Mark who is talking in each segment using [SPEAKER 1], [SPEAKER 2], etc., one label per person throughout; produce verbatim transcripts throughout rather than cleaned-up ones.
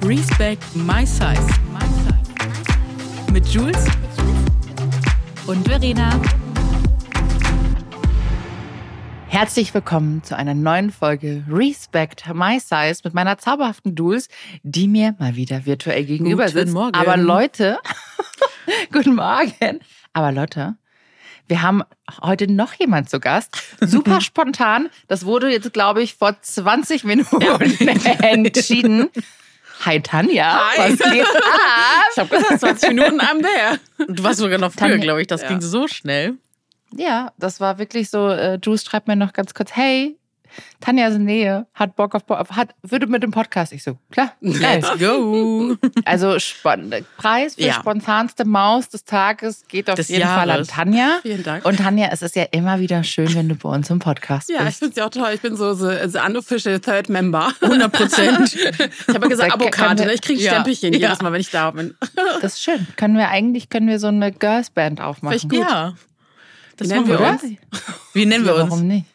[SPEAKER 1] Respect My Size. Mit Jules und Verena.
[SPEAKER 2] Herzlich willkommen zu einer neuen Folge Respect My Size mit meiner zauberhaften Jules, die mir mal wieder virtuell gegenüber
[SPEAKER 1] Guten
[SPEAKER 2] sitzt.
[SPEAKER 1] Morgen.
[SPEAKER 2] Aber Leute, guten Morgen. Aber Leute, wir haben heute noch jemand zu Gast. Super spontan. Das wurde jetzt, glaube ich, vor zwanzig Minuten entschieden. Hi Tanja.
[SPEAKER 3] Hi.
[SPEAKER 2] Was geht ab?
[SPEAKER 3] Ich habe gesagt, zwanzig Minuten am der.
[SPEAKER 1] Du warst sogar noch früher,
[SPEAKER 2] Tanja-
[SPEAKER 1] glaube ich. Das
[SPEAKER 3] Ja.
[SPEAKER 1] ging so schnell.
[SPEAKER 2] Ja, das war wirklich so, äh, Jules schreibt mir noch ganz kurz, hey, Tanja ist in der Nähe, hat Bock auf, hat, würde mit dem Podcast. Ich so, klar, geil.
[SPEAKER 1] Let's go.
[SPEAKER 2] Also spon- Preis für
[SPEAKER 1] Ja.
[SPEAKER 2] spontanste Maus des Tages geht auf
[SPEAKER 1] Des
[SPEAKER 2] jeden Fall an
[SPEAKER 1] Jahres.
[SPEAKER 2] Tanja.
[SPEAKER 3] Vielen Dank.
[SPEAKER 2] Und Tanja, es ist ja immer wieder schön, wenn du bei uns im Podcast
[SPEAKER 3] Ja, ich
[SPEAKER 2] bist.
[SPEAKER 3] finde es ja auch toll. Ich bin so the, the unofficial third member.
[SPEAKER 1] hundert Prozent.
[SPEAKER 3] Ich habe ja gesagt,
[SPEAKER 2] Da
[SPEAKER 3] Abokarte,
[SPEAKER 2] können wir-
[SPEAKER 3] ne? Ich kriege
[SPEAKER 1] Ja.
[SPEAKER 3] Stempelchen
[SPEAKER 1] Ja.
[SPEAKER 3] jedes Mal, wenn ich da bin.
[SPEAKER 2] Das ist schön. Können wir eigentlich, können wir so eine Girls-Band aufmachen?
[SPEAKER 3] Vielleicht gut.
[SPEAKER 1] Ja. Das
[SPEAKER 3] Wie nennen
[SPEAKER 1] machen wir
[SPEAKER 3] wir
[SPEAKER 1] uns. Wie nennen wir
[SPEAKER 2] Ja,
[SPEAKER 1] uns?
[SPEAKER 2] warum nicht?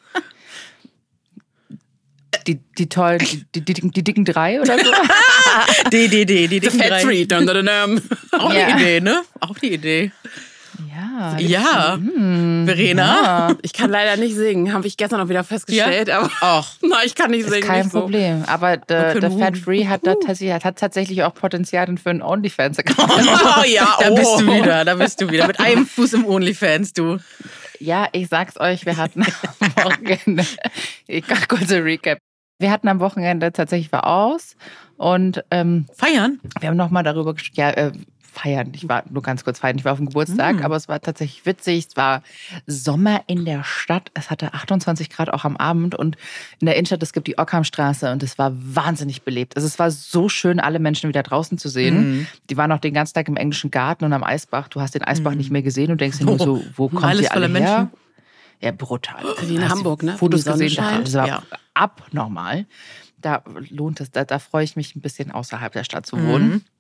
[SPEAKER 2] Die, die tollen, die, die, die, die dicken drei oder so?
[SPEAKER 1] D D D, die
[SPEAKER 3] The
[SPEAKER 1] dicken
[SPEAKER 3] Fat
[SPEAKER 1] drei.
[SPEAKER 3] Three. Dun, dun, dun, dun.
[SPEAKER 1] Auch
[SPEAKER 2] Ja.
[SPEAKER 1] die Idee, ne? Auch die Idee.
[SPEAKER 2] Ja.
[SPEAKER 1] Ja.
[SPEAKER 2] Hm,
[SPEAKER 1] Verena?
[SPEAKER 2] ja.
[SPEAKER 3] Ich kann leider nicht singen, habe ich gestern auch wieder festgestellt. Aber
[SPEAKER 1] Ach.
[SPEAKER 3] nein, ich kann nicht
[SPEAKER 2] Ist
[SPEAKER 3] singen.
[SPEAKER 2] kein
[SPEAKER 3] nicht so.
[SPEAKER 2] Problem. Aber der,
[SPEAKER 1] Wir
[SPEAKER 2] der
[SPEAKER 1] können
[SPEAKER 2] Fat
[SPEAKER 1] hupen.
[SPEAKER 2] Free hat, da tatsächlich, hat tatsächlich auch Potenzial für einen OnlyFans-Account.
[SPEAKER 3] Oh ja,
[SPEAKER 1] Da
[SPEAKER 3] oh.
[SPEAKER 1] bist du wieder, da bist du wieder. Mit einem Fuß im OnlyFans, du.
[SPEAKER 2] Ja, ich sag's euch, wir hatten am Wochenende, ich mach kurze Recap. Wir hatten am Wochenende tatsächlich war aus und ähm,
[SPEAKER 1] Feiern?
[SPEAKER 2] wir haben nochmal darüber gesprochen, ja, äh, feiern. Ich war nur ganz kurz feiern, ich war auf dem Geburtstag,
[SPEAKER 1] Mhm.
[SPEAKER 2] aber es war tatsächlich witzig. Es war Sommer in der Stadt. Es hatte achtundzwanzig Grad auch am Abend und in der Innenstadt, es gibt die Ockhamstraße und es war wahnsinnig belebt. Also es war so schön, alle Menschen wieder draußen zu sehen.
[SPEAKER 1] Mhm.
[SPEAKER 2] Die waren auch den ganzen Tag im englischen Garten und am Eisbach. Du hast den Eisbach
[SPEAKER 1] Mhm.
[SPEAKER 2] nicht mehr gesehen und denkst dir nur so, wo kommt
[SPEAKER 1] Alles
[SPEAKER 2] ihr alle
[SPEAKER 1] voller
[SPEAKER 2] her?
[SPEAKER 1] Menschen.
[SPEAKER 2] Ja, brutal.
[SPEAKER 3] Wie in
[SPEAKER 2] Hast du
[SPEAKER 3] Hamburg, ne?
[SPEAKER 2] Fotos
[SPEAKER 3] Wenn die Sonne
[SPEAKER 2] gesehen,
[SPEAKER 3] scheint.
[SPEAKER 2] das war
[SPEAKER 1] Ja.
[SPEAKER 2] abnormal. Da lohnt es, da, da freue ich mich ein bisschen außerhalb der Stadt zu wohnen.
[SPEAKER 1] Mhm.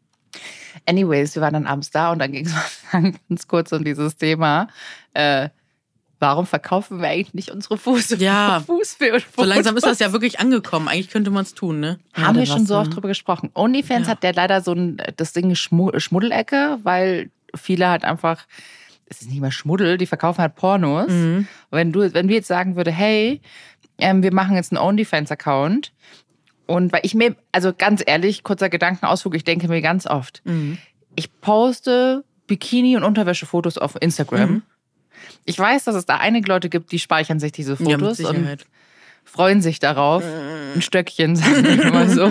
[SPEAKER 2] Anyways, wir waren dann abends da und dann ging es ganz kurz um dieses Thema. Äh, warum verkaufen wir eigentlich nicht unsere Fuß
[SPEAKER 1] Ja.
[SPEAKER 2] Fußbilder?
[SPEAKER 1] So langsam ist das ja wirklich angekommen. Eigentlich könnte man es tun, ne?
[SPEAKER 2] Haben
[SPEAKER 3] Ja,
[SPEAKER 2] wir
[SPEAKER 3] da
[SPEAKER 2] schon so
[SPEAKER 3] war's,
[SPEAKER 2] oft
[SPEAKER 3] ne?
[SPEAKER 2] drüber gesprochen. OnlyFans
[SPEAKER 1] Ja.
[SPEAKER 2] hat der leider so ein, das Ding Schmu- Schmuddelecke, weil viele halt einfach, es ist nicht mehr Schmuddel, die verkaufen halt Pornos.
[SPEAKER 1] Mhm.
[SPEAKER 2] Wenn du, wenn wir jetzt sagen würde, hey, ähm, wir machen jetzt einen OnlyFans-Account und weil ich mir, also ganz ehrlich, kurzer Gedankenausflug, ich denke mir ganz oft,
[SPEAKER 1] Mhm.
[SPEAKER 2] ich poste Bikini- und Unterwäschefotos auf Instagram.
[SPEAKER 1] Mhm.
[SPEAKER 2] Ich weiß, dass es da einige Leute gibt, die speichern sich diese
[SPEAKER 1] Ja, mit
[SPEAKER 2] Fotos und
[SPEAKER 1] Sicherheit.
[SPEAKER 2] freuen sich darauf. Ein Stöckchen, sagen wir mal so.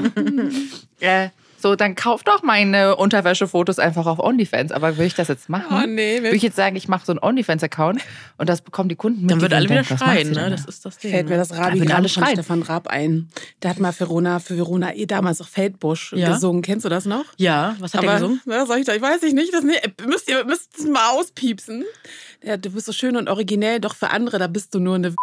[SPEAKER 2] äh, so, dann kauf doch meine Unterwäschefotos einfach auf OnlyFans. Aber will ich das jetzt machen?
[SPEAKER 3] Oh nee,
[SPEAKER 2] Will ich jetzt sagen, ich mache so einen OnlyFans-Account und das bekommen die Kunden mit.
[SPEAKER 1] Dann
[SPEAKER 2] die
[SPEAKER 1] würden alle wieder
[SPEAKER 2] denken, was macht
[SPEAKER 1] schreien,
[SPEAKER 2] sie
[SPEAKER 1] ne?
[SPEAKER 2] denn
[SPEAKER 1] Das
[SPEAKER 2] da?
[SPEAKER 1] ist das Ding.
[SPEAKER 3] Fällt mir
[SPEAKER 1] ne?
[SPEAKER 3] das
[SPEAKER 2] würden
[SPEAKER 3] Rabi
[SPEAKER 2] alle
[SPEAKER 3] von
[SPEAKER 2] schreien.
[SPEAKER 3] Stefan Raab ein. Der hat mal Verona, für Verona eh damals auch Feldbusch
[SPEAKER 1] Ja.
[SPEAKER 3] gesungen. Kennst du das noch?
[SPEAKER 1] Ja, was hat er
[SPEAKER 3] Aber,
[SPEAKER 1] gesungen?
[SPEAKER 3] ja, soll ich, da, ich weiß ich nicht. Das nicht müsst ihr müsst es mal auspiepsen. Ja, du bist so schön und originell, doch für andere, da bist du nur eine.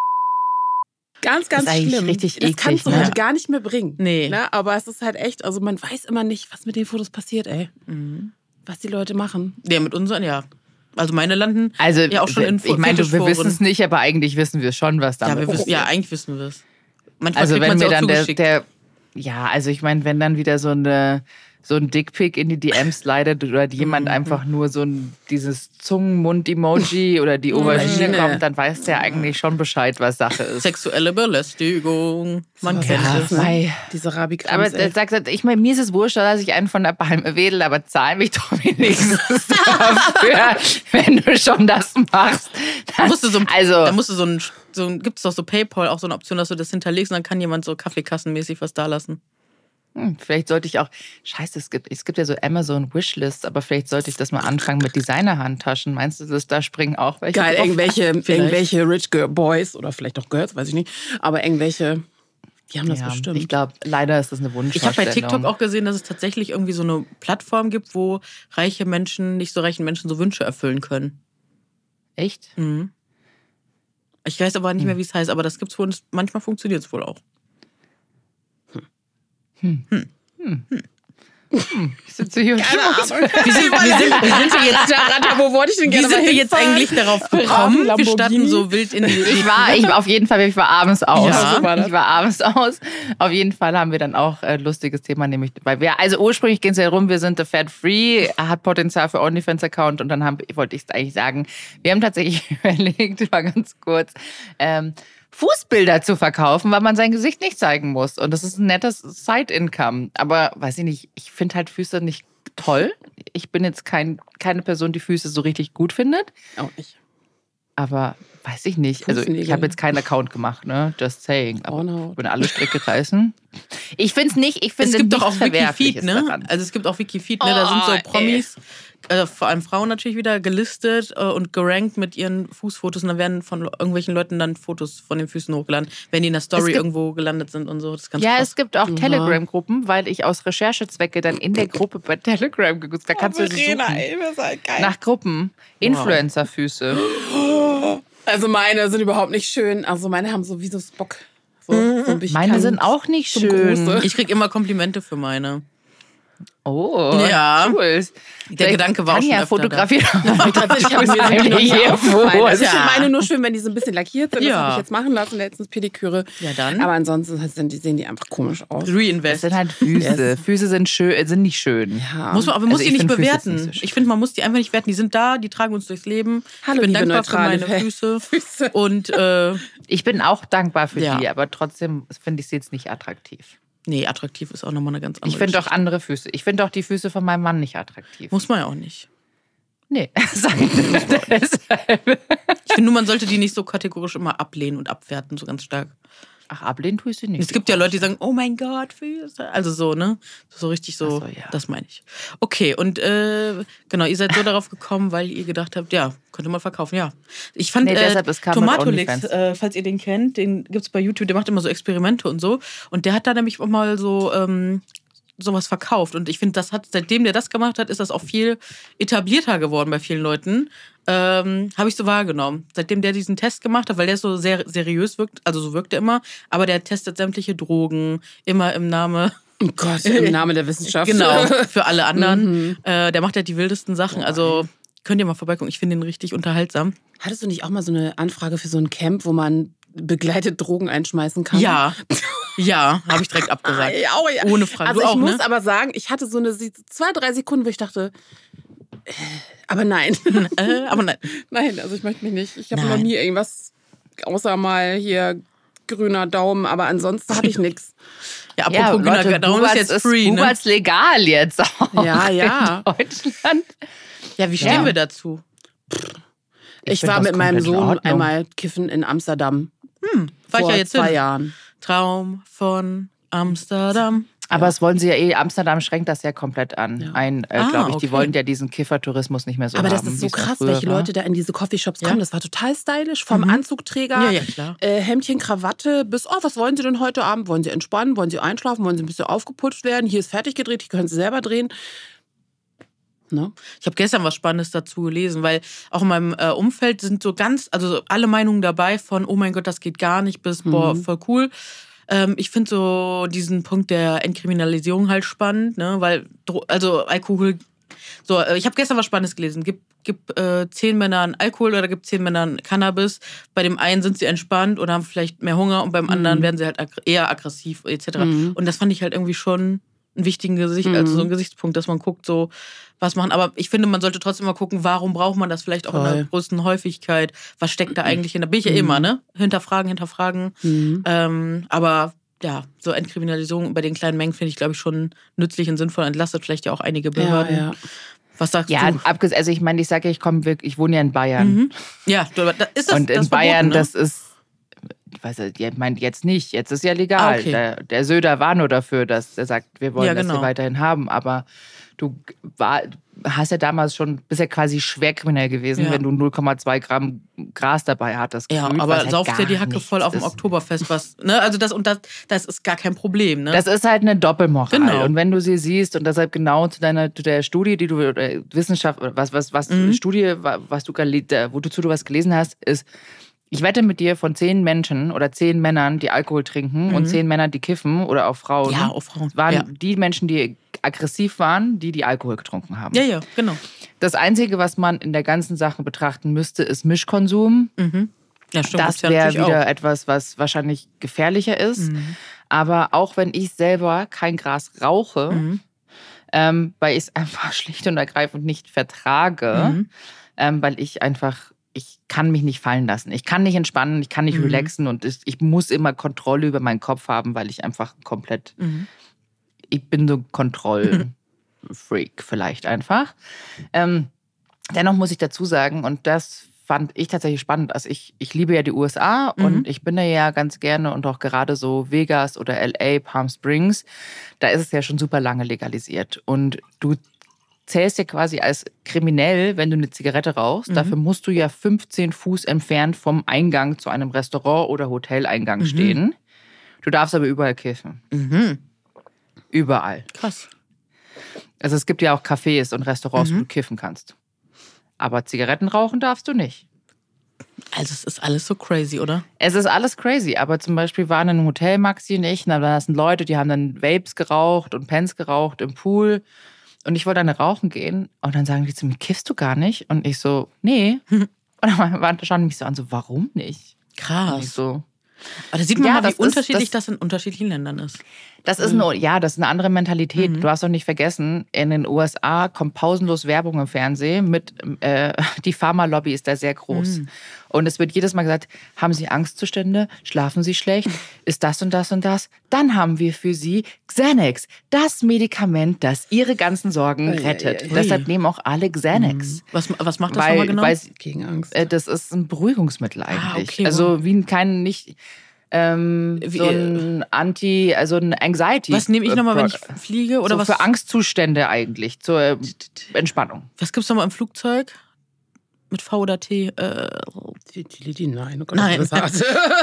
[SPEAKER 3] Ganz, ganz
[SPEAKER 2] Das ist eigentlich
[SPEAKER 3] schlimm.
[SPEAKER 2] richtig
[SPEAKER 3] das
[SPEAKER 2] eklig,
[SPEAKER 3] kannst du
[SPEAKER 2] ne?
[SPEAKER 3] heute gar nicht mehr bringen.
[SPEAKER 1] Nee.
[SPEAKER 3] Ne? Aber es ist halt echt, also man weiß immer nicht, was mit den Fotos passiert, ey.
[SPEAKER 1] Mhm.
[SPEAKER 3] Was die Leute machen.
[SPEAKER 1] Ja, mit unseren, ja. Also meine landen
[SPEAKER 2] Also,
[SPEAKER 1] ja auch schon in
[SPEAKER 2] ich meine, wir
[SPEAKER 1] Fetischforen.
[SPEAKER 2] wissen es nicht, aber eigentlich wissen wir schon, was
[SPEAKER 1] Ja,
[SPEAKER 2] damit
[SPEAKER 1] wir wissen,
[SPEAKER 2] passiert.
[SPEAKER 1] ja, eigentlich wissen wir es. Manchmal
[SPEAKER 2] Also
[SPEAKER 1] kriegt
[SPEAKER 2] wenn
[SPEAKER 1] man's
[SPEAKER 2] mir
[SPEAKER 1] ja auch
[SPEAKER 2] dann der,
[SPEAKER 1] zugeschickt.
[SPEAKER 2] der, ja, also ich meine, wenn dann wieder so eine so ein Dickpick in die D Ms leidet oder jemand einfach nur so ein dieses Zungen-Mund-Emoji oder die Aubergine
[SPEAKER 3] nee.
[SPEAKER 2] kommt, dann weiß der eigentlich schon Bescheid, was Sache ist.
[SPEAKER 1] Sexuelle Belästigung. Man
[SPEAKER 3] So,
[SPEAKER 1] kennt
[SPEAKER 2] ja,
[SPEAKER 1] es.
[SPEAKER 2] mei.
[SPEAKER 3] Diese rabi
[SPEAKER 2] Aber der sagt, ich meine, mir ist es wurscht, dass ich einen von der Palme wedel, aber zahl mich doch wenigstens dafür, wenn du schon das machst.
[SPEAKER 1] Da musst du so,
[SPEAKER 2] also,
[SPEAKER 1] da musst du so ein, so ein gibt es doch so PayPal, auch so eine Option, dass du das hinterlegst und dann kann jemand so kaffeekassenmäßig was da lassen.
[SPEAKER 2] hm, vielleicht sollte ich auch, scheiße, es gibt, es gibt ja so Amazon-Wishlists, aber vielleicht sollte ich das mal anfangen mit Designer-Handtaschen. Meinst du, dass da springen auch welche
[SPEAKER 3] Geil,
[SPEAKER 2] drauf?
[SPEAKER 3] irgendwelche,
[SPEAKER 1] Vielleicht.
[SPEAKER 3] irgendwelche Rich Girl Boys oder vielleicht auch Girls, weiß ich nicht. Aber irgendwelche, die haben das
[SPEAKER 2] Ja,
[SPEAKER 3] bestimmt.
[SPEAKER 2] ich glaube, leider ist das eine
[SPEAKER 1] Ich habe
[SPEAKER 2] Wunschvorstellung.
[SPEAKER 1] bei TikTok auch gesehen, dass es tatsächlich irgendwie so eine Plattform gibt, wo reiche Menschen, nicht so reichen Menschen so Wünsche erfüllen können.
[SPEAKER 2] Echt?
[SPEAKER 1] Mhm. Ich weiß aber nicht mehr, wie es heißt, aber das gibt's wohl und manchmal funktioniert es wohl auch.
[SPEAKER 2] hm, ich sitze hier und
[SPEAKER 3] Keine Ahnung.
[SPEAKER 1] Wie sind, wie sind, wie sind wir jetzt,
[SPEAKER 3] Rata, wo wollte ich denn
[SPEAKER 1] wie
[SPEAKER 3] gerne
[SPEAKER 1] sind
[SPEAKER 3] mal
[SPEAKER 1] wir jetzt
[SPEAKER 3] hinfahren?
[SPEAKER 1] eigentlich darauf
[SPEAKER 3] Ferrari,
[SPEAKER 1] gekommen? Wir
[SPEAKER 3] Lamborghini.
[SPEAKER 1] starten so wild in die...
[SPEAKER 2] Ich war, ich war auf jeden Fall, ich war abends aus.
[SPEAKER 1] Ja,
[SPEAKER 3] so war das.
[SPEAKER 2] Ich war abends aus. Auf jeden Fall haben wir dann auch ein äh, lustiges Thema, nämlich, weil wir, also ursprünglich ging es ja rum, wir sind the Fat Free, hat Potenzial für OnlyFans-Account und dann haben, wollte ich es eigentlich sagen, wir haben tatsächlich überlegt, war ganz kurz, ähm, Fußbilder zu verkaufen, weil man sein Gesicht nicht zeigen muss. Und das ist ein nettes Side-Income. Aber weiß ich nicht, ich finde halt Füße nicht toll. Ich bin jetzt kein, keine Person, die Füße so richtig gut findet.
[SPEAKER 3] Auch nicht.
[SPEAKER 2] Aber weiß ich nicht. Also ich habe jetzt keinen Account gemacht, ne? Just saying. Aber
[SPEAKER 3] Pornhaut.
[SPEAKER 2] ich bin alle Stricke reißen. Ich finde es nicht, ich finde
[SPEAKER 1] Es gibt doch
[SPEAKER 2] nichts
[SPEAKER 1] auch Wikifeed,
[SPEAKER 2] Verwerfliches
[SPEAKER 1] ne?
[SPEAKER 2] daran.
[SPEAKER 1] Also es gibt auch Wikifeed, ne? Da sind
[SPEAKER 2] Oh,
[SPEAKER 1] so
[SPEAKER 2] ey.
[SPEAKER 1] Promis, äh, vor allem Frauen natürlich wieder, gelistet äh, und gerankt mit ihren Fußfotos. Und dann werden von irgendwelchen Leuten dann Fotos von den Füßen hochgeladen, wenn die in der Story
[SPEAKER 2] gibt-
[SPEAKER 1] irgendwo gelandet sind und so. Das ist ganz
[SPEAKER 2] Ja,
[SPEAKER 1] krass.
[SPEAKER 2] es gibt auch Telegram-Gruppen, weil ich aus Recherchezwecke dann in der Gruppe bei Telegram geguckt habe. Da kannst du sie
[SPEAKER 3] Verena,
[SPEAKER 2] suchen.
[SPEAKER 3] ey, das ist halt geil.
[SPEAKER 2] Nach Gruppen. Influencer-Füße.
[SPEAKER 3] Also meine sind überhaupt nicht schön. Also meine haben so wie so Spock. So, so ein bisschen
[SPEAKER 2] Meine sind auch nicht
[SPEAKER 3] so
[SPEAKER 2] schön.
[SPEAKER 3] große.
[SPEAKER 1] Ich krieg immer Komplimente für meine.
[SPEAKER 2] Oh,
[SPEAKER 1] Ja.
[SPEAKER 2] cool.
[SPEAKER 1] Der Gedanke war auch schon
[SPEAKER 2] ja
[SPEAKER 1] öfter
[SPEAKER 2] fotografiert.
[SPEAKER 3] Tatsächlich habe ich mir
[SPEAKER 2] Meine
[SPEAKER 3] so noch nie
[SPEAKER 2] hier
[SPEAKER 3] aufgefallen. Also ich
[SPEAKER 1] Ja.
[SPEAKER 3] finde meine nur schön, wenn die so ein bisschen lackiert sind. Das
[SPEAKER 1] Ja.
[SPEAKER 3] habe ich jetzt machen lassen, letztens Pediküre.
[SPEAKER 1] Ja, dann.
[SPEAKER 3] Aber ansonsten sind die, sehen die einfach komisch aus.
[SPEAKER 2] Das
[SPEAKER 1] Reinvest.
[SPEAKER 2] sind halt Füße. Füße sind schön, sind nicht schön.
[SPEAKER 3] Ja.
[SPEAKER 1] Muss man, aber man muss
[SPEAKER 2] Also
[SPEAKER 1] die
[SPEAKER 2] ich
[SPEAKER 1] nicht
[SPEAKER 2] find Füße jetzt
[SPEAKER 1] bewerten.
[SPEAKER 2] nicht so schön.
[SPEAKER 1] Ich finde, man muss die einfach nicht werten. Die sind da, die tragen uns durchs Leben.
[SPEAKER 3] Hallo,
[SPEAKER 1] ich bin
[SPEAKER 3] liebe
[SPEAKER 1] dankbar für
[SPEAKER 3] neutrale
[SPEAKER 1] meine
[SPEAKER 3] Fe-
[SPEAKER 1] Füße.
[SPEAKER 3] Füße.
[SPEAKER 1] Und äh,
[SPEAKER 2] Ich bin auch dankbar für
[SPEAKER 1] Ja.
[SPEAKER 2] die, aber trotzdem finde ich sie jetzt nicht attraktiv.
[SPEAKER 1] nee, attraktiv ist auch nochmal eine ganz andere
[SPEAKER 2] Ich finde auch
[SPEAKER 1] Geschichte.
[SPEAKER 2] andere Füße. Ich finde auch die Füße von meinem Mann nicht attraktiv.
[SPEAKER 1] Muss man ja auch nicht.
[SPEAKER 2] Nee, sag ich deshalb.
[SPEAKER 1] Ich finde nur, man sollte die nicht so kategorisch immer ablehnen und abwerten, so ganz stark.
[SPEAKER 2] Ach, ablehnen tue ich sie nicht.
[SPEAKER 1] Es gibt ja Leute, die sagen, oh mein Gott, Füße. Also so, ne? So richtig so,
[SPEAKER 2] Ach so, ja.
[SPEAKER 1] das meine ich. Okay, und äh, genau, ihr seid so darauf gekommen, weil ihr gedacht habt, ja, könnte man verkaufen, ja. Ich fand
[SPEAKER 2] Nee,
[SPEAKER 1] äh,
[SPEAKER 2] deshalb, es kam mit
[SPEAKER 1] Tomatolix,
[SPEAKER 2] OnlyFans.
[SPEAKER 1] äh, falls ihr den kennt, den gibt's bei YouTube, der macht immer so Experimente und so. Und der hat da nämlich auch mal so ähm, sowas verkauft. Und ich finde, das hat, seitdem der das gemacht hat, ist das auch viel etablierter geworden bei vielen Leuten. Ähm, habe ich so wahrgenommen. Seitdem der diesen Test gemacht hat, weil der so sehr seriös wirkt, also so wirkt er immer, aber der testet sämtliche Drogen, immer im Namen,
[SPEAKER 3] Oh Gott, im Namen der Wissenschaft.
[SPEAKER 1] genau, für alle anderen. äh, der macht halt die wildesten Sachen, also könnt ihr mal vorbeigucken, ich finde den richtig unterhaltsam.
[SPEAKER 3] Hattest du nicht auch mal so eine Anfrage für so ein Camp, wo man begleitet Drogen einschmeißen kann?
[SPEAKER 1] Ja, ja, habe ich direkt abgesagt.
[SPEAKER 3] Ja, auch, ja.
[SPEAKER 1] Ohne Frage.
[SPEAKER 3] Also
[SPEAKER 1] Du
[SPEAKER 3] ich
[SPEAKER 1] auch,
[SPEAKER 3] muss
[SPEAKER 1] ne?
[SPEAKER 3] aber sagen, ich hatte so eine zwei, drei Sekunden, wo ich dachte, äh, aber nein.
[SPEAKER 1] äh, aber nein.
[SPEAKER 3] Nein, also ich möchte mich nicht. Ich habe
[SPEAKER 1] Nein.
[SPEAKER 3] noch nie irgendwas, außer mal hier grüner Daumen, aber ansonsten hatte ich nichts.
[SPEAKER 1] Ja, apropos
[SPEAKER 2] ja,
[SPEAKER 1] Leute, Daumen ist jetzt free, ne?
[SPEAKER 2] Bubert's legal jetzt auch
[SPEAKER 3] Ja, ja.
[SPEAKER 2] in Deutschland.
[SPEAKER 1] Ja, wie stehen
[SPEAKER 2] Ja.
[SPEAKER 1] wir dazu?
[SPEAKER 3] Ich,
[SPEAKER 2] find
[SPEAKER 3] war
[SPEAKER 2] das
[SPEAKER 3] mit meinem
[SPEAKER 2] komplett in
[SPEAKER 3] Sohn
[SPEAKER 2] Ordnung.
[SPEAKER 3] einmal kiffen in Amsterdam.
[SPEAKER 1] War ich
[SPEAKER 3] vor
[SPEAKER 1] ja jetzt
[SPEAKER 3] zwei
[SPEAKER 1] hin.
[SPEAKER 3] Jahren.
[SPEAKER 1] Traum von Amsterdam.
[SPEAKER 2] Aber es wollen sie ja eh, Amsterdam schränkt das ja komplett an.
[SPEAKER 3] Ja.
[SPEAKER 2] Ein, äh,
[SPEAKER 1] Ah,
[SPEAKER 2] glaube ich, die
[SPEAKER 1] okay.
[SPEAKER 2] wollen ja diesen Kiffertourismus nicht mehr so
[SPEAKER 3] Aber
[SPEAKER 2] haben.
[SPEAKER 3] das ist so
[SPEAKER 2] wie es mal
[SPEAKER 3] krass,
[SPEAKER 2] früher
[SPEAKER 3] welche
[SPEAKER 2] war.
[SPEAKER 3] Leute da in diese Coffeeshops
[SPEAKER 1] Ja.
[SPEAKER 3] kommen. Das war total stylisch. Vom
[SPEAKER 1] Mhm.
[SPEAKER 3] Anzugträger,
[SPEAKER 1] Ja, ja, klar.
[SPEAKER 3] Äh, Hemdchen, Krawatte bis, oh, was wollen Sie denn heute Abend? Wollen Sie entspannen? Wollen Sie einschlafen? Wollen Sie ein bisschen aufgeputscht werden? Hier ist fertig gedreht, hier können Sie selber drehen. Ne?
[SPEAKER 1] Ich habe gestern was Spannendes dazu gelesen, weil auch in meinem äh, Umfeld sind so ganz, also alle Meinungen dabei von, oh mein Gott, das geht gar nicht, bis, boah,
[SPEAKER 3] Mhm.
[SPEAKER 1] voll cool. Ähm, ich finde so diesen Punkt der Entkriminalisierung halt spannend, ne, weil, Dro- also Alkohol, so, äh, ich habe gestern was Spannendes gelesen, gib, gib äh, zehn Männern Alkohol oder gib zehn Männern Cannabis, bei dem einen sind sie entspannt oder haben vielleicht mehr Hunger und beim anderen
[SPEAKER 3] Mhm.
[SPEAKER 1] werden sie halt ag- eher aggressiv et cetera.
[SPEAKER 3] Mhm.
[SPEAKER 1] Und das fand ich halt irgendwie schon einen wichtigen Gesicht,
[SPEAKER 3] Mhm.
[SPEAKER 1] also so ein Gesichtspunkt, dass man guckt, so was machen. Aber ich finde, man sollte trotzdem mal gucken, warum braucht man das vielleicht auch in
[SPEAKER 3] Voll.
[SPEAKER 1] der größten Häufigkeit? Was steckt da eigentlich hin? Da bin ich ja
[SPEAKER 3] Mhm.
[SPEAKER 1] immer, ne? Hinterfragen, hinterfragen.
[SPEAKER 3] Mhm.
[SPEAKER 1] Ähm, aber ja, so Entkriminalisierung bei den kleinen Mengen finde ich, glaube ich, schon nützlich und sinnvoll. Entlastet vielleicht ja auch einige
[SPEAKER 3] Ja,
[SPEAKER 1] Behörden.
[SPEAKER 3] ja.
[SPEAKER 1] Was sagst
[SPEAKER 2] Ja,
[SPEAKER 1] du?
[SPEAKER 2] abgesehen, also ich meine, ich sage ja, ich komme wirklich, ich wohne ja in Bayern.
[SPEAKER 1] Mhm. Ja, du, aber da ist das
[SPEAKER 2] Und in
[SPEAKER 1] das
[SPEAKER 2] Bayern,
[SPEAKER 1] verboten, ne?
[SPEAKER 2] das ist, ich weiß nicht, ich meine jetzt nicht, jetzt ist ja legal.
[SPEAKER 1] Ah, okay.
[SPEAKER 2] der, der Söder war nur dafür, dass er sagt, wir wollen
[SPEAKER 1] Ja,
[SPEAKER 2] das
[SPEAKER 1] genau.
[SPEAKER 2] hier weiterhin haben, aber du war, hast ja damals schon, bist ja quasi schwerkriminell gewesen,
[SPEAKER 1] Ja.
[SPEAKER 2] wenn du null Komma zwei Gramm Gras dabei hattest.
[SPEAKER 1] Ja,
[SPEAKER 2] gefühlt, was
[SPEAKER 1] aber
[SPEAKER 2] halt
[SPEAKER 1] sauft dir
[SPEAKER 2] gar
[SPEAKER 1] die Hacke
[SPEAKER 2] nichts
[SPEAKER 1] voll auf dem
[SPEAKER 2] ist.
[SPEAKER 1] Oktoberfest, was, ne? Also das und das, das ist gar kein Problem, ne?
[SPEAKER 2] Das ist halt eine Doppelmoral.
[SPEAKER 1] Genau.
[SPEAKER 2] Und wenn du sie siehst und deshalb genau zu deiner zu der Studie, die du oder Wissenschaft, was was was
[SPEAKER 1] Mhm.
[SPEAKER 2] Studie, was du gele- wo du zu du was gelesen hast, ist, ich wette mit dir, von zehn Menschen oder zehn Männern, die Alkohol trinken und zehn Männern, die kiffen oder auch Frauen,
[SPEAKER 1] Mhm. Ja, auch Frauen.
[SPEAKER 2] waren
[SPEAKER 1] Ja.
[SPEAKER 2] die Menschen, die aggressiv waren, die, die Alkohol getrunken haben.
[SPEAKER 1] Ja, ja, genau.
[SPEAKER 2] Das Einzige, was man in der ganzen Sache betrachten müsste, ist Mischkonsum.
[SPEAKER 1] Mhm. Ja, stimmt.
[SPEAKER 2] Das
[SPEAKER 1] ja
[SPEAKER 2] wäre
[SPEAKER 1] natürlich
[SPEAKER 2] wieder
[SPEAKER 1] auch.
[SPEAKER 2] etwas, was wahrscheinlich gefährlicher ist.
[SPEAKER 1] Mhm.
[SPEAKER 2] Aber auch wenn ich selber kein Gras rauche,
[SPEAKER 1] Mhm.
[SPEAKER 2] ähm, weil ich es einfach schlicht und ergreifend nicht vertrage,
[SPEAKER 1] Mhm.
[SPEAKER 2] ähm, weil ich einfach, ich kann mich nicht fallen lassen. Ich kann nicht entspannen, ich kann nicht
[SPEAKER 1] Mhm.
[SPEAKER 2] relaxen und ich, ich muss immer Kontrolle über meinen Kopf haben, weil ich einfach komplett,
[SPEAKER 1] Mhm.
[SPEAKER 2] ich bin so Kontrollfreak vielleicht einfach. Ähm, dennoch muss ich dazu sagen, und das fand ich tatsächlich spannend. Also ich, ich liebe ja die U S A
[SPEAKER 1] Mhm.
[SPEAKER 2] und ich bin da ja ganz gerne und auch gerade so Vegas oder L A, Palm Springs, da ist es ja schon super lange legalisiert. Und du zählst ja quasi als kriminell, wenn du eine Zigarette rauchst.
[SPEAKER 1] Mhm.
[SPEAKER 2] Dafür musst du ja fünfzehn Fuß entfernt vom Eingang zu einem Restaurant oder Hoteleingang
[SPEAKER 1] Mhm.
[SPEAKER 2] stehen. Du darfst aber überall kiffen.
[SPEAKER 1] Mhm.
[SPEAKER 2] Überall.
[SPEAKER 1] Krass.
[SPEAKER 2] Also es gibt ja auch Cafés und Restaurants,
[SPEAKER 1] Mhm.
[SPEAKER 2] wo du kiffen kannst. Aber Zigaretten rauchen darfst du nicht.
[SPEAKER 1] Also es ist alles so crazy, oder?
[SPEAKER 2] Es ist alles crazy, aber zum Beispiel waren in einem Hotel, Maxi und ich, und da sind Leute, die haben dann Vapes geraucht und Pens geraucht im Pool. Und ich wollte dann rauchen gehen und dann sagen die zu mir, kiffst du gar nicht? Und ich so, nee. Und dann schauen die mich so an, so, warum nicht? Und ich
[SPEAKER 1] Krass.
[SPEAKER 2] so,
[SPEAKER 1] Aber da sieht man
[SPEAKER 2] Ja,
[SPEAKER 1] mal, wie
[SPEAKER 2] das ist-
[SPEAKER 1] unterschiedlich
[SPEAKER 2] das-
[SPEAKER 1] das in unterschiedlichen Ländern ist.
[SPEAKER 2] das ist eine, ja, das ist eine andere Mentalität.
[SPEAKER 1] Mhm.
[SPEAKER 2] Du hast doch nicht vergessen, in den U S A kommt pausenlos Werbung im Fernsehen mit, äh, die Pharmalobby ist da sehr groß.
[SPEAKER 1] Mhm.
[SPEAKER 2] Und es wird jedes Mal gesagt, haben Sie Angstzustände? Schlafen Sie schlecht? Ist das und das und das? Dann haben wir für Sie Xanax, das Medikament, das Ihre ganzen Sorgen
[SPEAKER 3] Ui,
[SPEAKER 2] rettet.
[SPEAKER 3] ui, ui.
[SPEAKER 2] Deshalb nehmen auch alle Xanax.
[SPEAKER 1] Was, was macht das
[SPEAKER 2] Weil,
[SPEAKER 1] nochmal genau?
[SPEAKER 2] weil
[SPEAKER 3] Gegen Angst.
[SPEAKER 2] äh, das ist ein Beruhigungsmittel eigentlich.
[SPEAKER 1] okay,
[SPEAKER 2] Also wie ein kein nicht ähm,
[SPEAKER 1] Wie,
[SPEAKER 2] so ein Anti, also ein Anxiety.
[SPEAKER 1] Was nehme ich nochmal, wenn ich
[SPEAKER 2] Pro-
[SPEAKER 1] fliege? Oder
[SPEAKER 2] so
[SPEAKER 1] was?
[SPEAKER 2] für Angstzustände eigentlich, zur äh, Entspannung.
[SPEAKER 1] Was gibt's nochmal im Flugzeug? Mit V oder T? Äh,
[SPEAKER 3] Die, die, die, nein, oh Gott,
[SPEAKER 1] Nein.
[SPEAKER 3] das hart.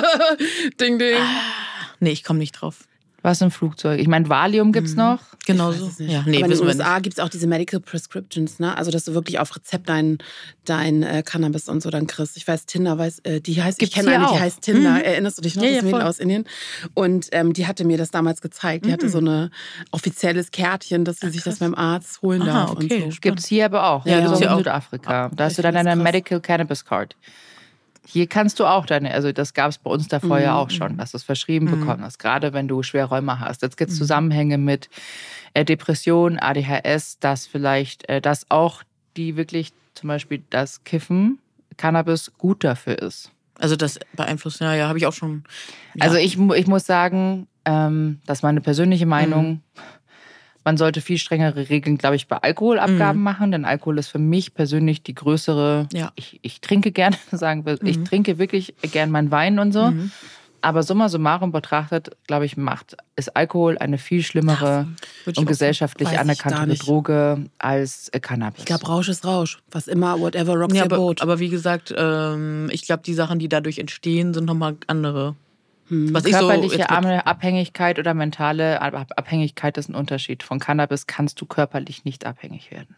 [SPEAKER 3] Ding, ding.
[SPEAKER 1] nee, ich komme nicht drauf.
[SPEAKER 2] Was im Flugzeug? Ich meine, Valium gibt's noch.
[SPEAKER 1] Genau
[SPEAKER 3] Ich weiß
[SPEAKER 1] so.
[SPEAKER 3] es nicht.
[SPEAKER 1] Ja, nee,
[SPEAKER 3] Aber in den
[SPEAKER 1] wissen
[SPEAKER 3] U
[SPEAKER 1] wir
[SPEAKER 3] S
[SPEAKER 1] nicht.
[SPEAKER 3] A gibt es auch diese Medical Prescriptions, ne? Also, dass du wirklich auf Rezept dein, dein äh, Cannabis und so dann kriegst. Ich weiß, Tinder weiß, äh, die heißt,
[SPEAKER 2] Gibt's
[SPEAKER 3] ich kenne
[SPEAKER 2] hier
[SPEAKER 3] eine, die
[SPEAKER 2] auch.
[SPEAKER 3] heißt Tinder.
[SPEAKER 1] Mhm.
[SPEAKER 3] Erinnerst du dich noch?
[SPEAKER 1] Ja,
[SPEAKER 3] das
[SPEAKER 1] ja,
[SPEAKER 3] Mädel
[SPEAKER 1] voll.
[SPEAKER 3] aus Indien. Und ähm, die hatte mir das damals gezeigt. Die
[SPEAKER 1] Mhm.
[SPEAKER 3] hatte so ein offizielles Kärtchen, dass sie sich das beim Arzt holen
[SPEAKER 1] Aha,
[SPEAKER 3] darf.
[SPEAKER 1] okay.
[SPEAKER 3] Und so.
[SPEAKER 2] Gibt's hier aber auch.
[SPEAKER 3] Ja,
[SPEAKER 2] Ja,
[SPEAKER 3] gibt's
[SPEAKER 2] auch
[SPEAKER 1] hier
[SPEAKER 2] in
[SPEAKER 1] auch.
[SPEAKER 2] Südafrika. Da hast
[SPEAKER 3] Ich
[SPEAKER 2] du dann
[SPEAKER 3] find das
[SPEAKER 2] eine
[SPEAKER 3] krass.
[SPEAKER 2] Medical Cannabis Card. Hier kannst du auch deine, also das gab es bei uns davor ja auch schon, dass du es verschrieben
[SPEAKER 1] Mhm.
[SPEAKER 2] bekommen hast, gerade wenn du schwer Rheuma hast. Jetzt gibt es
[SPEAKER 1] Mhm.
[SPEAKER 2] Zusammenhänge mit äh, Depression, A D H S, dass vielleicht, äh, dass auch die wirklich zum Beispiel das Kiffen, Cannabis gut dafür ist.
[SPEAKER 1] Also das beeinflusst, ja, ja, habe ich auch schon. Ja.
[SPEAKER 2] Also ich, mu- ich muss sagen, ähm, das ist meine persönliche Meinung.
[SPEAKER 1] Mhm.
[SPEAKER 2] Man sollte viel strengere Regeln, glaube ich, bei Alkoholabgaben
[SPEAKER 1] Mhm.
[SPEAKER 2] machen, denn Alkohol ist für mich persönlich die größere.
[SPEAKER 1] Ja.
[SPEAKER 2] Ich, ich trinke gerne, sagen wir, ich
[SPEAKER 1] Mhm.
[SPEAKER 2] trinke wirklich gern meinen Wein und so.
[SPEAKER 1] Mhm.
[SPEAKER 2] Aber summa summarum betrachtet, glaube ich, macht ist Alkohol eine viel schlimmere
[SPEAKER 1] Würd ich
[SPEAKER 2] und
[SPEAKER 1] auch
[SPEAKER 2] gesellschaftlich
[SPEAKER 3] Weiß ich gar
[SPEAKER 2] anerkanntere
[SPEAKER 3] nicht.
[SPEAKER 2] Droge als äh, Cannabis.
[SPEAKER 3] Ich glaube, Rausch ist Rausch. Was immer, whatever rocks
[SPEAKER 1] Ja,
[SPEAKER 3] your
[SPEAKER 1] aber,
[SPEAKER 3] boat.
[SPEAKER 1] aber wie gesagt, ähm, ich glaube, die Sachen, die dadurch entstehen, sind nochmal andere.
[SPEAKER 3] Hm.
[SPEAKER 1] Was ich so
[SPEAKER 2] Körperliche
[SPEAKER 1] jetzt mit-
[SPEAKER 2] Abhängigkeit oder mentale Ab- Abhängigkeit ist ein Unterschied. Von Cannabis kannst du körperlich nicht abhängig werden.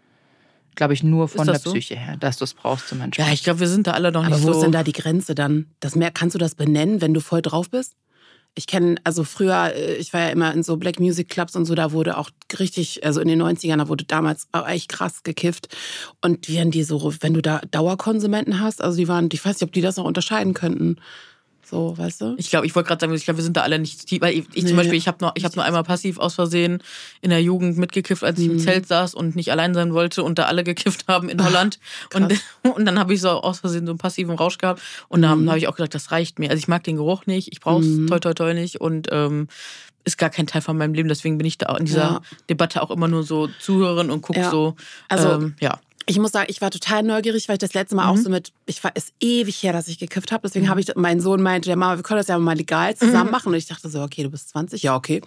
[SPEAKER 2] Glaube ich, nur von
[SPEAKER 1] Ist
[SPEAKER 2] der
[SPEAKER 1] das so?
[SPEAKER 2] Psyche her, dass du es brauchst zum Entspannen.
[SPEAKER 1] Ja, ich glaube, wir sind da alle noch
[SPEAKER 3] Aber
[SPEAKER 1] nicht
[SPEAKER 3] wo
[SPEAKER 1] so.
[SPEAKER 3] ist denn da die Grenze dann? Das mehr, kannst du das benennen, wenn du voll drauf bist? Ich kenne, also früher, äh, ich war ja immer in so Black Music Clubs und so, da wurde auch richtig, also in den neunzigern, da wurde damals auch echt krass gekifft. Und wie haben die so, wenn du da Dauerkonsumenten hast, also die waren, ich weiß nicht, ob die das noch unterscheiden könnten. So, weißt du?
[SPEAKER 1] Ich glaube, ich wollte gerade sagen, ich glaube, wir sind da alle nicht tief. Weil ich, ich
[SPEAKER 3] Nee.
[SPEAKER 1] zum Beispiel, ich habe nur, ich hab nur einmal passiv aus Versehen in der Jugend mitgekifft, als ich im
[SPEAKER 3] Mhm.
[SPEAKER 1] Zelt saß und nicht allein sein wollte und da alle gekifft haben in Holland. Und, und dann habe ich so aus Versehen so einen passiven Rausch gehabt. Und dann
[SPEAKER 3] Mhm.
[SPEAKER 1] habe ich auch gesagt, das reicht mir. Also ich mag den Geruch nicht, ich brauche es
[SPEAKER 3] Mhm.
[SPEAKER 1] toi toi toi nicht. Und ähm, ist gar kein Teil von meinem Leben. Deswegen bin ich da in dieser
[SPEAKER 3] Ja.
[SPEAKER 1] Debatte auch immer nur so Zuhörerin und gucke
[SPEAKER 3] Ja.
[SPEAKER 1] so.
[SPEAKER 3] Also,
[SPEAKER 1] ähm, ja.
[SPEAKER 3] Ich muss sagen, ich war total neugierig, weil ich das letzte Mal auch
[SPEAKER 1] Mhm.
[SPEAKER 3] so mit, ich war, ist ewig her, dass ich gekifft habe. Deswegen habe ich, mein Sohn meinte, ja Mama, wir können das ja mal legal zusammen machen. Und ich dachte so, okay, du bist zwanzig, ja okay.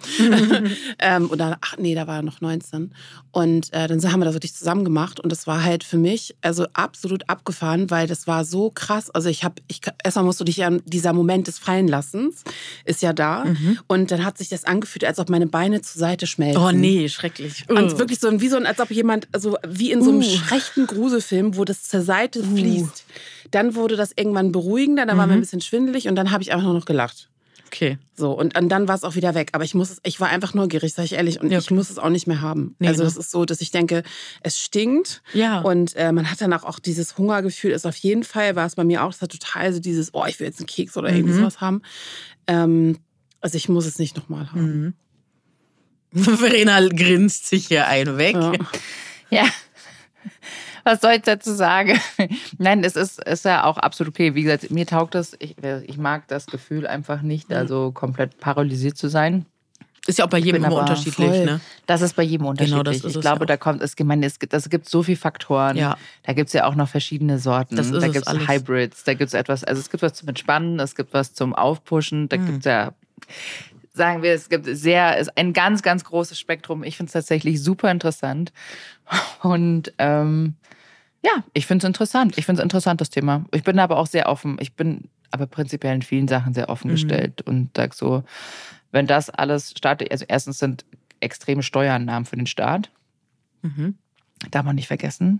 [SPEAKER 3] ähm, und dann, ach nee, da war er noch neunzehn. Und äh, dann haben wir das wirklich zusammen gemacht. Und das war halt für mich also absolut abgefahren, weil das war so krass. Also ich habe, ich, erstmal musst du dich ja, dieser Moment des Fallenlassens ist ja da.
[SPEAKER 1] Mhm.
[SPEAKER 3] Und dann hat sich das angefühlt, als ob meine Beine zur Seite schmelzen.
[SPEAKER 1] Oh nee, schrecklich.
[SPEAKER 3] Und
[SPEAKER 1] Ugh.
[SPEAKER 3] wirklich so, wie so, als ob jemand, also wie in so einem
[SPEAKER 1] Uh.
[SPEAKER 3] schlechten Gruselfilm, wo das zur Seite fließt. Dann wurde das irgendwann beruhigender, dann war mir
[SPEAKER 1] Mhm.
[SPEAKER 3] ein bisschen schwindelig und dann habe ich einfach nur noch gelacht.
[SPEAKER 1] Okay.
[SPEAKER 3] So, und, und dann war es auch wieder weg. Aber ich muss es, ich war einfach neugierig, sag ich ehrlich. Und
[SPEAKER 1] Ja.
[SPEAKER 3] ich muss es auch nicht mehr haben.
[SPEAKER 1] Nee,
[SPEAKER 3] also
[SPEAKER 1] ne?
[SPEAKER 3] es ist so, dass ich denke, es stinkt.
[SPEAKER 1] Ja.
[SPEAKER 3] Und äh, man hat danach auch dieses Hungergefühl, ist auf jeden Fall, war es bei mir auch, das hat total so dieses, oh, ich will jetzt einen Keks oder irgendwie
[SPEAKER 1] Mhm.
[SPEAKER 3] sowas haben. Ähm, also ich muss es nicht nochmal haben.
[SPEAKER 1] Mhm. Verena grinst sich hier ein weg.
[SPEAKER 3] Ja.
[SPEAKER 2] Ja. Was soll ich dazu sagen? Nein, es ist, ist ja auch absolut okay. Wie gesagt, mir taugt das. Ich, ich mag das Gefühl einfach nicht, also komplett paralysiert zu sein.
[SPEAKER 1] Ist ja auch bei jedem
[SPEAKER 2] bin
[SPEAKER 1] immer
[SPEAKER 2] aber
[SPEAKER 1] unterschiedlich,
[SPEAKER 3] voll.
[SPEAKER 1] ne?
[SPEAKER 2] Das ist bei jedem unterschiedlich.
[SPEAKER 1] Genau, das ist
[SPEAKER 2] ich
[SPEAKER 1] es
[SPEAKER 2] glaube,
[SPEAKER 1] ja auch.
[SPEAKER 2] da kommt, es, ich meine, es gibt, es gibt so viele Faktoren.
[SPEAKER 1] Ja.
[SPEAKER 2] Da gibt es ja auch noch verschiedene Sorten.
[SPEAKER 1] Das ist
[SPEAKER 2] da
[SPEAKER 1] es
[SPEAKER 2] gibt es
[SPEAKER 1] alles.
[SPEAKER 2] Hybrids, da gibt es etwas, also es gibt was zum Entspannen, es gibt was zum Aufpushen, da
[SPEAKER 1] Mhm.
[SPEAKER 2] gibt es ja, sagen wir, es gibt sehr, ist ein ganz, ganz großes Spektrum. Ich finde es tatsächlich super interessant. Und ähm, ja, ich finde es interessant. Ich finde es interessant, das Thema. Ich bin aber auch sehr offen. Ich bin aber prinzipiell in vielen Sachen sehr offen
[SPEAKER 1] Mhm.
[SPEAKER 2] gestellt und sag so, wenn das alles startet, also erstens sind extreme Steuereinnahmen für den Staat,
[SPEAKER 1] Mhm.
[SPEAKER 2] darf man nicht vergessen.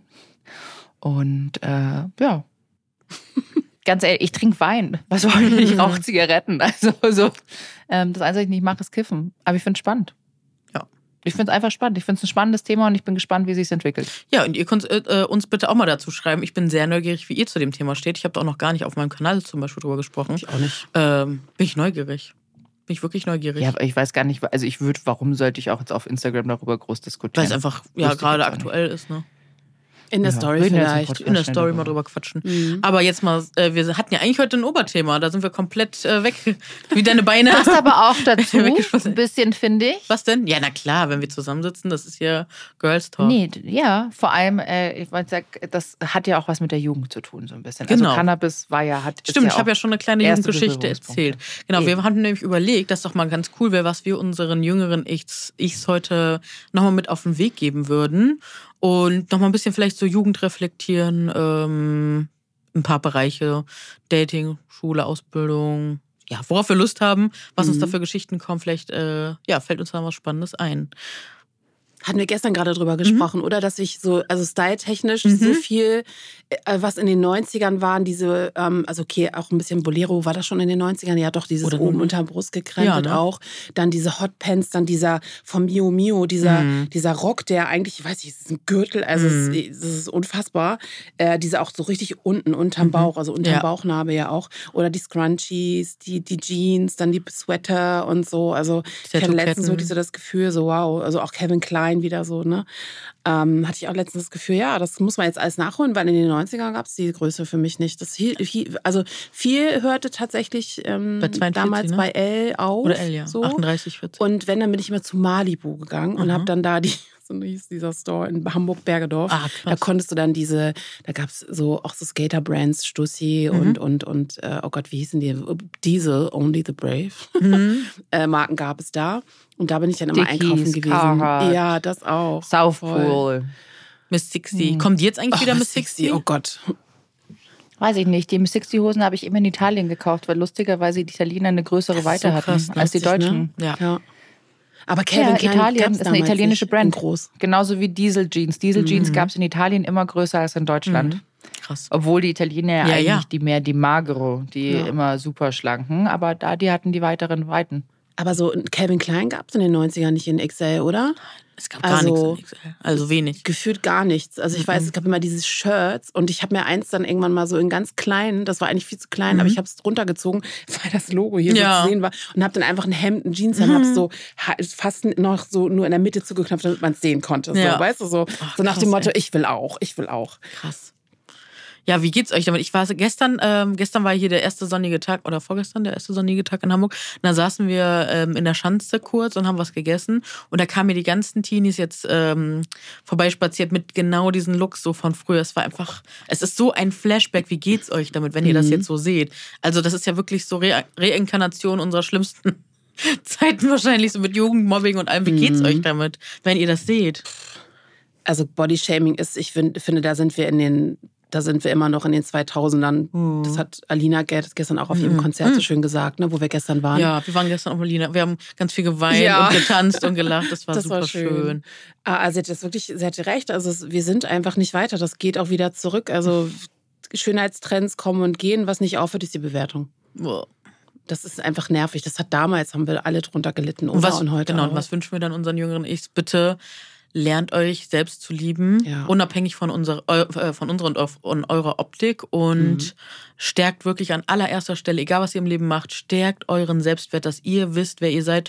[SPEAKER 2] Und äh, ja, ganz ehrlich, ich trinke Wein. Was soll ich? Ich rauche Zigaretten. Also so, ähm, das Einzige, was ich nicht mache, ist kiffen. Aber ich finde es spannend.
[SPEAKER 1] Ja.
[SPEAKER 2] Ich finde es einfach spannend. Ich finde es ein spannendes Thema und ich bin gespannt, wie sich es entwickelt.
[SPEAKER 1] Ja, und ihr könnt äh, uns bitte auch mal dazu schreiben. Ich bin sehr neugierig, wie ihr zu dem Thema steht. Ich habe da auch noch gar nicht auf meinem Kanal zum Beispiel drüber gesprochen.
[SPEAKER 3] Ich auch nicht.
[SPEAKER 1] Ähm, bin ich neugierig. Bin ich wirklich neugierig.
[SPEAKER 2] Ja, aber ich weiß gar nicht, also ich würde, warum sollte ich auch jetzt auf Instagram darüber groß diskutieren?
[SPEAKER 1] Weil es einfach ja
[SPEAKER 2] Wüsste ich
[SPEAKER 1] gerade
[SPEAKER 2] jetzt auch
[SPEAKER 1] aktuell ist, ne?
[SPEAKER 3] In der
[SPEAKER 2] Ja,
[SPEAKER 3] Story
[SPEAKER 2] reden wir jetzt im
[SPEAKER 3] vielleicht.
[SPEAKER 2] Podcast.
[SPEAKER 1] In der
[SPEAKER 2] schnell
[SPEAKER 1] Story
[SPEAKER 2] darüber.
[SPEAKER 1] mal drüber quatschen.
[SPEAKER 3] Mhm.
[SPEAKER 1] Aber jetzt mal, äh, wir hatten ja eigentlich heute ein Oberthema. Da sind wir komplett äh, weg. Wie deine Beine.
[SPEAKER 2] Das aber auch dazu,
[SPEAKER 1] Weggeschmissen.
[SPEAKER 2] ein bisschen, finde ich.
[SPEAKER 1] Was denn? Ja, na klar, wenn wir zusammensitzen, das ist ja Girls Talk.
[SPEAKER 2] Nee, ja, vor allem, äh, ich wollte sagen, das hat ja auch was mit der Jugend zu tun, so ein bisschen.
[SPEAKER 1] Genau.
[SPEAKER 2] Also Cannabis war ja, hat. ist
[SPEAKER 1] Stimmt,
[SPEAKER 2] ja
[SPEAKER 1] ich habe
[SPEAKER 2] auch
[SPEAKER 1] ja schon eine kleine
[SPEAKER 2] erste
[SPEAKER 1] Jugendgeschichte
[SPEAKER 2] Berührungspunkte.
[SPEAKER 1] erzählt. Genau, wir
[SPEAKER 2] Eben.
[SPEAKER 1] haben nämlich überlegt, dass doch mal ganz cool wäre, was wir unseren jüngeren Ichs, Ichs heute nochmal mit auf den Weg geben würden. Und nochmal ein bisschen vielleicht so Jugend reflektieren, ähm, ein paar Bereiche, Dating, Schule, Ausbildung, ja, worauf wir Lust haben, was uns
[SPEAKER 3] Mhm.
[SPEAKER 1] da für Geschichten kommen. Vielleicht äh, ja, fällt uns da was Spannendes ein.
[SPEAKER 3] Hatten wir gestern gerade drüber gesprochen, oder? Dass ich so, also styletechnisch
[SPEAKER 1] Mhm.
[SPEAKER 3] so viel, äh, was in den neunzigern waren, diese, ähm, also okay, auch ein bisschen Bolero, war das schon in den neunzigern? Ja, doch, dieses
[SPEAKER 1] Oder
[SPEAKER 3] oben
[SPEAKER 1] nur-
[SPEAKER 3] unterm Brust gekrempelt
[SPEAKER 1] Ja, ne?
[SPEAKER 3] auch. Dann diese Hotpants, dann dieser vom Mio Mio, dieser,
[SPEAKER 1] Mhm.
[SPEAKER 3] dieser Rock, der eigentlich, ich weiß nicht, es ist ein Gürtel, also
[SPEAKER 1] Mhm.
[SPEAKER 3] es, ist, es ist unfassbar. Äh, diese auch so richtig unten, unterm
[SPEAKER 1] Mhm.
[SPEAKER 3] Bauch, also unterm
[SPEAKER 1] Ja.
[SPEAKER 3] Bauchnabel ja auch. Oder die Scrunchies, die, die Jeans, dann die Sweater und so. Also ich hatte letztens
[SPEAKER 1] Tattoo-Ketten.
[SPEAKER 3] wirklich so das Gefühl, so wow, also auch Calvin Klein wieder so, ne? Ähm, hatte ich auch letztens das Gefühl, ja, das muss man jetzt alles nachholen, weil in den neunzigern gab es die Größe für mich nicht. Das viel, viel, also viel hörte tatsächlich ähm,
[SPEAKER 1] Bei zweiundvierzig,
[SPEAKER 3] damals
[SPEAKER 1] ne?
[SPEAKER 3] bei L auf.
[SPEAKER 1] Oder L, ja.
[SPEAKER 3] So.
[SPEAKER 1] achtunddreißig, vierzig.
[SPEAKER 3] Und wenn, dann bin ich immer zu Malibu gegangen und
[SPEAKER 1] Mhm.
[SPEAKER 3] habe dann da die, so hieß dieser Store in Hamburg-Bergedorf.
[SPEAKER 1] Ah,
[SPEAKER 3] Da
[SPEAKER 1] krass.
[SPEAKER 3] konntest du dann diese, da gab es so auch so Skater-Brands, Stussi
[SPEAKER 1] Mhm.
[SPEAKER 3] und, und, und äh, oh Gott, wie hießen die? Diesel, Only the Brave.
[SPEAKER 1] Mhm.
[SPEAKER 3] äh, Marken gab es da. Und da bin ich dann immer
[SPEAKER 2] Dickies,
[SPEAKER 3] einkaufen gewesen.
[SPEAKER 2] Carhartt,
[SPEAKER 3] Ja, das auch.
[SPEAKER 2] South
[SPEAKER 3] Voll.
[SPEAKER 2] Pole.
[SPEAKER 1] Miss Sixty.
[SPEAKER 2] Mhm.
[SPEAKER 1] Kommt die jetzt eigentlich
[SPEAKER 3] Oh,
[SPEAKER 1] wieder
[SPEAKER 3] Miss
[SPEAKER 1] Miss Sixty?
[SPEAKER 3] Oh Gott.
[SPEAKER 2] Weiß ich nicht. Die Miss Sixty-Hosen habe ich immer in Italien gekauft, weil lustigerweise die Italiener eine größere
[SPEAKER 3] Das ist
[SPEAKER 2] Weite
[SPEAKER 3] so
[SPEAKER 2] hatten
[SPEAKER 3] krass,
[SPEAKER 2] als die
[SPEAKER 3] lustig, ne?
[SPEAKER 2] Deutschen.
[SPEAKER 1] Ja.
[SPEAKER 3] Ja. Aber Calvin
[SPEAKER 2] Ja,
[SPEAKER 3] Klein
[SPEAKER 2] Italien
[SPEAKER 3] gab's
[SPEAKER 2] ist eine
[SPEAKER 3] damals
[SPEAKER 2] italienische
[SPEAKER 3] nicht
[SPEAKER 2] Brand.
[SPEAKER 3] in groß.
[SPEAKER 2] Genauso wie Diesel Jeans. Diesel Jeans
[SPEAKER 3] Mhm.
[SPEAKER 2] gab es in Italien immer größer als in Deutschland.
[SPEAKER 1] Mhm. Krass.
[SPEAKER 2] Obwohl die Italiener ja,
[SPEAKER 1] Ja,
[SPEAKER 2] eigentlich
[SPEAKER 1] ja.
[SPEAKER 2] die mehr die magero, die
[SPEAKER 3] Ja.
[SPEAKER 2] immer super schlanken, aber da die hatten die weiteren Weiten.
[SPEAKER 3] Aber so Calvin Klein gab es in den neunzigern nicht in X L, oder?
[SPEAKER 1] Es gab gar
[SPEAKER 3] Also-
[SPEAKER 1] nichts in X L. Also wenig.
[SPEAKER 3] Gefühlt gar nichts. Also ich weiß, es gab immer diese Shirts und ich habe mir eins dann irgendwann mal so in ganz klein, das war eigentlich viel zu klein,
[SPEAKER 1] Mhm.
[SPEAKER 3] aber ich habe es runtergezogen, weil das Logo hier
[SPEAKER 1] Ja.
[SPEAKER 3] so zu sehen war und habe dann einfach ein Hemd, ein Jeanshemd,
[SPEAKER 1] Mhm.
[SPEAKER 3] habe so ha- fast noch so nur in der Mitte zugeknöpft, damit man es sehen konnte. So,
[SPEAKER 1] Ja.
[SPEAKER 3] weißt du, so,
[SPEAKER 1] Ach,
[SPEAKER 3] so nach
[SPEAKER 1] krass,
[SPEAKER 3] dem Motto,
[SPEAKER 1] ey.
[SPEAKER 3] ich will auch, ich will auch.
[SPEAKER 1] Krass. Ja, wie geht's euch damit? Ich war gestern, ähm, gestern war hier der erste sonnige Tag oder vorgestern der erste sonnige Tag in Hamburg. Und da saßen wir ähm, in der Schanze kurz und haben was gegessen. Und da kamen mir die ganzen Teenies jetzt ähm, vorbeispaziert mit genau diesen Looks so von früher. Es war einfach, es ist so ein Flashback. Wie geht's euch damit, wenn ihr das
[SPEAKER 3] Mhm.
[SPEAKER 1] jetzt so seht? Also das ist ja wirklich so Re Reinkarnation unserer schlimmsten Zeiten wahrscheinlich, so mit Jugendmobbing und allem. Wie geht's
[SPEAKER 3] Mhm.
[SPEAKER 1] euch damit, wenn ihr das seht?
[SPEAKER 3] Also Bodyshaming ist, ich find, finde, da sind wir in den, da sind wir immer noch in den zweitausendern.
[SPEAKER 1] Mhm.
[SPEAKER 3] Das hat Alina Gerd gestern auch auf ihrem
[SPEAKER 1] Mhm.
[SPEAKER 3] Konzert so
[SPEAKER 1] Mhm.
[SPEAKER 3] schön gesagt, ne, wo wir gestern waren.
[SPEAKER 1] Ja, wir waren gestern auf Berlin. Wir haben ganz viel geweint
[SPEAKER 3] Ja.
[SPEAKER 1] und getanzt und gelacht. Das war
[SPEAKER 3] Das
[SPEAKER 1] super
[SPEAKER 3] war
[SPEAKER 1] schön.
[SPEAKER 3] schön. Ah, Also sie hat das wirklich, sie hatte recht. Also es, wir sind einfach nicht weiter. Das geht auch wieder zurück. Also Schönheitstrends kommen und gehen. Was nicht aufhört, ist die Bewertung.
[SPEAKER 1] Boah.
[SPEAKER 3] Das ist einfach nervig. Das hat damals, haben wir alle drunter gelitten.
[SPEAKER 1] Und, was,
[SPEAKER 3] und heute
[SPEAKER 1] genau,
[SPEAKER 3] auch.
[SPEAKER 1] und was wünschen wir dann unseren jüngeren Ichs? Bitte lernt euch selbst zu lieben,
[SPEAKER 3] ja.
[SPEAKER 1] unabhängig von, unser, äh, von unserer und, und eurer Optik und mhm. stärkt wirklich an allererster Stelle, egal was ihr im Leben macht, stärkt euren Selbstwert, dass ihr wisst, wer ihr seid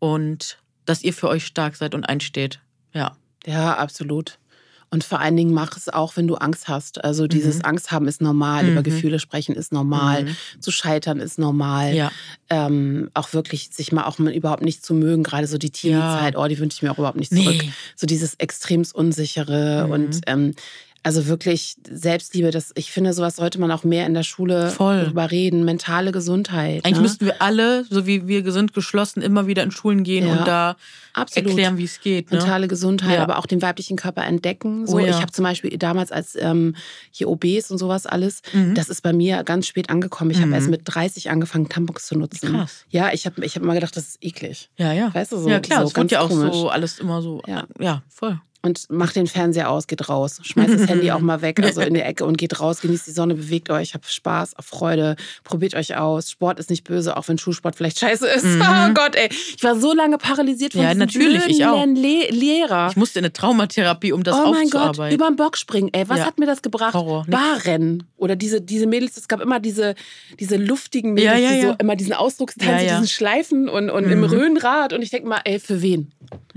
[SPEAKER 1] und dass ihr für euch stark seid und einsteht. Ja,
[SPEAKER 3] ja, absolut. Und vor allen Dingen mach es auch, wenn du Angst hast. Also dieses mhm. Angst haben ist normal, mhm. über Gefühle sprechen ist normal, mhm. zu scheitern ist normal.
[SPEAKER 1] Ja.
[SPEAKER 3] Ähm, auch wirklich sich mal auch mal überhaupt nicht zu mögen, gerade so die Teenie-Zeit, ja. oh, die wünsche ich mir auch überhaupt nicht zurück. Nee. So dieses extremst Unsichere mhm. und ähm, also wirklich Selbstliebe, das, ich finde, sowas sollte man auch mehr in der Schule
[SPEAKER 1] Voll.
[SPEAKER 3] drüber reden. Mentale Gesundheit.
[SPEAKER 1] Eigentlich
[SPEAKER 3] ne?
[SPEAKER 1] müssten wir alle, so wie wir gesund geschlossen, immer wieder in Schulen gehen ja. und da Absolut. erklären, wie es geht. Ne?
[SPEAKER 3] Mentale Gesundheit, ja. aber auch den weiblichen Körper entdecken. So,
[SPEAKER 1] oh, ja.
[SPEAKER 3] Ich habe zum Beispiel damals als ähm, hier obes und sowas alles, mhm. das ist bei mir ganz spät angekommen. Ich mhm. habe erst mit dreißig angefangen, Tampons zu nutzen.
[SPEAKER 1] Krass.
[SPEAKER 3] Ja, ich habe ich hab immer gedacht, das ist eklig.
[SPEAKER 1] Ja, ja.
[SPEAKER 3] Weißt du, so,
[SPEAKER 1] ja, klar,
[SPEAKER 3] so
[SPEAKER 1] es wird ja auch
[SPEAKER 3] komisch.
[SPEAKER 1] so alles immer so. Ja, ja voll.
[SPEAKER 3] Und macht den Fernseher aus, geht raus. Schmeißt das Handy auch mal weg, also in die Ecke und geht raus, genießt die Sonne, bewegt euch, habt Spaß, Freude, probiert euch aus. Sport ist nicht böse, auch wenn Schulsport vielleicht scheiße ist. Mhm. Oh Gott, ey. Ich war so lange paralysiert von
[SPEAKER 1] ja,
[SPEAKER 3] diesem
[SPEAKER 1] natürlich, ich auch.
[SPEAKER 3] Le- Lehrer.
[SPEAKER 1] Ich musste in eine Traumatherapie, um das
[SPEAKER 3] oh
[SPEAKER 1] aufzuarbeiten.
[SPEAKER 3] Oh mein Gott, über den Bock springen. Ey, was ja. hat mir das gebracht?
[SPEAKER 1] Horror.
[SPEAKER 3] Barrennen. Oder diese, diese Mädels, es gab immer diese, diese luftigen Mädels,
[SPEAKER 1] ja, ja, ja.
[SPEAKER 3] die so immer diesen Ausdruckstanz,
[SPEAKER 1] ja, ja.
[SPEAKER 3] diesen Schleifen und, und mhm. im Röhnrad. Und ich denke mal, ey, für wen?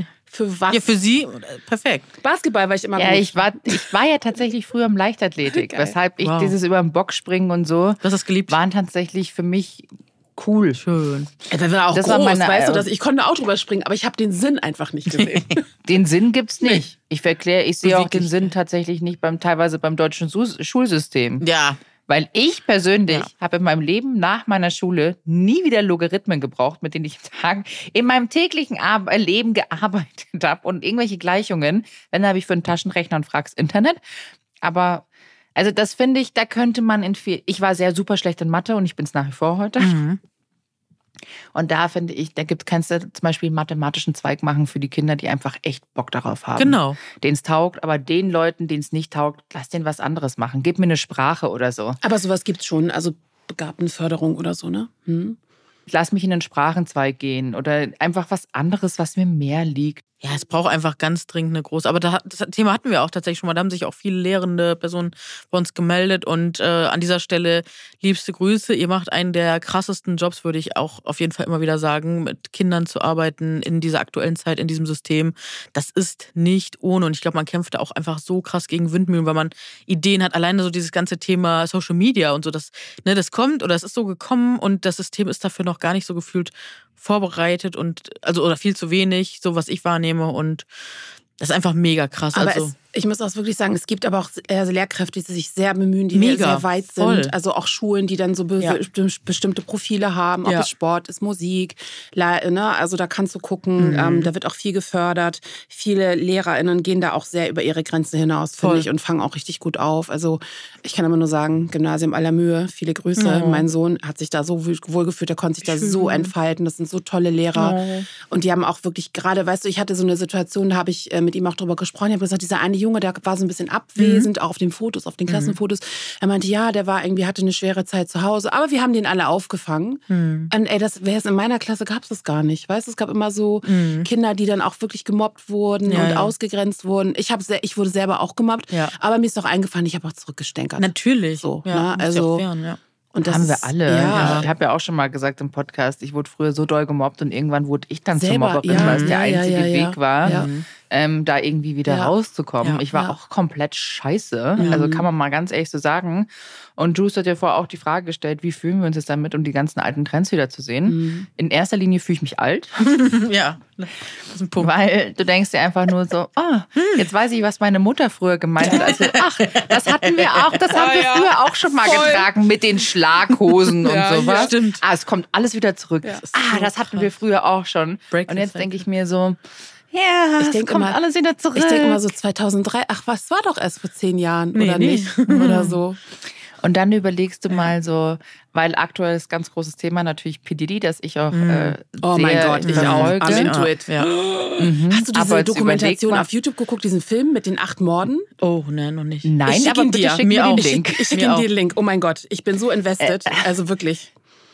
[SPEAKER 3] Für was?
[SPEAKER 1] Ja, für sie perfekt.
[SPEAKER 3] Basketball war ich immer
[SPEAKER 2] ja,
[SPEAKER 3] gut.
[SPEAKER 2] Ich war, ich war ja tatsächlich früher im Leichtathletik, weshalb ich wow. dieses über den Bock springen und so,
[SPEAKER 1] das ist geliebt.
[SPEAKER 2] waren tatsächlich für mich cool.
[SPEAKER 1] Schön.
[SPEAKER 3] Ja, das war auch
[SPEAKER 2] das
[SPEAKER 3] groß,
[SPEAKER 2] war meine,
[SPEAKER 3] weißt du, dass ich konnte auch drüber springen, aber ich habe den Sinn einfach nicht gesehen.
[SPEAKER 2] Den Sinn gibt's nicht. Ich verkläre, ich sehe auch den Sinn tatsächlich nicht beim teilweise beim deutschen Schulsystem.
[SPEAKER 1] Ja.
[SPEAKER 2] Weil ich persönlich
[SPEAKER 1] ja.
[SPEAKER 2] habe in meinem Leben nach meiner Schule nie wieder Logarithmen gebraucht, mit denen ich Tag in meinem täglichen Ar- Leben gearbeitet habe und irgendwelche Gleichungen. Wenn, habe ich für einen Taschenrechner und frag's Internet. Aber also das finde ich, da könnte man in viel. Ich war sehr super schlecht in Mathe und ich bin es nach wie vor heute.
[SPEAKER 1] Mhm.
[SPEAKER 2] Und da finde ich, da gibt, kannst du zum Beispiel einen mathematischen Zweig machen für die Kinder, die einfach echt Bock darauf haben.
[SPEAKER 1] Genau.
[SPEAKER 2] Denen es taugt, aber den Leuten, denen es nicht taugt, lass denen was anderes machen. Gib mir eine Sprache oder so.
[SPEAKER 3] Aber sowas gibt's schon, also Begabtenförderung oder so, ne? Hm?
[SPEAKER 2] Lass mich in einen Sprachenzweig gehen oder einfach was anderes, was mir mehr liegt.
[SPEAKER 1] Ja, es braucht einfach ganz dringend eine große. Aber das Thema hatten wir auch tatsächlich schon mal. Da haben sich auch viele lehrende Personen bei uns gemeldet. Und äh, an dieser Stelle liebste Grüße. Ihr macht einen der krassesten Jobs, würde ich auch auf jeden Fall immer wieder sagen, mit Kindern zu arbeiten in dieser aktuellen Zeit, in diesem System. Das ist nicht ohne. Und ich glaube, man kämpft da auch einfach so krass gegen Windmühlen, weil man Ideen hat. Alleine so dieses ganze Thema Social Media und so. Das, ne, das kommt oder es ist so gekommen und das System ist dafür noch gar nicht so gefühlt vorbereitet und also oder viel zu wenig, so was ich wahrnehme und das ist einfach mega krass.
[SPEAKER 3] Aber
[SPEAKER 1] also
[SPEAKER 3] es, ich muss auch wirklich sagen, es gibt aber auch also Lehrkräfte, die sich sehr bemühen, die
[SPEAKER 1] mega,
[SPEAKER 3] sehr weit sind.
[SPEAKER 1] Voll.
[SPEAKER 3] Also auch Schulen, die dann so be-
[SPEAKER 1] ja.
[SPEAKER 3] bestimmte Profile haben, ob
[SPEAKER 1] ja.
[SPEAKER 3] es Sport ist, Musik, ne? Also da kannst du gucken, mhm. ähm, da wird auch viel gefördert. Viele LehrerInnen gehen da auch sehr über ihre Grenzen hinaus, finde ich, und fangen auch richtig gut auf. Also ich kann immer nur sagen, Gymnasium aller Mühe, viele Grüße. Oh. Mein Sohn hat sich da so wohlgefühlt, der konnte sich da Schön. so entfalten. Das sind so tolle Lehrer. Oh. Und die haben auch wirklich gerade, weißt du, ich hatte so eine Situation, da habe ich mit ihm auch drüber gesprochen. Ich habe gesagt, dieser eine Junge, der war so ein bisschen abwesend, mhm. auch auf den Fotos, auf den Klassenfotos. Er meinte, ja, der war irgendwie, hatte eine schwere Zeit zu Hause, aber wir haben den alle aufgefangen. Mhm. Und ey, das wäre es in meiner Klasse, gab es das gar nicht. Weißt du, es gab immer so mhm. Kinder, die dann auch wirklich gemobbt wurden
[SPEAKER 1] ja,
[SPEAKER 3] und
[SPEAKER 1] ja.
[SPEAKER 3] ausgegrenzt wurden. Ich, hab, ich wurde selber auch gemobbt,
[SPEAKER 1] ja.
[SPEAKER 3] aber mir ist doch eingefallen, ich habe auch zurückgestänkert.
[SPEAKER 1] Natürlich.
[SPEAKER 3] So,
[SPEAKER 1] ja,
[SPEAKER 3] ne? Also,
[SPEAKER 1] fern, ja.
[SPEAKER 2] Und das haben wir alle.
[SPEAKER 3] Ja.
[SPEAKER 2] Ich habe ja auch schon mal gesagt im Podcast, ich wurde früher so doll gemobbt und irgendwann wurde ich dann
[SPEAKER 3] Selber,
[SPEAKER 2] zur Mobberin,
[SPEAKER 3] ja,
[SPEAKER 2] weil es der
[SPEAKER 3] ja,
[SPEAKER 2] einzige
[SPEAKER 3] ja, ja,
[SPEAKER 2] Weg war,
[SPEAKER 3] ja.
[SPEAKER 2] ähm, da irgendwie wieder
[SPEAKER 3] ja.
[SPEAKER 2] rauszukommen.
[SPEAKER 3] Ja,
[SPEAKER 2] ich war
[SPEAKER 3] ja.
[SPEAKER 2] auch komplett scheiße,
[SPEAKER 3] Mhm.
[SPEAKER 2] also kann man mal ganz ehrlich so sagen. Und Juice hat ja vorher auch die Frage gestellt, wie fühlen wir uns jetzt damit, um die ganzen alten Trends wieder zu sehen. Mhm. In erster Linie fühle ich mich alt.
[SPEAKER 1] Ja, das ist ein Punkt.
[SPEAKER 2] Weil du denkst dir einfach nur so, ah, jetzt weiß ich, was meine Mutter früher gemeint hat. Also, ach, das hatten wir auch, das haben wir
[SPEAKER 3] ja,
[SPEAKER 2] früher auch schon mal
[SPEAKER 3] voll.
[SPEAKER 2] getragen mit den Schlaghosen und
[SPEAKER 3] Ja,
[SPEAKER 2] sowas.
[SPEAKER 3] ja, stimmt.
[SPEAKER 2] Ah, es kommt alles wieder zurück.
[SPEAKER 3] Ja,
[SPEAKER 2] ah,
[SPEAKER 1] so
[SPEAKER 2] das hatten
[SPEAKER 1] krass.
[SPEAKER 2] wir früher auch schon.
[SPEAKER 1] Break
[SPEAKER 2] und
[SPEAKER 1] the
[SPEAKER 2] jetzt
[SPEAKER 1] cycle.
[SPEAKER 2] denke ich mir so, ja,
[SPEAKER 3] Ich
[SPEAKER 2] es
[SPEAKER 3] denk
[SPEAKER 2] kommt
[SPEAKER 3] immer-
[SPEAKER 2] alles wieder zurück.
[SPEAKER 3] Ich denke mal so zweitausenddrei, ach was, war doch erst vor zehn Jahren,
[SPEAKER 1] Nee,
[SPEAKER 3] oder
[SPEAKER 1] nee.
[SPEAKER 3] nicht? Oder so.
[SPEAKER 2] Und dann überlegst du mal so, weil aktuell ist ganz großes Thema natürlich P. Diddy, das ich auch äh,
[SPEAKER 3] Oh
[SPEAKER 2] sehr
[SPEAKER 3] mein Gott, ich auch.
[SPEAKER 2] verfolge.
[SPEAKER 3] I'm into it.
[SPEAKER 1] Ja.
[SPEAKER 2] Mhm.
[SPEAKER 3] Hast du diese
[SPEAKER 2] Aber jetzt
[SPEAKER 3] Dokumentation
[SPEAKER 2] überleg mal-
[SPEAKER 3] auf YouTube geguckt, diesen Film mit den acht Morden?
[SPEAKER 1] Oh, nein, noch nicht.
[SPEAKER 2] Nein,
[SPEAKER 3] ich schick
[SPEAKER 2] aber
[SPEAKER 3] ihn
[SPEAKER 2] bitte
[SPEAKER 3] dir.
[SPEAKER 2] schick
[SPEAKER 1] Mir
[SPEAKER 2] mir
[SPEAKER 1] auch.
[SPEAKER 2] den Link.
[SPEAKER 3] Ich schicke
[SPEAKER 1] Mir
[SPEAKER 3] ihm
[SPEAKER 1] auch.
[SPEAKER 3] dir den Link. Oh mein Gott, ich bin so invested. Also wirklich.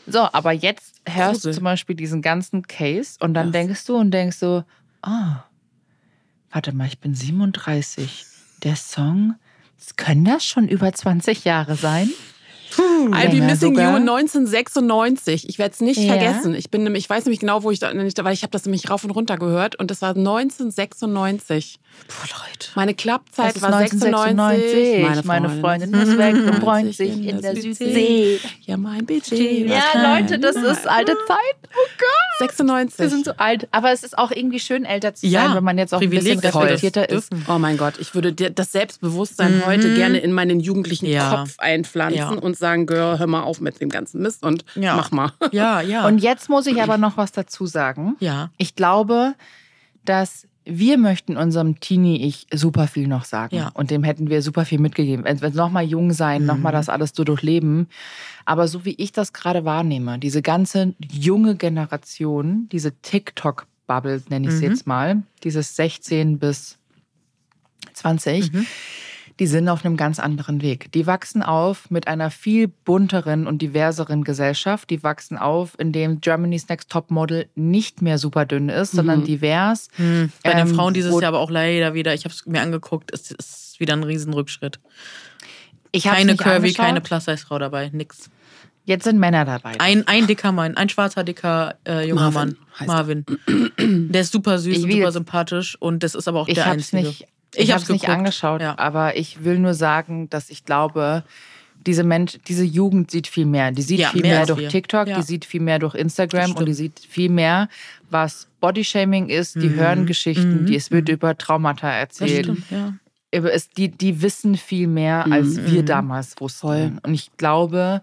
[SPEAKER 2] So, aber jetzt hörst
[SPEAKER 3] Grusel.
[SPEAKER 2] du zum Beispiel diesen ganzen Case und dann
[SPEAKER 3] Yes.
[SPEAKER 2] denkst du und denkst so, ah, warte mal, ich bin siebenunddreißig. Der Song, können das schon über zwanzig Jahre sein?
[SPEAKER 3] I'll be
[SPEAKER 2] länger
[SPEAKER 3] missing
[SPEAKER 2] sogar.
[SPEAKER 3] you neunzehnhundertsechsundneunzig. Ich werde es nicht
[SPEAKER 2] Ja.
[SPEAKER 3] vergessen. Ich bin nämlich, ich weiß nämlich genau, wo ich da, weil ich habe das nämlich rauf und runter gehört und das war neunzehnhundertsechsundneunzig.
[SPEAKER 1] Boah, Leute.
[SPEAKER 3] Meine Klappzeit
[SPEAKER 2] Es ist
[SPEAKER 3] war sechsundneunzig.
[SPEAKER 2] Meine, meine Freundin ist weg und bräunt sich in der Südsee.
[SPEAKER 3] Ja, mein Budget.
[SPEAKER 2] Ja, Leute, das ist alte Zeit. Oh Gott.
[SPEAKER 3] sechsundneunzig.
[SPEAKER 2] Wir sind so alt. Aber es ist auch irgendwie schön, älter zu sein,
[SPEAKER 1] Ja,
[SPEAKER 2] wenn man jetzt auch ein
[SPEAKER 1] Privileg,
[SPEAKER 2] bisschen
[SPEAKER 1] dass wir das
[SPEAKER 2] reflektierter ist.
[SPEAKER 1] dürfen.
[SPEAKER 3] Oh mein Gott, ich würde dir das Selbstbewusstsein heute gerne in meinen jugendlichen
[SPEAKER 1] Ja.
[SPEAKER 3] Kopf einpflanzen
[SPEAKER 1] Ja.
[SPEAKER 3] und sagen, Girl, hör mal auf mit dem ganzen Mist und
[SPEAKER 1] Ja.
[SPEAKER 3] mach mal.
[SPEAKER 1] Ja, ja.
[SPEAKER 2] Und jetzt muss ich aber noch was dazu sagen.
[SPEAKER 1] ja.
[SPEAKER 2] Ich glaube, dass wir möchten unserem Teenie-Ich super viel noch sagen.
[SPEAKER 1] Ja.
[SPEAKER 2] Und dem hätten wir super viel mitgegeben. Wenn wir nochmal jung sein,
[SPEAKER 1] Mhm.
[SPEAKER 2] nochmal das alles so durchleben. Aber so wie ich das gerade wahrnehme, diese ganze junge Generation, diese TikTok-Bubble, nenne ich es
[SPEAKER 1] Mhm.
[SPEAKER 2] jetzt mal, dieses sechzehn bis zwanzig,
[SPEAKER 1] Mhm.
[SPEAKER 2] die sind auf einem ganz anderen Weg. Die wachsen auf mit einer viel bunteren und diverseren Gesellschaft. Die wachsen auf, in dem Germany's Next Topmodel nicht mehr super dünn ist, sondern divers.
[SPEAKER 1] Hm. Bei den
[SPEAKER 2] Ähm,
[SPEAKER 1] Frauen dieses
[SPEAKER 2] wo-
[SPEAKER 1] Jahr aber auch leider wieder, ich habe es mir angeguckt, es ist wieder ein Riesenrückschritt.
[SPEAKER 2] Ich hab's
[SPEAKER 1] Keine
[SPEAKER 2] nicht
[SPEAKER 1] Curvy,
[SPEAKER 2] angeschaut.
[SPEAKER 1] keine Plus-Size-Frau dabei, nix.
[SPEAKER 2] Jetzt sind Männer dabei.
[SPEAKER 1] Ein, ein dicker Mann, ein schwarzer, dicker äh, junger
[SPEAKER 3] Marvin
[SPEAKER 1] Mann,
[SPEAKER 3] heißt
[SPEAKER 1] Marvin. Der ist super süß
[SPEAKER 2] Ich
[SPEAKER 1] und
[SPEAKER 2] will-
[SPEAKER 1] super sympathisch und das ist aber auch
[SPEAKER 2] ich
[SPEAKER 1] der
[SPEAKER 2] habe
[SPEAKER 1] Einzige.
[SPEAKER 2] nicht,
[SPEAKER 1] Ich
[SPEAKER 2] ich
[SPEAKER 1] hab's
[SPEAKER 2] hab's nicht
[SPEAKER 1] geguckt,
[SPEAKER 2] angeschaut,
[SPEAKER 1] ja.
[SPEAKER 2] aber ich will nur sagen, dass ich glaube, diese Mensch, diese Jugend sieht viel mehr. Die sieht
[SPEAKER 1] Ja,
[SPEAKER 2] viel
[SPEAKER 1] mehr
[SPEAKER 2] mehr
[SPEAKER 1] als
[SPEAKER 2] durch
[SPEAKER 1] wir.
[SPEAKER 2] TikTok,
[SPEAKER 1] Ja.
[SPEAKER 2] die sieht viel mehr durch Instagram
[SPEAKER 1] Das
[SPEAKER 2] und die sieht viel mehr, was Bodyshaming ist. Die
[SPEAKER 1] Mhm.
[SPEAKER 2] hören Geschichten,
[SPEAKER 1] Mhm.
[SPEAKER 2] die, es wird
[SPEAKER 1] Mhm.
[SPEAKER 2] über Traumata
[SPEAKER 1] Das
[SPEAKER 2] erzählt.
[SPEAKER 1] stimmt, ja.
[SPEAKER 2] Aber es, die, die wissen viel mehr, als wir
[SPEAKER 1] Mhm.
[SPEAKER 2] damals wussten.
[SPEAKER 3] Voll.
[SPEAKER 2] Und ich glaube,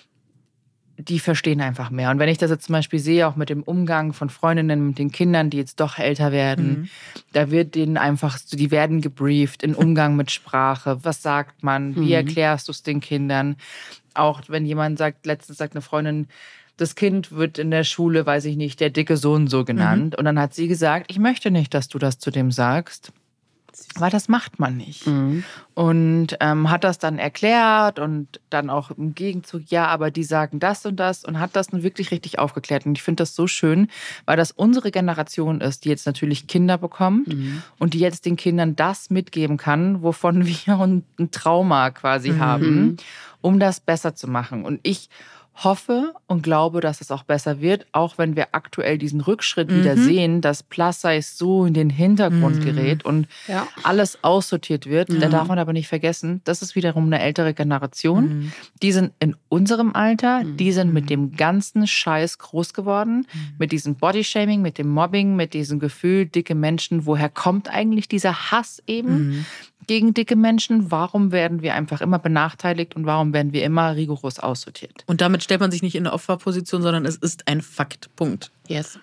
[SPEAKER 2] die verstehen einfach mehr. Und wenn ich das jetzt zum Beispiel sehe, auch mit dem Umgang von Freundinnen mit den Kindern, die jetzt doch älter werden,
[SPEAKER 1] Mhm.
[SPEAKER 2] da wird denen einfach, so- die werden gebrieft in Umgang mit Sprache. Was sagt man? Wie
[SPEAKER 3] Mhm.
[SPEAKER 2] erklärst du es den Kindern? Auch wenn jemand sagt, letztens sagt eine Freundin, das Kind wird in der Schule, weiß ich nicht, der dicke Sohn so genannt. Und dann hat sie gesagt, ich möchte nicht, dass du das zu dem sagst. Weil das macht man nicht.
[SPEAKER 3] Mhm.
[SPEAKER 2] Und ähm, hat das dann erklärt und dann auch im Gegenzug, ja, aber die sagen das und das und hat das nun wirklich richtig aufgeklärt. Und ich finde das so schön, weil das unsere Generation ist, die jetzt natürlich Kinder bekommt
[SPEAKER 3] Mhm.
[SPEAKER 2] und die jetzt den Kindern das mitgeben kann, wovon wir ein Trauma quasi
[SPEAKER 3] Mhm.
[SPEAKER 2] haben, um das besser zu machen. Und ich hoffe und glaube, dass es auch besser wird, auch wenn wir aktuell diesen Rückschritt wieder
[SPEAKER 1] Mhm.
[SPEAKER 2] sehen, dass Plus-Size so in den Hintergrund
[SPEAKER 1] Mhm.
[SPEAKER 2] gerät und
[SPEAKER 3] Ja.
[SPEAKER 2] alles aussortiert wird. Da
[SPEAKER 3] Ja.
[SPEAKER 2] darf man aber nicht vergessen, das ist wiederum eine ältere Generation.
[SPEAKER 1] Mhm.
[SPEAKER 2] Die sind in unserem Alter,
[SPEAKER 3] Mhm.
[SPEAKER 2] die sind mit dem ganzen Scheiß groß geworden, mit diesem Bodyshaming, mit dem Mobbing, mit diesem Gefühl, dicke Menschen, woher kommt eigentlich dieser Hass eben
[SPEAKER 1] Mhm.
[SPEAKER 2] gegen dicke Menschen? Warum werden wir einfach immer benachteiligt und warum werden wir immer rigoros aussortiert?
[SPEAKER 1] Und damit stellt man sich nicht in eine Opferposition, sondern es ist ein Fakt. Punkt.
[SPEAKER 3] Yes.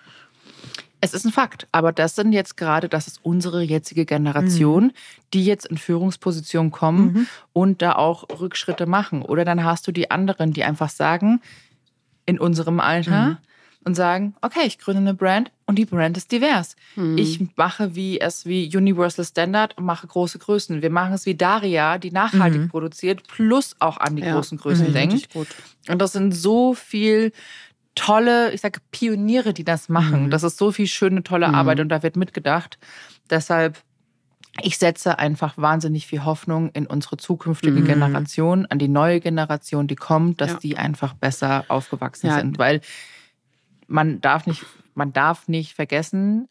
[SPEAKER 2] Es ist ein Fakt, aber das sind jetzt gerade, das ist unsere jetzige Generation, die jetzt in Führungspositionen kommen
[SPEAKER 1] Mhm.
[SPEAKER 2] und da auch Rückschritte machen. Oder dann hast du die anderen, die einfach sagen, in unserem Alter
[SPEAKER 1] Mhm.
[SPEAKER 2] und sagen, okay, ich gründe eine Brand und die Brand ist divers.
[SPEAKER 3] Mhm.
[SPEAKER 2] Ich mache wie es wie Universal Standard und mache große Größen. Wir machen es wie Daria, die nachhaltig
[SPEAKER 1] Mhm.
[SPEAKER 2] produziert, plus auch an die
[SPEAKER 3] Ja.
[SPEAKER 2] großen Größen
[SPEAKER 3] Mhm.
[SPEAKER 2] denkt.
[SPEAKER 3] Richtig gut.
[SPEAKER 2] Und das sind so viel tolle, ich sage Pioniere, die das machen.
[SPEAKER 1] Mhm.
[SPEAKER 2] Das ist so viel schöne, tolle
[SPEAKER 3] Mhm.
[SPEAKER 2] Arbeit und da wird mitgedacht. Deshalb, ich setze einfach wahnsinnig viel Hoffnung in unsere zukünftige
[SPEAKER 3] Mhm.
[SPEAKER 2] Generation, an die neue Generation, die kommt, dass
[SPEAKER 3] Ja.
[SPEAKER 2] die einfach besser aufgewachsen
[SPEAKER 3] Ja.
[SPEAKER 2] sind. Weil man darf nicht, man darf nicht vergessen,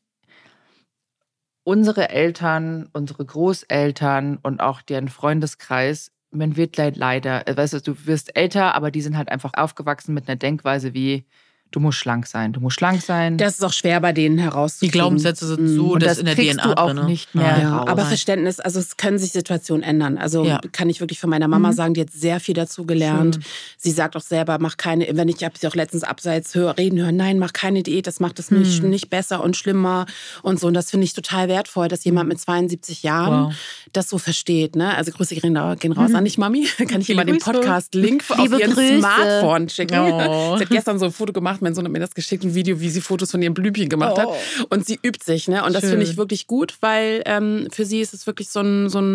[SPEAKER 2] unsere Eltern, unsere Großeltern und auch deren Freundeskreis, man wird leid- leider, äh, weißt du, du wirst älter, aber die sind halt einfach aufgewachsen mit einer Denkweise wie, du musst schlank sein, du musst schlank sein.
[SPEAKER 3] Das ist auch schwer bei denen
[SPEAKER 1] Die
[SPEAKER 3] herauszukriegen.
[SPEAKER 1] Glaubensätze sind so,
[SPEAKER 2] Und
[SPEAKER 1] das,
[SPEAKER 2] das
[SPEAKER 1] in der
[SPEAKER 2] kriegst
[SPEAKER 1] D N A
[SPEAKER 2] du auch
[SPEAKER 1] drin.
[SPEAKER 2] nicht mehr
[SPEAKER 3] Ja,
[SPEAKER 2] raus.
[SPEAKER 3] aber
[SPEAKER 1] Nein.
[SPEAKER 3] Verständnis, also es können sich Situationen ändern. Also
[SPEAKER 1] Ja.
[SPEAKER 3] kann ich wirklich von meiner Mama
[SPEAKER 1] Mhm.
[SPEAKER 3] sagen, die hat sehr viel dazu gelernt.
[SPEAKER 1] Schön.
[SPEAKER 3] Sie sagt auch selber, mach keine, wenn ich habe sie auch letztens abseits hör, reden hören, nein, mach keine Diät, das macht es nicht,
[SPEAKER 1] Mhm.
[SPEAKER 3] nicht besser und schlimmer und so. Und das finde ich total wertvoll, dass jemand mit zweiundsiebzig Jahren
[SPEAKER 1] Wow.
[SPEAKER 3] das so versteht. Ne? Also Grüße gehen ra- gehen raus
[SPEAKER 1] Mhm.
[SPEAKER 3] an dich, Mami. Kann ich
[SPEAKER 1] Viele
[SPEAKER 3] immer den
[SPEAKER 1] Grüße.
[SPEAKER 3] Podcast-Link auf
[SPEAKER 2] Liebe
[SPEAKER 3] ihren
[SPEAKER 2] Grüße.
[SPEAKER 3] Smartphone schicken.
[SPEAKER 1] Oh.
[SPEAKER 3] Sie hat gestern so ein Foto gemacht, mein Sohn hat mir das geschickt, ein Video, wie sie Fotos von ihrem Blümchen gemacht
[SPEAKER 1] Oh.
[SPEAKER 3] hat. Und sie übt sich. Ne? Und das
[SPEAKER 1] Schön.
[SPEAKER 3] finde ich wirklich gut, weil ähm, für sie ist es wirklich so ein, so ein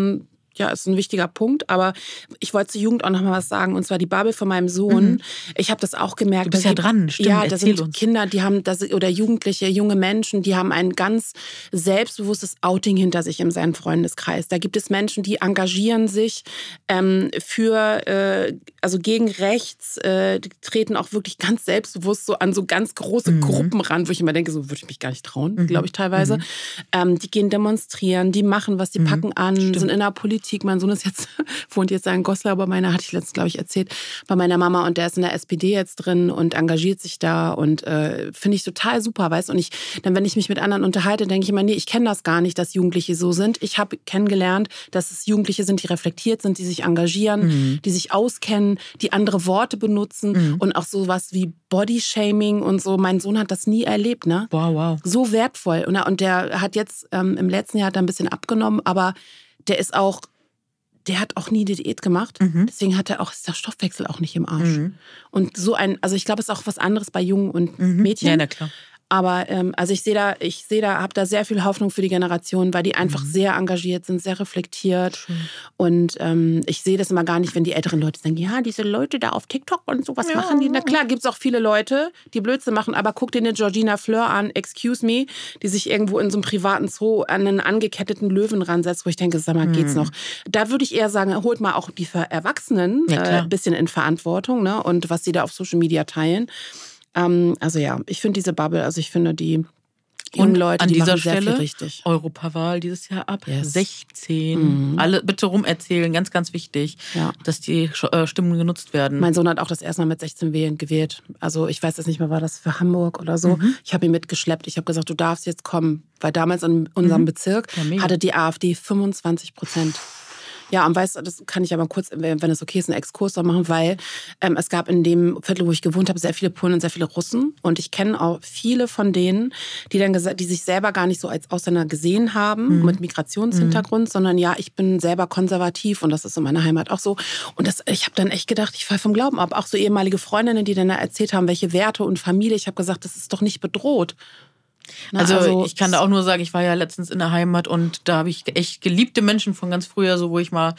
[SPEAKER 3] Ja, ist ein wichtiger Punkt, aber ich wollte zur Jugend auch noch mal was sagen, und zwar die Bubble von meinem Sohn. Mhm. Ich habe das auch gemerkt.
[SPEAKER 1] Du bist ja dran, stimmt,
[SPEAKER 3] ja, da sind
[SPEAKER 1] uns.
[SPEAKER 3] Kinder, die haben, das, oder Jugendliche, junge Menschen, die haben ein ganz selbstbewusstes Outing hinter sich in seinem Freundeskreis. Da gibt es Menschen, die engagieren sich ähm, für, äh, also gegen rechts, äh, die treten auch wirklich ganz selbstbewusst so an so ganz große mhm. Gruppen ran, wo ich immer denke, so würde ich mich gar nicht trauen, mhm. glaube ich teilweise. Mhm. Ähm, die gehen demonstrieren, die machen was, die mhm. packen an, stimmt. sind in der Politik. Mein Sohn ist jetzt, wohnt jetzt in Goslar, aber meiner hatte ich letztens, glaube ich, erzählt, bei meiner Mama, und der ist in der S P D jetzt drin und engagiert sich da und äh, finde ich total super, weißt du? Und ich, dann, wenn ich mich mit anderen unterhalte, denke ich immer, nee, ich kenne das gar nicht, dass Jugendliche so sind. Ich habe kennengelernt, dass es Jugendliche sind, die reflektiert sind, die sich engagieren, mhm. die sich auskennen, die andere Worte benutzen mhm. und auch sowas wie Bodyshaming und so. Mein Sohn hat das nie erlebt, ne?
[SPEAKER 1] Wow, wow.
[SPEAKER 3] So wertvoll. Und, und der hat jetzt, ähm, im letzten Jahr hat er ein bisschen abgenommen, aber der ist auch, der hat auch nie die Diät gemacht. Mhm. Deswegen hat er auch, ist der Stoffwechsel auch nicht im Arsch. Mhm. Und so ein, also ich glaube, es ist auch was anderes bei Jungen und mhm. Mädchen.
[SPEAKER 1] Ja, na klar.
[SPEAKER 3] Aber ähm, also ich sehe da, ich sehe da, habe da sehr viel Hoffnung für die Generation, weil die einfach mhm. sehr engagiert sind, sehr reflektiert. Schön. Und ähm, ich sehe das immer gar nicht, wenn die älteren Leute sagen, ja, diese Leute da auf TikTok und so, was ja. machen die? Na klar, gibt es auch viele Leute, die Blödsinn machen, aber guck dir eine Georgina Fleur an, excuse me, die sich irgendwo in so einem privaten Zoo an einen angeketteten Löwen ransetzt, wo ich denke, sag mal, mhm. geht's noch? Da würde ich eher sagen, holt mal auch die Erwachsenen ein ja, äh, bisschen in Verantwortung, ne? Und was sie da auf Social Media teilen. Ähm, also ja, ich finde diese Bubble, also ich finde die jungen Leute,
[SPEAKER 1] an
[SPEAKER 3] die
[SPEAKER 1] dieser
[SPEAKER 3] machen sehr
[SPEAKER 1] Stelle
[SPEAKER 3] viel richtig.
[SPEAKER 1] Europawahl dieses Jahr ab
[SPEAKER 3] Yes.
[SPEAKER 1] sechzehn. Mhm. Alle bitte rumerzählen, ganz, ganz wichtig,
[SPEAKER 3] ja.
[SPEAKER 1] dass die äh, Stimmen genutzt werden.
[SPEAKER 3] Mein Sohn hat auch das erste Mal mit sechzehn wählen gewählt. Also ich weiß jetzt nicht mehr, war das für Hamburg oder so. Mhm. Ich habe ihn mitgeschleppt. Ich habe gesagt, du darfst jetzt kommen. Weil damals in unserem mhm. Bezirk ja, hatte die AfD fünfundzwanzig Prozent. Ja, und weißt du, das kann ich aber kurz, wenn es okay ist, einen Exkurs noch machen, weil ähm, es gab in dem Viertel, wo ich gewohnt habe, sehr viele Polen und sehr viele Russen. Und ich kenne auch viele von denen, die dann gesagt, die sich selber gar nicht so als Ausländer gesehen haben, mhm. mit Migrationshintergrund, mhm. sondern ja, ich bin selber konservativ und das ist in meiner Heimat auch so. Und das, ich habe dann echt gedacht, ich falle vom Glauben ab. Auch so ehemalige Freundinnen, die dann erzählt haben, welche Werte und Familie. Ich habe gesagt, das ist doch nicht bedroht.
[SPEAKER 1] Na, also, also ich kann da auch nur sagen, ich war ja letztens in der Heimat und da habe ich echt geliebte Menschen von ganz früher, so wo ich mal,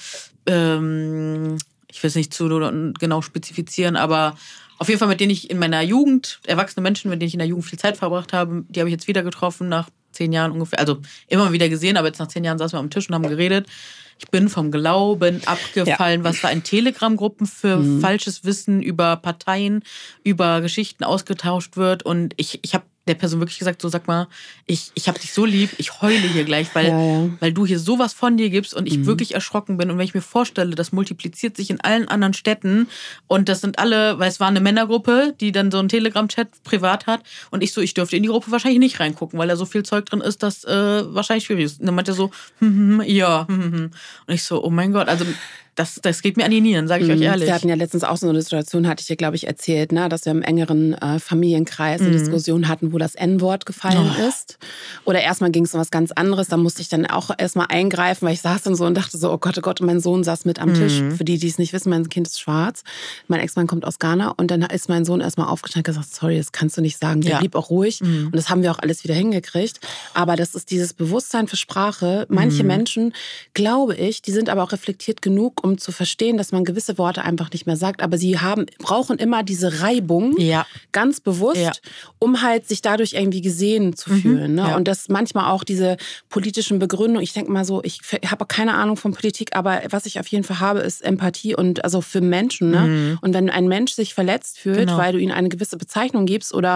[SPEAKER 1] ähm, ich will es nicht zu genau spezifizieren, aber auf jeden Fall mit denen ich in meiner Jugend, erwachsene Menschen, mit denen ich in der Jugend viel Zeit verbracht habe, die habe ich jetzt wieder getroffen nach zehn Jahren ungefähr, also immer wieder gesehen, aber jetzt nach zehn Jahren saßen wir am Tisch und haben geredet. Ich bin vom Glauben abgefallen, ja. was da in Telegram-Gruppen für mhm. falsches Wissen über Parteien, über Geschichten ausgetauscht wird. Und ich, ich habe der Person wirklich gesagt, so sag mal, ich, ich habe dich so lieb, ich heule hier gleich, weil, ja, ja. weil du hier sowas von dir gibst und ich mhm. wirklich erschrocken bin. Und wenn ich mir vorstelle, das multipliziert sich in allen anderen Städten und das sind alle, weil es war eine Männergruppe, die dann so einen Telegram-Chat privat hat und ich so, ich dürfte in die Gruppe wahrscheinlich nicht reingucken, weil da so viel Zeug drin ist, dass äh, wahrscheinlich schwierig ist. Und dann meinte er so, hm, hm, ja, hm, hm. Und ich so, oh mein Gott, also das, das geht mir an die Nieren, sage ich mhm. euch ehrlich.
[SPEAKER 3] Wir hatten ja letztens auch so eine Situation, hatte ich dir, glaube ich, erzählt, ne, dass wir im engeren äh, Familienkreis eine mhm. Diskussion hatten, wo das En-Wort gefallen oh. ist. Oder erstmal ging es um was ganz anderes, da musste ich dann auch erstmal eingreifen, weil ich saß dann so und dachte so, oh Gott, oh Gott, und mein Sohn saß mit am mhm. Tisch. Für die, die es nicht wissen, mein Kind ist schwarz. Mein Ex-Mann kommt aus Ghana und dann ist mein Sohn erstmal aufgestanden und gesagt, sorry, das kannst du nicht sagen. Der ja. blieb auch ruhig mhm. und das haben wir auch alles wieder hingekriegt. Aber das ist dieses Bewusstsein für Sprache. Manche mhm. Menschen, glaube ich, die sind aber auch reflektiert genug, um zu verstehen, dass man gewisse Worte einfach nicht mehr sagt. Aber sie haben, brauchen immer diese Reibung,
[SPEAKER 1] ja.
[SPEAKER 3] ganz bewusst, ja. um halt sich dadurch irgendwie gesehen zu fühlen. Mhm. Ne?
[SPEAKER 1] Ja.
[SPEAKER 3] Und das manchmal auch diese politischen Begründungen. Ich denke mal so, ich habe keine Ahnung von Politik, aber was ich auf jeden Fall habe, ist Empathie und also für Menschen. Ne?
[SPEAKER 1] Mhm.
[SPEAKER 3] Und wenn ein Mensch sich verletzt fühlt, genau. weil du ihm eine gewisse Bezeichnung gibst oder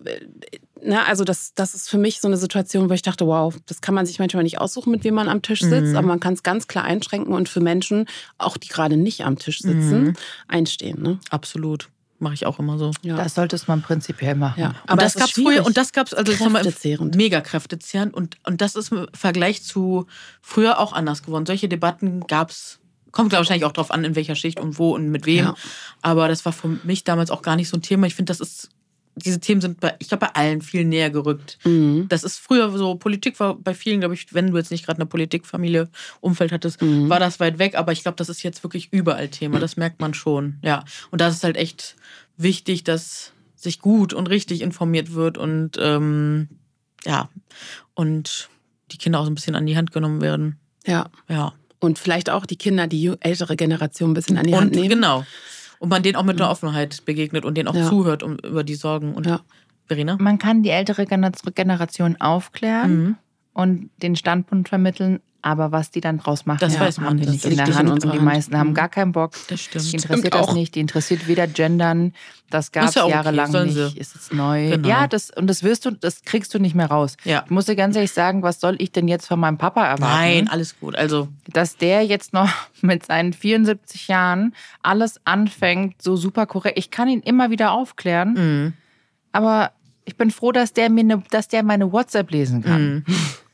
[SPEAKER 3] ne, also das, das ist für mich so eine Situation, wo ich dachte, wow, das kann man sich manchmal nicht aussuchen, mit wem man am Tisch sitzt, mhm. aber man kann es ganz klar einschränken und für Menschen, auch die gerade nicht am Tisch sitzen, mhm. einstehen. Ne?
[SPEAKER 1] Absolut. Mache ich auch immer so.
[SPEAKER 2] Ja. Das sollte es man prinzipiell machen.
[SPEAKER 3] Ja.
[SPEAKER 1] Aber und das, das gab's früher und das gab's also
[SPEAKER 3] kräftezehrend.
[SPEAKER 1] Mega kräftezehrend und und das ist im Vergleich zu früher auch anders geworden. Solche Debatten gab's, kommt wahrscheinlich auch drauf an, in welcher Schicht und wo und mit wem.
[SPEAKER 3] Ja.
[SPEAKER 1] Aber das war für mich damals auch gar nicht so ein Thema. Ich finde, das ist diese Themen sind bei, ich glaube, bei allen viel näher gerückt.
[SPEAKER 3] Mhm.
[SPEAKER 1] Das ist früher so, Politik war bei vielen, glaube ich, wenn du jetzt nicht gerade eine Politikfamilie, Umfeld hattest, mhm. war das weit weg. Aber ich glaube, das ist jetzt wirklich überall Thema. Das merkt man schon, ja. Und das ist halt echt wichtig, dass sich gut und richtig informiert wird und ähm, ja, und die Kinder auch so ein bisschen an die Hand genommen werden.
[SPEAKER 3] Ja.
[SPEAKER 1] Ja.
[SPEAKER 3] Und vielleicht auch die Kinder, die ältere Generation ein bisschen an die
[SPEAKER 1] und,
[SPEAKER 3] Hand nehmen.
[SPEAKER 1] Genau. Und man denen auch mit einer Offenheit begegnet und denen auch
[SPEAKER 3] Ja.
[SPEAKER 1] zuhört um, über die Sorgen. Und
[SPEAKER 3] Ja.
[SPEAKER 1] Verena?
[SPEAKER 2] Man kann die ältere Generation aufklären
[SPEAKER 1] Mhm.
[SPEAKER 2] und den Standpunkt vermitteln, aber was die dann draus machen,
[SPEAKER 1] Das
[SPEAKER 2] ja,
[SPEAKER 1] weiß man
[SPEAKER 2] haben wir
[SPEAKER 1] nicht.
[SPEAKER 2] nicht
[SPEAKER 3] Das
[SPEAKER 2] in der
[SPEAKER 3] liegt nicht
[SPEAKER 2] Hand.
[SPEAKER 3] in
[SPEAKER 2] Und die
[SPEAKER 3] unserer Hand.
[SPEAKER 2] meisten haben gar keinen Bock.
[SPEAKER 1] Das stimmt.
[SPEAKER 2] Die interessiert
[SPEAKER 3] Stimmt
[SPEAKER 2] das
[SPEAKER 3] auch.
[SPEAKER 2] nicht. Die interessiert weder Gendern. Das gab es
[SPEAKER 1] Ist ja okay,
[SPEAKER 2] jahrelang
[SPEAKER 1] sollen
[SPEAKER 2] nicht.
[SPEAKER 1] sie.
[SPEAKER 2] Ist jetzt neu.
[SPEAKER 1] Genau.
[SPEAKER 2] Ja, das, und das wirst du, das kriegst du nicht mehr raus.
[SPEAKER 1] Ja.
[SPEAKER 2] Ich muss dir ganz ehrlich sagen, was soll ich denn jetzt von meinem Papa erwarten?
[SPEAKER 1] Nein, alles gut. Also,
[SPEAKER 2] Dass der jetzt noch mit seinen vierundsiebzig Jahren alles anfängt, so super korrekt. Ich kann ihn immer wieder aufklären,
[SPEAKER 1] mh,
[SPEAKER 2] aber ich bin froh, dass der mir ne, dass der meine WhatsApp lesen kann.
[SPEAKER 1] mh.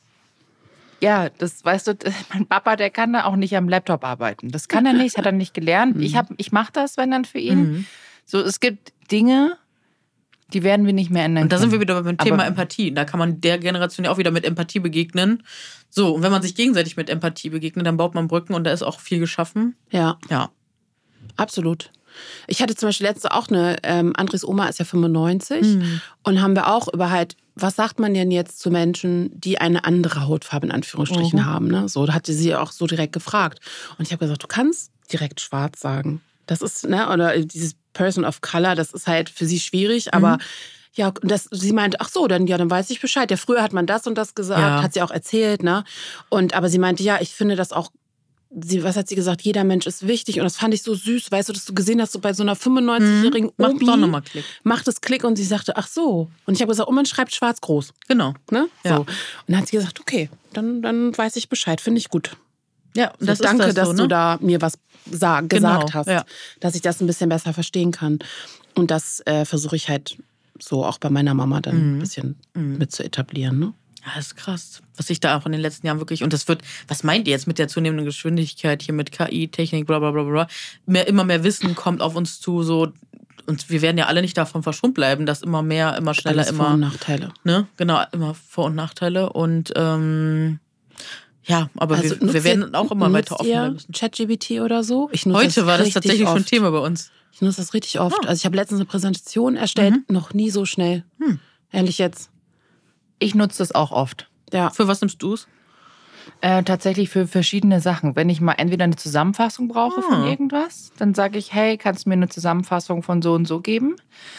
[SPEAKER 2] Ja, das weißt du, mein Papa, der kann da auch nicht am Laptop arbeiten. Das kann er nicht, das hat er nicht gelernt. Ich hab, ich mache das, wenn dann für ihn.
[SPEAKER 1] Mhm.
[SPEAKER 2] So, es gibt Dinge, die werden wir nicht mehr ändern
[SPEAKER 1] Und da sind wir
[SPEAKER 2] können.
[SPEAKER 1] wieder beim
[SPEAKER 2] Aber-
[SPEAKER 1] Thema Empathie. Da kann man der Generation ja auch wieder mit Empathie begegnen. So, und wenn man sich gegenseitig mit Empathie begegnet, dann baut man Brücken und da ist auch viel geschaffen.
[SPEAKER 3] Ja,
[SPEAKER 1] Ja.
[SPEAKER 3] absolut. Ich hatte zum Beispiel letzte auch eine, ähm, Andres Oma ist ja fünfundneunzig
[SPEAKER 1] Mhm.
[SPEAKER 3] und haben wir auch über halt, was sagt man denn jetzt zu Menschen, die eine andere Hautfarbe in Anführungsstrichen
[SPEAKER 1] Mhm.
[SPEAKER 3] haben, ne? So, da hatte sie auch so direkt gefragt. Und ich habe gesagt, du kannst direkt schwarz sagen. Das ist, ne, oder dieses Person of Color, das ist halt für sie schwierig, aber ja, und das, sie meinte, ach so, dann, ja, dann weiß ich Bescheid. Ja, früher hat man das und das gesagt,
[SPEAKER 1] Ja.
[SPEAKER 3] hat sie auch erzählt, ne? Und, aber sie meinte, ja, ich finde das auch, sie, was hat sie gesagt, jeder Mensch ist wichtig und das fand ich so süß, weißt du, dass du gesehen hast, so bei so einer fünfundneunzigjährigen
[SPEAKER 1] Macht
[SPEAKER 3] Omi,
[SPEAKER 1] doch nochmal Klick.
[SPEAKER 3] macht es Klick und sie sagte, ach so. Und ich habe gesagt, oh, man schreibt schwarz groß,
[SPEAKER 1] Genau.
[SPEAKER 3] ne?
[SPEAKER 1] Ja.
[SPEAKER 3] So. Und dann hat sie gesagt, okay, dann, dann weiß ich Bescheid, finde ich gut.
[SPEAKER 1] Ja,
[SPEAKER 3] So,
[SPEAKER 1] das
[SPEAKER 3] danke,
[SPEAKER 1] ist das
[SPEAKER 3] dass
[SPEAKER 1] so,
[SPEAKER 3] du
[SPEAKER 1] ne?
[SPEAKER 3] da mir was sag, gesagt
[SPEAKER 1] Genau,
[SPEAKER 3] hast,
[SPEAKER 1] ja.
[SPEAKER 3] dass ich das ein bisschen besser verstehen kann. Und das äh, versuche ich halt so auch bei meiner Mama dann
[SPEAKER 1] Mhm.
[SPEAKER 3] ein bisschen mit zu etablieren. Ne?
[SPEAKER 1] Ja, das ist krass. Was sich da auch in den letzten Jahren wirklich, und das wird, was meint ihr jetzt mit der zunehmenden Geschwindigkeit hier mit K I, Technik, bla bla bla bla, mehr, immer mehr Wissen kommt auf uns zu, so, und wir werden ja alle nicht davon verschont bleiben, dass immer mehr, immer schneller,
[SPEAKER 3] Alles Vor- und
[SPEAKER 1] immer,
[SPEAKER 3] Nachteile.
[SPEAKER 1] ne, genau, immer Vor- und Nachteile und, ähm, ja, aber
[SPEAKER 3] Also
[SPEAKER 1] wir,
[SPEAKER 3] nutzt
[SPEAKER 1] wir werden
[SPEAKER 3] ihr-
[SPEAKER 1] auch immer weiter
[SPEAKER 3] nutzt
[SPEAKER 1] offen
[SPEAKER 3] ihr
[SPEAKER 1] bleiben müssen.
[SPEAKER 3] ChatGPT oder so? Ich nutze
[SPEAKER 1] Heute war das
[SPEAKER 3] richtig
[SPEAKER 1] tatsächlich schon
[SPEAKER 3] oft.
[SPEAKER 1] Thema bei uns.
[SPEAKER 3] Ich nutze das richtig oft.
[SPEAKER 1] Ah.
[SPEAKER 3] Also ich habe letztens eine Präsentation erstellt, noch nie so schnell.
[SPEAKER 1] Hm.
[SPEAKER 3] Ehrlich jetzt.
[SPEAKER 2] Ich nutze das auch oft.
[SPEAKER 3] Ja.
[SPEAKER 1] Für was nimmst du es?
[SPEAKER 2] Äh, tatsächlich für verschiedene Sachen. Wenn ich mal entweder eine Zusammenfassung brauche von
[SPEAKER 1] Ah.
[SPEAKER 2] irgendwas, dann sage ich, hey, kannst du mir eine Zusammenfassung von so und so geben?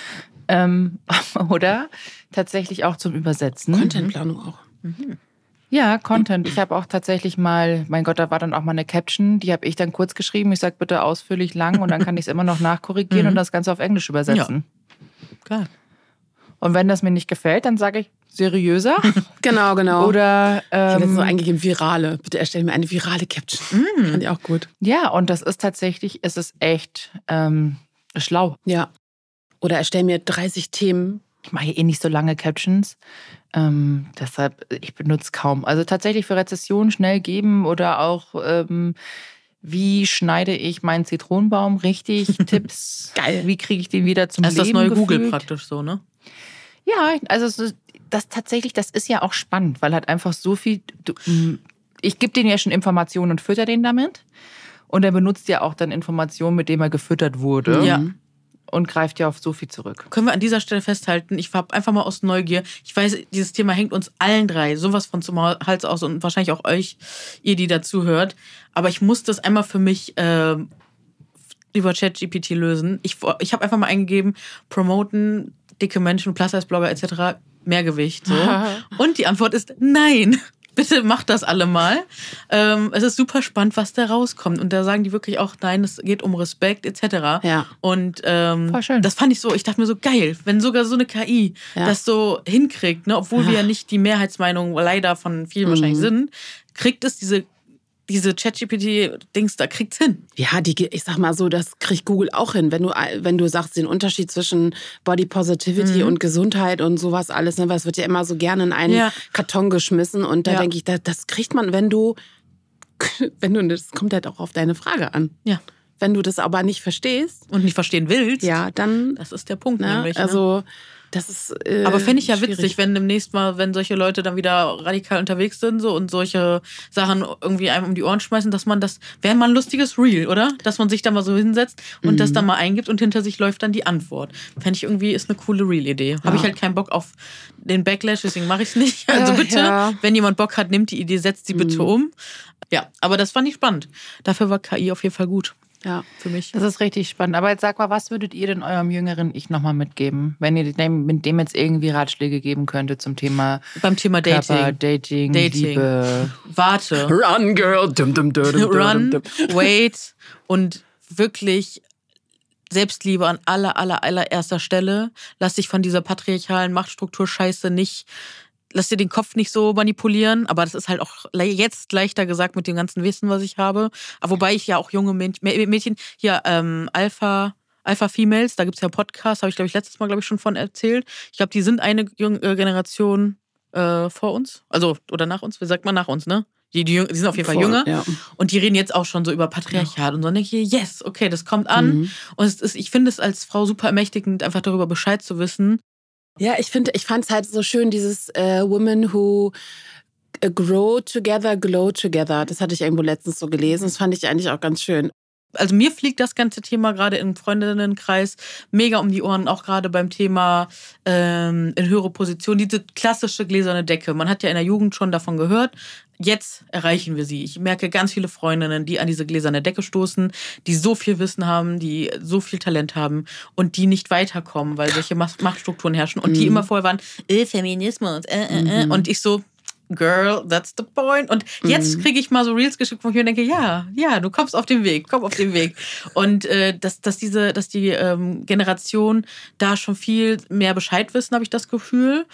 [SPEAKER 2] Ähm, oder tatsächlich auch zum Übersetzen.
[SPEAKER 3] Contentplanung auch.
[SPEAKER 2] Ja, Content. Ich habe auch tatsächlich mal, mein Gott, da war dann auch mal eine Caption, die habe ich dann kurz geschrieben. Ich sage bitte ausführlich lang und dann kann ich es immer noch nachkorrigieren
[SPEAKER 1] Mhm.
[SPEAKER 2] und das Ganze auf Englisch übersetzen.
[SPEAKER 1] Geil.
[SPEAKER 2] Und wenn das mir nicht gefällt, dann sage ich seriöser
[SPEAKER 3] Genau, genau.
[SPEAKER 2] oder
[SPEAKER 3] ich habe letztens so
[SPEAKER 2] ähm,
[SPEAKER 3] eingegeben, virale. Bitte erstell mir eine virale Caption. Fand ich auch gut.
[SPEAKER 2] ja, und das ist tatsächlich, es ist echt ähm, schlau.
[SPEAKER 3] Ja. Oder erstell mir dreißig Themen.
[SPEAKER 2] Ich mache eh nicht so lange Captions. Ähm, deshalb, ich benutze kaum. Also tatsächlich für Rezessionen schnell geben oder auch, ähm, wie schneide ich meinen Zitronenbaum richtig? Tipps.
[SPEAKER 3] Geil.
[SPEAKER 2] Wie kriege ich den wieder zum
[SPEAKER 1] Das ist das
[SPEAKER 2] Leben
[SPEAKER 1] neue Google
[SPEAKER 2] gefügt?
[SPEAKER 1] praktisch so, ne?
[SPEAKER 2] Ja, also es ist- das tatsächlich, das ist ja auch spannend, weil halt einfach so viel. Du, mm, ich gebe denen ja schon Informationen und fütter den damit. Und er benutzt ja auch dann Informationen, mit denen er gefüttert wurde.
[SPEAKER 1] Ja.
[SPEAKER 2] Und greift ja auf so viel zurück.
[SPEAKER 1] Können wir an dieser Stelle festhalten, ich habe einfach mal aus Neugier, ich weiß, dieses Thema hängt uns allen drei sowas von zum Hals aus und wahrscheinlich auch euch, ihr, die dazu hört, aber ich muss das einmal für mich äh, über ChatGPT lösen. Ich, ich habe einfach mal eingegeben, promoten, dicke Menschen, Plus-Size-Blogger et cetera, Mehrgewicht. So. Und die Antwort ist nein. Bitte macht das alle mal. Ähm, es ist super spannend, was da rauskommt. Und da sagen die wirklich auch, nein, es geht um Respekt et cetera.
[SPEAKER 3] Ja.
[SPEAKER 1] Und ähm,
[SPEAKER 2] Voll schön.
[SPEAKER 1] das fand ich so, ich dachte mir so geil, wenn sogar so eine K I
[SPEAKER 3] Ja.
[SPEAKER 1] das so hinkriegt, ne, obwohl wir ja nicht die Mehrheitsmeinung leider von vielen wahrscheinlich sind, kriegt es diese, diese ChatGPT-Dings, da kriegt's hin.
[SPEAKER 3] Ja, die, ich sag mal so, das kriegt Google auch hin. Wenn du, wenn du sagst, den Unterschied zwischen Body Positivity und Gesundheit und sowas alles, ne, weil es wird ja immer so gerne in einen
[SPEAKER 1] Ja.
[SPEAKER 3] Karton geschmissen. Und da
[SPEAKER 1] Ja.
[SPEAKER 3] denke ich, das, das kriegt man, wenn du, wenn du, das kommt halt auch auf deine Frage an.
[SPEAKER 1] Ja.
[SPEAKER 3] Wenn du das aber nicht verstehst,
[SPEAKER 1] Und nicht verstehen willst,
[SPEAKER 3] ja, dann,
[SPEAKER 1] das ist der Punkt
[SPEAKER 3] ne,
[SPEAKER 1] nämlich. Ne?
[SPEAKER 3] also Das ist äh,
[SPEAKER 1] Aber fände ich ja
[SPEAKER 3] schwierig.
[SPEAKER 1] witzig, wenn demnächst mal, wenn solche Leute dann wieder radikal unterwegs sind so und solche Sachen irgendwie einem um die Ohren schmeißen, dass man das, wäre mal ein lustiges Reel, oder? Dass man sich da mal so hinsetzt und
[SPEAKER 3] Mhm.
[SPEAKER 1] das dann mal eingibt und hinter sich läuft dann die Antwort. Fände ich irgendwie, ist eine coole Reel-Idee. Habe
[SPEAKER 3] Ja.
[SPEAKER 1] ich halt keinen Bock auf den Backlash, deswegen mache ich es nicht. Also
[SPEAKER 3] Äh,
[SPEAKER 1] bitte,
[SPEAKER 3] ja.
[SPEAKER 1] wenn jemand Bock hat, nimmt die Idee, setzt sie bitte
[SPEAKER 3] Mhm.
[SPEAKER 1] um. Ja, aber das fand ich spannend. Dafür war K I auf jeden Fall gut
[SPEAKER 3] Ja.
[SPEAKER 1] für mich.
[SPEAKER 2] Das ist richtig spannend. Aber jetzt sag mal, was würdet ihr denn eurem jüngeren Ich nochmal mitgeben, wenn ihr dem, mit dem jetzt irgendwie Ratschläge geben könntet zum Thema
[SPEAKER 1] Beim Thema Dating.
[SPEAKER 2] Körper, Dating,
[SPEAKER 1] Dating.
[SPEAKER 2] Liebe?
[SPEAKER 1] Warte.
[SPEAKER 3] Run, girl. Dum, dum, dum, dum,
[SPEAKER 1] Run,
[SPEAKER 3] dum, dum.
[SPEAKER 1] wait und wirklich Selbstliebe an aller, aller, allererster Stelle. Lass dich von dieser patriarchalen Machtstruktur-Scheiße nicht, lass dir den Kopf nicht so manipulieren. Aber das ist halt auch le- jetzt leichter gesagt mit dem ganzen Wissen, was ich habe. Aber wobei ich ja auch junge Mäd- Mä- Mädchen, hier ähm, Alpha... Alpha Females, da gibt es ja einen Podcast, habe ich glaube ich letztes Mal glaube ich schon von erzählt. Ich glaube, die sind eine junge äh, Generation äh, vor uns, also oder nach uns, wie sagt man nach uns, ne? Die, die, jüng- die sind auf jeden Fall
[SPEAKER 3] Voll,
[SPEAKER 1] jünger
[SPEAKER 3] ja.
[SPEAKER 1] und die reden jetzt auch schon so über Patriarchat und so. Und dann denke ich, yes, okay, das kommt an.
[SPEAKER 3] Mhm.
[SPEAKER 1] Und es ist, ich finde es als Frau super ermächtigend, einfach darüber Bescheid zu wissen.
[SPEAKER 3] Ja, ich finde, ich fand es halt so schön, dieses äh, Women who äh, grow together, glow together. Das hatte ich irgendwo letztens so gelesen. Das fand ich eigentlich auch ganz schön.
[SPEAKER 1] Also mir fliegt das ganze Thema gerade im Freundinnenkreis mega um die Ohren, auch gerade beim Thema ähm, in höhere Position. Diese klassische gläserne Decke. Man hat ja in der Jugend schon davon gehört. Jetzt erreichen wir sie. Ich merke ganz viele Freundinnen, die an diese gläserne Decke stoßen, die so viel Wissen haben, die so viel Talent haben und die nicht weiterkommen, weil solche Mas- Machtstrukturen herrschen und die
[SPEAKER 3] Mhm.
[SPEAKER 1] immer vorher waren, äh, Feminismus, äh, äh, äh.
[SPEAKER 3] Mhm.
[SPEAKER 1] Und ich so, Girl, that's the point. Und jetzt
[SPEAKER 3] Mhm.
[SPEAKER 1] kriege ich mal so Reels geschickt, wo ich mir denke, ja, ja, du kommst auf den Weg, komm auf den Weg. Und äh, dass, dass diese, dass die ähm, Generation da schon viel mehr Bescheid wissen, habe ich das Gefühl.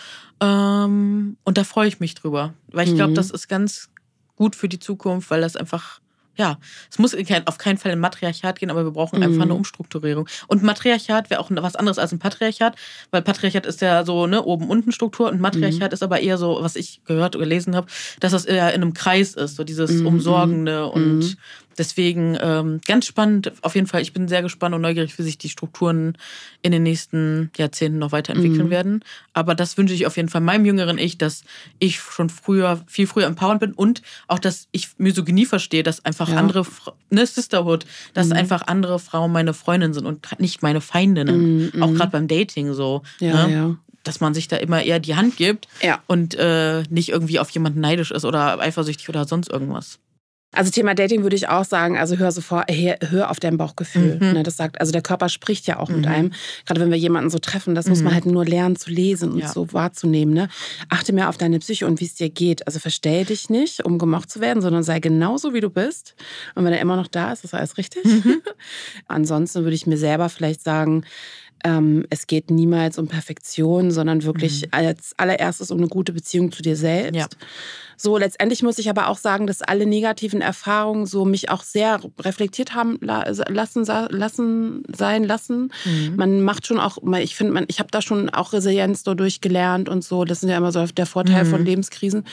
[SPEAKER 1] Ähm, und da freue ich mich drüber. Weil ich glaube,
[SPEAKER 3] Mhm.
[SPEAKER 1] das ist ganz gut für die Zukunft, weil das einfach, ja, es muss auf keinen Fall in Matriarchat gehen, aber wir brauchen
[SPEAKER 3] Mhm.
[SPEAKER 1] einfach eine Umstrukturierung. Und Matriarchat wäre auch was anderes als ein Patriarchat, weil Patriarchat ist ja so ne Oben-Unten-Struktur und Matriarchat
[SPEAKER 3] Mhm.
[SPEAKER 1] ist aber eher so, was ich gehört oder gelesen habe, dass das eher in einem Kreis ist, so dieses
[SPEAKER 3] Mhm.
[SPEAKER 1] Umsorgende und
[SPEAKER 3] Mhm.
[SPEAKER 1] deswegen ähm, ganz spannend, auf jeden Fall. Ich bin sehr gespannt und neugierig, wie sich die Strukturen in den nächsten Jahrzehnten noch weiterentwickeln
[SPEAKER 3] Mhm.
[SPEAKER 1] werden. Aber das wünsche ich auf jeden Fall meinem jüngeren Ich, dass ich schon früher, viel früher empowernd bin und auch, dass ich Misogynie verstehe, dass einfach
[SPEAKER 3] Ja.
[SPEAKER 1] andere, Fra- ne, Sisterhood, dass
[SPEAKER 3] Mhm.
[SPEAKER 1] einfach andere Frauen meine Freundinnen sind und nicht meine Feindinnen.
[SPEAKER 3] Mhm.
[SPEAKER 1] Auch gerade beim Dating so.
[SPEAKER 3] Ja,
[SPEAKER 1] ne?
[SPEAKER 3] ja.
[SPEAKER 1] Dass man sich da immer eher die Hand gibt
[SPEAKER 3] Ja.
[SPEAKER 1] und äh, nicht irgendwie auf jemanden neidisch ist oder eifersüchtig oder sonst irgendwas.
[SPEAKER 3] Also Thema Dating würde ich auch sagen, also hör sofort, hör, hör auf dein Bauchgefühl.
[SPEAKER 1] Mhm.
[SPEAKER 3] Ne, das sagt, also der Körper spricht ja auch mit
[SPEAKER 1] Mhm.
[SPEAKER 3] einem. Gerade wenn wir jemanden so treffen, das muss
[SPEAKER 1] Mhm.
[SPEAKER 3] man halt nur lernen zu lesen und
[SPEAKER 1] Ja.
[SPEAKER 3] so wahrzunehmen. Ne? Achte mehr auf deine Psyche und wie es dir geht. Also verstell dich nicht, um gemocht zu werden, sondern sei genauso, wie du bist. Und wenn er immer noch da ist, ist alles richtig.
[SPEAKER 1] Mhm.
[SPEAKER 3] Ansonsten würde ich mir selber vielleicht sagen, ähm, es geht niemals um Perfektion, sondern wirklich
[SPEAKER 1] Mhm.
[SPEAKER 3] als allererstes um eine gute Beziehung zu dir selbst.
[SPEAKER 1] Ja.
[SPEAKER 3] So, letztendlich muss ich aber auch sagen, dass alle negativen Erfahrungen so mich auch sehr reflektiert haben la- lassen, sa- lassen sein lassen.
[SPEAKER 1] Mhm.
[SPEAKER 3] Man macht schon auch, ich finde, man, ich habe da schon auch Resilienz dadurch gelernt und so. Das ist ja immer so der Vorteil
[SPEAKER 1] Mhm.
[SPEAKER 3] von Lebenskrisen.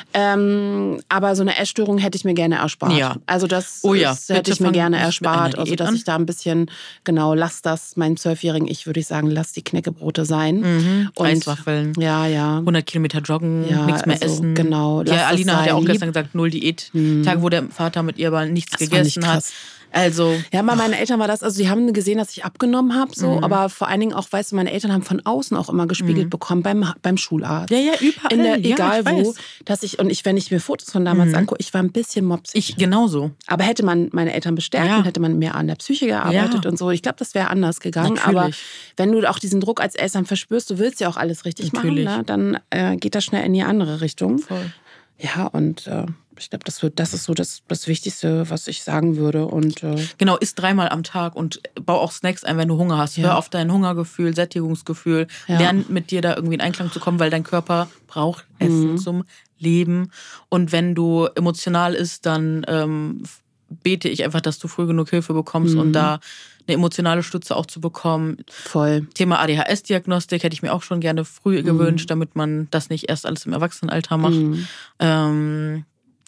[SPEAKER 3] Ähm, aber so eine Essstörung hätte ich mir gerne erspart.
[SPEAKER 1] Ja.
[SPEAKER 3] Also das,
[SPEAKER 1] Oh ja,
[SPEAKER 3] das hätte
[SPEAKER 1] bitte
[SPEAKER 3] ich mir
[SPEAKER 1] fang
[SPEAKER 3] gerne
[SPEAKER 1] nicht mit
[SPEAKER 3] erspart.
[SPEAKER 1] einer
[SPEAKER 3] Also
[SPEAKER 1] Diät
[SPEAKER 3] dass
[SPEAKER 1] an.
[SPEAKER 3] ich da ein bisschen, genau, lass das, meinen zwölfjährigen Ich würde ich sagen, lass die Knäckebrote sein.
[SPEAKER 1] Mhm.
[SPEAKER 3] Und-
[SPEAKER 1] Eiswaffeln.
[SPEAKER 3] Ja, ja.
[SPEAKER 1] hundert Kilometer joggen,
[SPEAKER 3] Ja,
[SPEAKER 1] nichts mehr
[SPEAKER 3] also,
[SPEAKER 1] essen.
[SPEAKER 3] genau, lass
[SPEAKER 1] Ja,
[SPEAKER 3] das
[SPEAKER 1] Alina hat ja
[SPEAKER 3] sein.
[SPEAKER 1] auch
[SPEAKER 3] Lieb-
[SPEAKER 1] gestern gesagt, null Diät.
[SPEAKER 3] Mhm.
[SPEAKER 1] Tage, wo der Vater mit ihr aber nichts
[SPEAKER 3] Das fand ich
[SPEAKER 1] gegessen hat.
[SPEAKER 3] krass.
[SPEAKER 1] Also,
[SPEAKER 3] Ja, bei meinen Eltern war das, also die haben gesehen, dass ich abgenommen habe, so,
[SPEAKER 1] Mhm.
[SPEAKER 3] aber vor allen Dingen auch, weißt du, meine Eltern haben von außen auch immer gespiegelt
[SPEAKER 1] Mhm.
[SPEAKER 3] bekommen beim, beim Schularzt.
[SPEAKER 1] ja, ja, überall.
[SPEAKER 3] In der,
[SPEAKER 1] ja,
[SPEAKER 3] egal
[SPEAKER 1] ich
[SPEAKER 3] wo,
[SPEAKER 1] weiß.
[SPEAKER 3] dass ich, und ich, wenn ich mir Fotos von damals
[SPEAKER 1] Mhm.
[SPEAKER 3] angucke, ich war ein bisschen mopsig.
[SPEAKER 1] Ich genauso.
[SPEAKER 3] Aber hätte man meine Eltern bestärkt
[SPEAKER 1] Ja.
[SPEAKER 3] und hätte man mehr an der Psyche gearbeitet
[SPEAKER 1] Ja.
[SPEAKER 3] und so, ich glaube, das wäre anders gegangen.
[SPEAKER 1] Natürlich.
[SPEAKER 3] Aber wenn du auch diesen Druck als Eltern verspürst, du willst ja auch alles richtig
[SPEAKER 1] Natürlich.
[SPEAKER 3] machen, ne, dann äh, geht das schnell in die andere Richtung.
[SPEAKER 1] Voll.
[SPEAKER 3] Ja, und äh, ich glaube, das, wird- das ist so das, das Wichtigste, was ich sagen würde. Und äh,
[SPEAKER 1] Genau, isst dreimal am Tag und bau auch Snacks ein, wenn du Hunger hast.
[SPEAKER 3] Ja.
[SPEAKER 1] Hör auf dein Hungergefühl, Sättigungsgefühl.
[SPEAKER 3] Ja.
[SPEAKER 1] Lern mit dir da irgendwie in Einklang zu kommen, weil dein Körper braucht Essen
[SPEAKER 3] Mhm.
[SPEAKER 1] zum Leben. Und wenn du emotional isst, dann ähm, bete ich einfach, dass du früh genug Hilfe bekommst
[SPEAKER 3] Mhm.
[SPEAKER 1] und da eine emotionale Stütze auch zu bekommen.
[SPEAKER 3] voll.
[SPEAKER 1] Thema A D H S-Diagnostik hätte ich mir auch schon gerne früh gewünscht, damit man das nicht erst alles im Erwachsenenalter macht.
[SPEAKER 3] Mhm.
[SPEAKER 1] Ähm,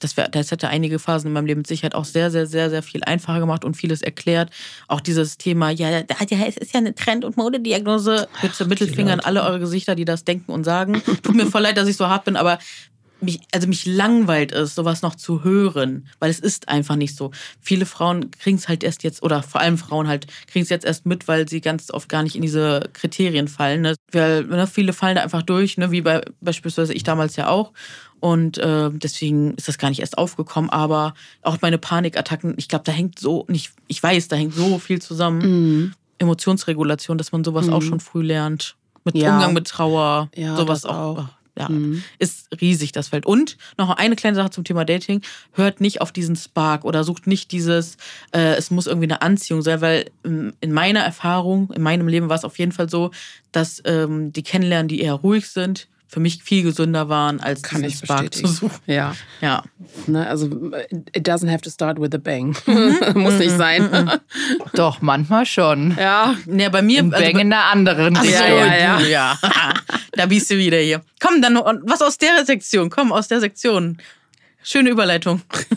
[SPEAKER 1] das, wär, das hätte einige Phasen in meinem Leben mit Sicherheit auch sehr, sehr, sehr, sehr viel einfacher gemacht und vieles erklärt. Auch dieses Thema, ja, ja es ist ja eine Trend- und Modediagnose. Bitte Mittelfinger an alle eure Gesichter, die das denken und sagen. Tut mir voll leid, dass ich so hart bin, aber mich, also mich langweilt es, sowas noch zu hören, weil es ist einfach nicht so. Viele Frauen kriegen es halt erst jetzt, oder vor allem Frauen halt, kriegen es jetzt erst mit, weil sie ganz oft gar nicht in diese Kriterien fallen. Ne? Weil ne, viele fallen da einfach durch, ne? Wie bei, beispielsweise ich damals ja auch. Und äh, deswegen ist das gar nicht erst aufgekommen. Aber auch meine Panikattacken, ich glaube, da hängt so, nicht, ich weiß, da hängt so viel zusammen.
[SPEAKER 3] Mhm.
[SPEAKER 1] Emotionsregulation, dass man sowas
[SPEAKER 3] Mhm.
[SPEAKER 1] auch schon früh lernt. Mit
[SPEAKER 3] Ja.
[SPEAKER 1] Umgang mit Trauer,
[SPEAKER 3] Ja,
[SPEAKER 1] sowas
[SPEAKER 3] das
[SPEAKER 1] auch.
[SPEAKER 3] auch.
[SPEAKER 1] Ja,
[SPEAKER 3] Mhm.
[SPEAKER 1] ist riesig, das Feld. Und noch eine kleine Sache zum Thema Dating. Hört nicht auf diesen Spark oder sucht nicht dieses, äh, es muss irgendwie eine Anziehung sein, weil ähm, in meiner Erfahrung, in meinem Leben war es auf jeden Fall so, dass ähm, die Kennenlernen, die eher ruhig sind, für mich viel gesünder waren, als
[SPEAKER 3] Kann
[SPEAKER 1] diesen
[SPEAKER 3] ich
[SPEAKER 1] Spark zu suchen.
[SPEAKER 3] Ja.
[SPEAKER 1] Ja.
[SPEAKER 3] Ne, also, it doesn't have to start with a bang. Muss nicht sein.
[SPEAKER 2] Doch, manchmal schon.
[SPEAKER 3] Ja.
[SPEAKER 1] Ja, bei mir.
[SPEAKER 2] Im Bang in einer anderen
[SPEAKER 1] Ach so,
[SPEAKER 2] Richtung.
[SPEAKER 3] ja, ja.
[SPEAKER 1] du, ja. Da bist du wieder hier. Komm, dann was aus der Sektion. Komm, aus der Sektion. Schöne Überleitung.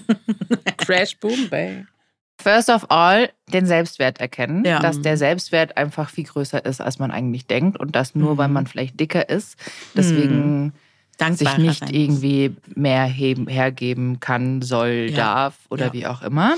[SPEAKER 3] Crash, boom, bang.
[SPEAKER 2] First of all, den Selbstwert erkennen,
[SPEAKER 1] Ja.
[SPEAKER 2] dass der Selbstwert einfach viel größer ist, als man eigentlich denkt und das nur,
[SPEAKER 1] Mhm.
[SPEAKER 2] weil man vielleicht dicker ist, deswegen sich
[SPEAKER 1] Dankbarer
[SPEAKER 2] nicht
[SPEAKER 1] sein muss.
[SPEAKER 2] irgendwie mehr heben, hergeben kann, soll,
[SPEAKER 1] Ja.
[SPEAKER 2] darf oder
[SPEAKER 1] Ja.
[SPEAKER 2] wie auch immer.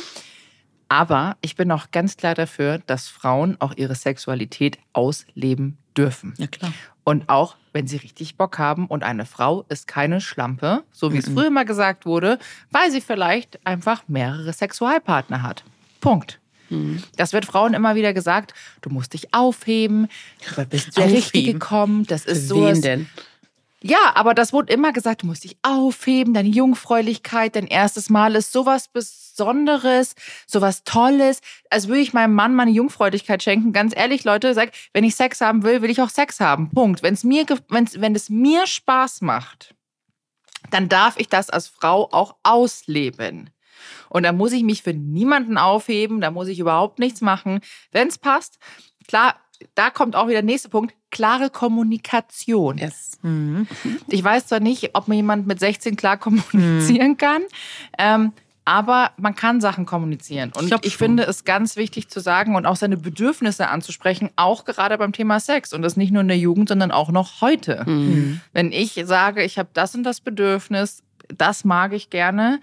[SPEAKER 2] Aber ich bin auch ganz klar dafür, dass Frauen auch ihre Sexualität ausleben dürfen.
[SPEAKER 1] Ja, klar.
[SPEAKER 2] Und auch, wenn sie richtig Bock haben und eine Frau ist keine Schlampe, so wie es
[SPEAKER 1] Mhm.
[SPEAKER 2] früher mal gesagt wurde, weil sie vielleicht einfach mehrere Sexualpartner hat. Punkt.
[SPEAKER 3] Mhm.
[SPEAKER 2] Das wird Frauen immer wieder gesagt, du musst dich aufheben, aber bist du der Richtige
[SPEAKER 1] Aufheben?
[SPEAKER 2] gekommen, das ist
[SPEAKER 3] Für
[SPEAKER 2] so.
[SPEAKER 3] wen denn?
[SPEAKER 2] Ja, aber das wurde immer gesagt, du musst dich aufheben, deine Jungfräulichkeit, dein erstes Mal ist sowas Besonderes, sowas Tolles. Als würde ich meinem Mann meine Jungfräulichkeit schenken. Ganz ehrlich, Leute, sag, wenn ich Sex haben will, will ich auch Sex haben. Punkt. Wenn's mir, ge- wenn's, wenn es mir Spaß macht, dann darf ich das als Frau auch ausleben. Und da muss ich mich für niemanden aufheben, da muss ich überhaupt nichts machen. Wenn es passt, klar, da kommt auch wieder der nächste Punkt, klare Kommunikation.
[SPEAKER 3] Yes.
[SPEAKER 1] Mhm.
[SPEAKER 2] Ich weiß zwar nicht, ob man jemand mit sechzehn klar kommunizieren kann, ähm, aber man kann Sachen kommunizieren. Und
[SPEAKER 1] Ich
[SPEAKER 2] ich,
[SPEAKER 1] glaub
[SPEAKER 2] ich
[SPEAKER 1] schon.
[SPEAKER 2] finde es ganz wichtig zu sagen und auch seine Bedürfnisse anzusprechen, auch gerade beim Thema Sex. Und das nicht nur in der Jugend, sondern auch noch heute.
[SPEAKER 3] Mhm.
[SPEAKER 2] Wenn ich sage, ich habe das und das Bedürfnis, das mag ich gerne,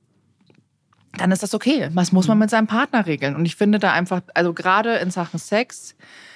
[SPEAKER 2] dann ist das okay. Das muss man mit seinem Partner regeln. Und ich finde da einfach, also gerade in Sachen Sex,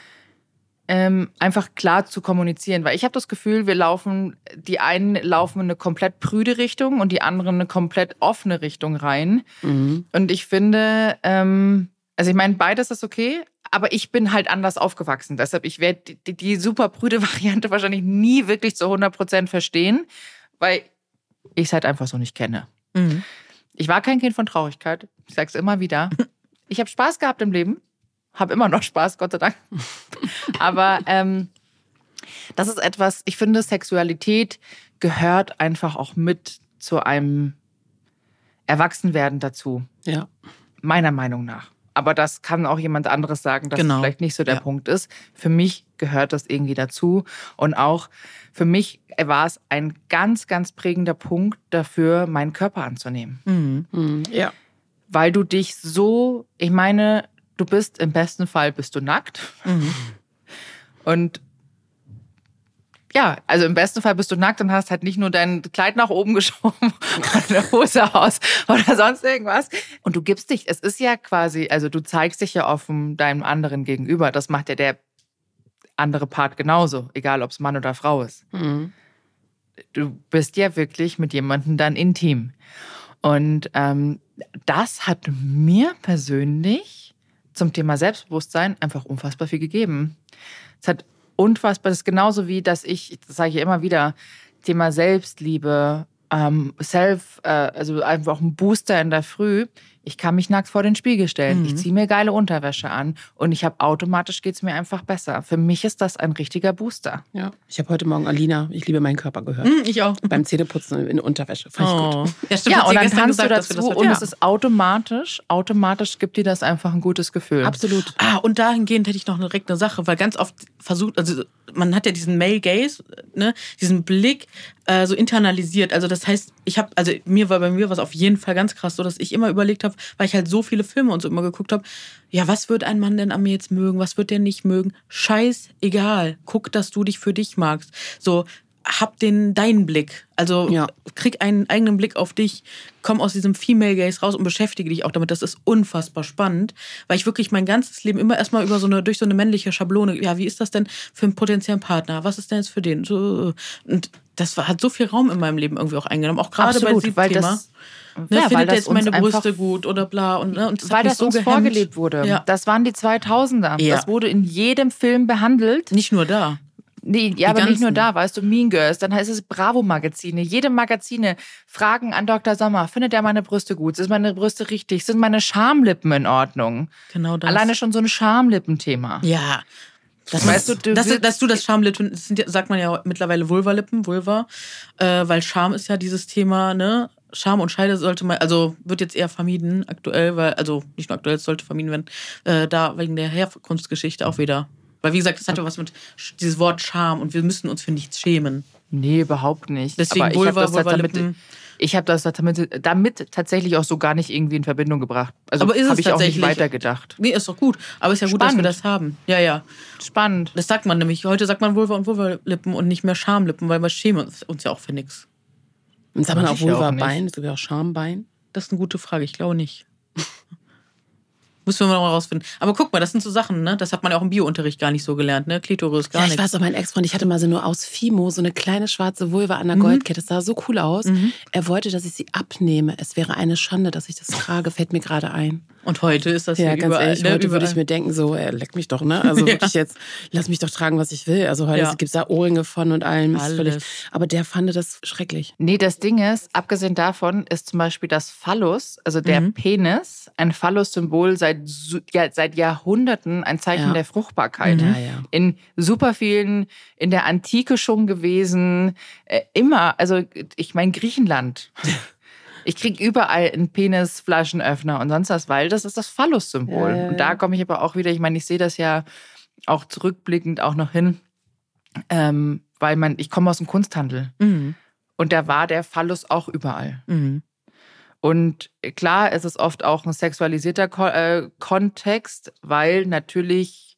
[SPEAKER 2] ähm, einfach klar zu kommunizieren. Weil ich habe das Gefühl, wir laufen, die einen laufen in eine komplett prüde Richtung und die anderen in eine komplett offene Richtung rein.
[SPEAKER 3] Mhm.
[SPEAKER 2] Und ich finde, ähm, also ich meine, beides ist okay, aber ich bin halt anders aufgewachsen. Deshalb, ich werde die, die super prüde Variante wahrscheinlich nie wirklich zu hundert Prozent verstehen, weil ich es halt einfach so nicht kenne.
[SPEAKER 1] Mhm.
[SPEAKER 2] Ich war kein Kind von Traurigkeit. Ich sag's immer wieder. Ich habe Spaß gehabt im Leben. Habe immer noch Spaß, Gott sei Dank. Aber ähm, das ist etwas, ich finde, Sexualität gehört einfach auch mit zu einem Erwachsenwerden dazu.
[SPEAKER 3] Ja.
[SPEAKER 2] Meiner Meinung nach. Aber das kann auch jemand anderes sagen, dass
[SPEAKER 1] Genau.
[SPEAKER 2] es vielleicht nicht so der
[SPEAKER 1] Ja.
[SPEAKER 2] Punkt ist. Für mich gehört das irgendwie dazu. Und auch für mich war es ein ganz, ganz prägender Punkt dafür, meinen Körper anzunehmen.
[SPEAKER 1] Mhm.
[SPEAKER 3] Mhm. Ja.
[SPEAKER 2] Weil du dich so, ich meine, du bist im besten Fall bist du nackt.
[SPEAKER 1] Mhm.
[SPEAKER 2] Und ja, also im besten Fall bist du nackt und hast halt nicht nur dein Kleid nach oben geschoben oder eine Hose aus oder sonst irgendwas. Und du gibst dich, es ist ja quasi, also du zeigst dich ja offen deinem anderen gegenüber. Das macht ja der andere Part genauso, egal ob es Mann oder Frau ist.
[SPEAKER 3] Mhm.
[SPEAKER 2] Du bist ja wirklich mit jemandem dann intim. Und ähm, das hat mir persönlich zum Thema Selbstbewusstsein einfach unfassbar viel gegeben. Es hat unfassbar, das ist genauso wie, dass ich, das sage ich immer wieder, Thema Selbstliebe, ähm, Self, äh, also einfach ein Booster in der Früh. Ich kann mich nackt vor den Spiegel stellen.
[SPEAKER 1] Mhm.
[SPEAKER 2] Ich ziehe mir geile Unterwäsche an und ich habe automatisch geht's mir einfach besser. Für mich ist das ein richtiger Booster.
[SPEAKER 3] Ja. Ich habe heute Morgen Alina, ich liebe meinen Körper gehört.
[SPEAKER 1] Mhm, ich auch.
[SPEAKER 3] Beim Zähneputzen in Unterwäsche. Fand ich
[SPEAKER 1] Oh.
[SPEAKER 3] gut.
[SPEAKER 1] Ja, stimmt,
[SPEAKER 2] Ja,
[SPEAKER 1] hat sie
[SPEAKER 2] und dann
[SPEAKER 1] gestern
[SPEAKER 2] tanzt du
[SPEAKER 1] gesagt, dass wir
[SPEAKER 2] dazu
[SPEAKER 1] das
[SPEAKER 2] und
[SPEAKER 1] ja.
[SPEAKER 2] es ist automatisch, automatisch gibt dir das einfach ein gutes Gefühl.
[SPEAKER 3] Absolut.
[SPEAKER 1] Ah, und dahingehend hätte ich noch direkt eine Sache, weil ganz oft versucht, also man hat ja diesen Male Gaze, ne, diesen Blick äh, so internalisiert. Also das heißt, ich habe, also mir war bei mir was auf jeden Fall ganz krass so, dass ich immer überlegt habe, weil ich halt so viele Filme und so immer geguckt habe, ja, was wird ein Mann denn an mir jetzt mögen, was wird der nicht mögen? Scheißegal. Guck, dass du dich für dich magst. So, hab den deinen Blick. Also
[SPEAKER 3] Ja.
[SPEAKER 1] krieg einen eigenen Blick auf dich, komm aus diesem Female Gaze raus und beschäftige dich auch damit. Das ist unfassbar spannend, weil ich wirklich mein ganzes Leben immer erstmal über so eine, durch so eine männliche Schablone, ja, wie ist das denn für einen potenziellen Partner? Was ist denn jetzt für den? So, und das war, hat so viel Raum in meinem Leben irgendwie auch eingenommen. Auch gerade bei
[SPEAKER 2] Absolut,
[SPEAKER 1] diesem
[SPEAKER 2] weil
[SPEAKER 1] Thema.
[SPEAKER 2] das,
[SPEAKER 1] Ne,
[SPEAKER 2] ja,
[SPEAKER 1] findet
[SPEAKER 2] weil
[SPEAKER 1] der
[SPEAKER 2] das
[SPEAKER 1] jetzt meine
[SPEAKER 2] uns
[SPEAKER 1] Brüste
[SPEAKER 2] einfach,
[SPEAKER 1] gut oder bla. Und, ne, und das
[SPEAKER 2] weil
[SPEAKER 1] hat mich
[SPEAKER 2] das
[SPEAKER 1] so
[SPEAKER 2] uns
[SPEAKER 1] gehemmt.
[SPEAKER 2] vorgelebt wurde.
[SPEAKER 1] Ja.
[SPEAKER 2] Das waren die zweitausender.
[SPEAKER 1] Ja.
[SPEAKER 2] Das wurde in jedem Film behandelt.
[SPEAKER 1] Nicht nur da.
[SPEAKER 2] Nee, ja, aber
[SPEAKER 1] ganzen.
[SPEAKER 2] nicht nur da, weißt du, Mean Girls, dann heißt es Bravo-Magazine. Jede Magazine fragen an Doktor Sommer, findet er meine Brüste gut? Sind meine Brüste richtig? Sind meine Schamlippen in Ordnung?
[SPEAKER 1] Genau das.
[SPEAKER 2] Alleine schon so ein Schamlippenthema.
[SPEAKER 1] Ja. Das
[SPEAKER 2] Weißt
[SPEAKER 1] ist,
[SPEAKER 2] du, du
[SPEAKER 1] dass,
[SPEAKER 2] willst-
[SPEAKER 1] dass du das Schamlippen, das sind, ja- sagt man ja mittlerweile Vulvalippen, Vulva, äh, weil Scham ist ja dieses Thema, ne? Scham und Scheide sollte man, also wird jetzt eher vermieden aktuell, weil, also nicht nur aktuell, es sollte vermieden werden, äh, da wegen der Herkunftsgeschichte auch wieder. Weil wie gesagt, das hat ja was mit sch- dieses Wort Scham und wir müssen uns für nichts schämen.
[SPEAKER 2] Nee, überhaupt nicht.
[SPEAKER 1] Deswegen
[SPEAKER 2] aber ich habe
[SPEAKER 1] Vulva,
[SPEAKER 2] das, halt damit,
[SPEAKER 1] Vulvalippen.
[SPEAKER 2] ich hab das damit, damit tatsächlich auch so gar nicht irgendwie in Verbindung gebracht. Also
[SPEAKER 1] Aber ist es
[SPEAKER 2] habe ich auch nicht
[SPEAKER 1] tatsächlich?
[SPEAKER 2] weitergedacht.
[SPEAKER 1] Nee, ist doch gut. Aber ist ja gut, dass wir
[SPEAKER 2] Spannend.
[SPEAKER 1] das haben. Ja, ja.
[SPEAKER 2] Spannend.
[SPEAKER 1] Das sagt man nämlich. Heute sagt man Vulva und Vulvalippen und nicht mehr Schamlippen, weil wir schämen uns, uns ja auch für nichts.
[SPEAKER 3] Und sagt man
[SPEAKER 2] Weiß
[SPEAKER 3] auch
[SPEAKER 2] ich ja auch
[SPEAKER 3] Vulva-Bein? Ist sogar auch Schambein?
[SPEAKER 1] Das ist eine gute Frage. Ich glaube nicht. Müssen wir mal rausfinden. Aber guck mal, das sind so Sachen, ne? Das hat man ja auch im Biounterricht gar nicht so gelernt, ne? Klitoris, gar
[SPEAKER 3] Ja, ich
[SPEAKER 1] nichts.
[SPEAKER 3] weiß auch, mein Ex-Freund, ich hatte mal so nur aus Fimo so eine kleine schwarze Vulva an der
[SPEAKER 1] Mhm.
[SPEAKER 3] Goldkette. Das sah so cool aus. Er wollte, dass ich sie abnehme. Es wäre eine Schande, dass ich das trage. Fällt mir gerade ein.
[SPEAKER 1] Und heute ist das
[SPEAKER 3] Ja,
[SPEAKER 1] hier
[SPEAKER 3] ganz
[SPEAKER 1] überall.
[SPEAKER 3] ehrlich,
[SPEAKER 1] ne?
[SPEAKER 3] heute würde
[SPEAKER 1] Überall.
[SPEAKER 3] ich mir denken, so, er leck mich doch, ne? Also
[SPEAKER 1] Ja.
[SPEAKER 3] wirklich jetzt, lass mich doch tragen, was ich will. Also heute
[SPEAKER 1] Ja.
[SPEAKER 3] gibt es da Ohrringe von und allem. Ist
[SPEAKER 1] Alles.
[SPEAKER 3] Völlig, aber der fand das schrecklich.
[SPEAKER 2] Nee, das Ding ist, abgesehen davon ist zum Beispiel das Phallus, also der
[SPEAKER 1] Mhm.
[SPEAKER 2] Penis, ein Phallus-Symbol seit, su- ja, seit Jahrhunderten ein Zeichen
[SPEAKER 3] Ja.
[SPEAKER 2] der Fruchtbarkeit.
[SPEAKER 3] Ja, ja.
[SPEAKER 2] In super vielen, in der Antike schon gewesen, äh, immer, also ich meine Griechenland. Ich kriege überall einen Penisflaschenöffner und sonst was, weil das ist das Phallus-Symbol.
[SPEAKER 3] Ja, ja,
[SPEAKER 2] Und da
[SPEAKER 3] ja.
[SPEAKER 2] komme ich aber auch wieder, ich meine, ich sehe das ja auch zurückblickend auch noch hin, ähm, weil man, ich komme aus dem Kunsthandel.
[SPEAKER 1] Mhm.
[SPEAKER 2] Und da war der Phallus auch überall.
[SPEAKER 1] Mhm.
[SPEAKER 2] Und klar, es ist oft auch ein sexualisierter Ko äh, Kontext, weil natürlich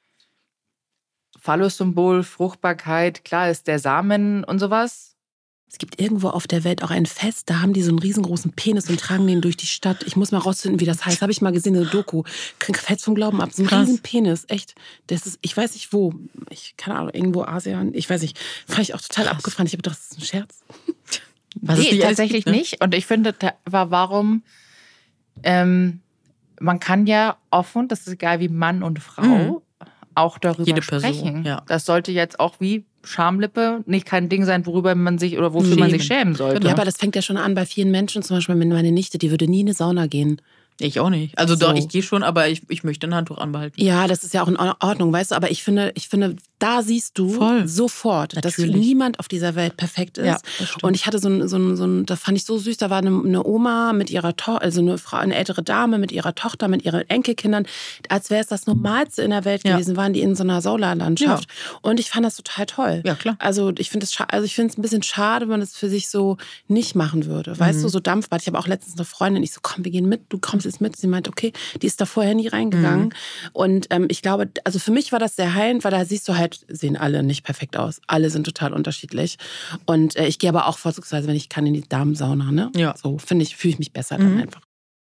[SPEAKER 2] Phallus-Symbol, Fruchtbarkeit, klar ist der Samen und sowas.
[SPEAKER 3] Es gibt irgendwo auf der Welt auch ein Fest, da haben die so einen riesengroßen Penis und tragen den durch die Stadt. Ich muss mal rausfinden, wie das heißt. Habe ich mal gesehen, eine Doku. Krieg fest vom Glauben ab. So ein
[SPEAKER 1] Krass.
[SPEAKER 3] riesen Penis, echt. Das ist, ich weiß nicht wo. Ich keine Ahnung, irgendwo Asien. Ich weiß nicht. Fand ich auch total
[SPEAKER 1] Krass.
[SPEAKER 3] abgefahren. Ich habe gedacht, das ist ein Scherz.
[SPEAKER 1] Was es
[SPEAKER 2] Nee,
[SPEAKER 1] nicht alles
[SPEAKER 2] tatsächlich
[SPEAKER 1] gibt, ne?
[SPEAKER 2] nicht. Und ich finde, da war warum, ähm, man kann ja offen, das ist egal wie Mann und Frau,
[SPEAKER 1] Mhm.
[SPEAKER 2] auch darüber
[SPEAKER 1] Jede Person,
[SPEAKER 2] sprechen.
[SPEAKER 1] ja.
[SPEAKER 2] Das sollte jetzt auch wie Schamlippe nicht kein Ding sein, worüber man sich oder wofür man
[SPEAKER 1] Schämen.
[SPEAKER 2] sich schämen sollte.
[SPEAKER 1] Genau.
[SPEAKER 3] Ja, aber das fängt ja schon an bei vielen Menschen. Zum Beispiel meine Nichte, die würde nie in eine Sauna gehen.
[SPEAKER 1] Ich auch nicht. Also
[SPEAKER 3] So.
[SPEAKER 1] doch, ich gehe schon, aber ich, ich möchte ein Handtuch anbehalten.
[SPEAKER 3] Ja, das ist ja auch in Ordnung, weißt du. Aber ich finde, ich finde, da siehst du
[SPEAKER 1] Voll.
[SPEAKER 3] sofort, dass
[SPEAKER 1] Natürlich.
[SPEAKER 3] niemand auf dieser Welt perfekt ist.
[SPEAKER 1] Ja, das stimmt.
[SPEAKER 3] Und ich hatte so ein, so ein, so ein, das fand ich so süß, da war eine, eine Oma mit ihrer Tochter, also eine Frau, eine ältere Dame mit ihrer Tochter, mit ihren Enkelkindern, als wäre es das Normalste in der Welt
[SPEAKER 1] Ja.
[SPEAKER 3] gewesen, waren die in so einer Solarlandschaft. Und ich fand das total toll.
[SPEAKER 1] Ja, klar.
[SPEAKER 3] Also ich finde es scha- also ich finde es ein bisschen schade, wenn man es für sich so nicht machen würde. Weißt
[SPEAKER 1] Mhm.
[SPEAKER 3] du, so Dampfbad. Ich habe auch letztens eine Freundin, ich so, komm, wir gehen mit, du kommst jetzt mit. Sie meint, okay, die ist da vorher nie reingegangen.
[SPEAKER 1] Mhm.
[SPEAKER 3] Und ähm, ich glaube, also für mich war das sehr heilend, weil da siehst du halt, sehen alle nicht perfekt aus. Alle sind total unterschiedlich. Und äh, ich gehe aber auch vorzugsweise, wenn ich kann, in die Damensauna. Ne?
[SPEAKER 1] Ja.
[SPEAKER 3] So finde ich, fühle ich mich besser dann
[SPEAKER 1] Mhm.
[SPEAKER 3] einfach.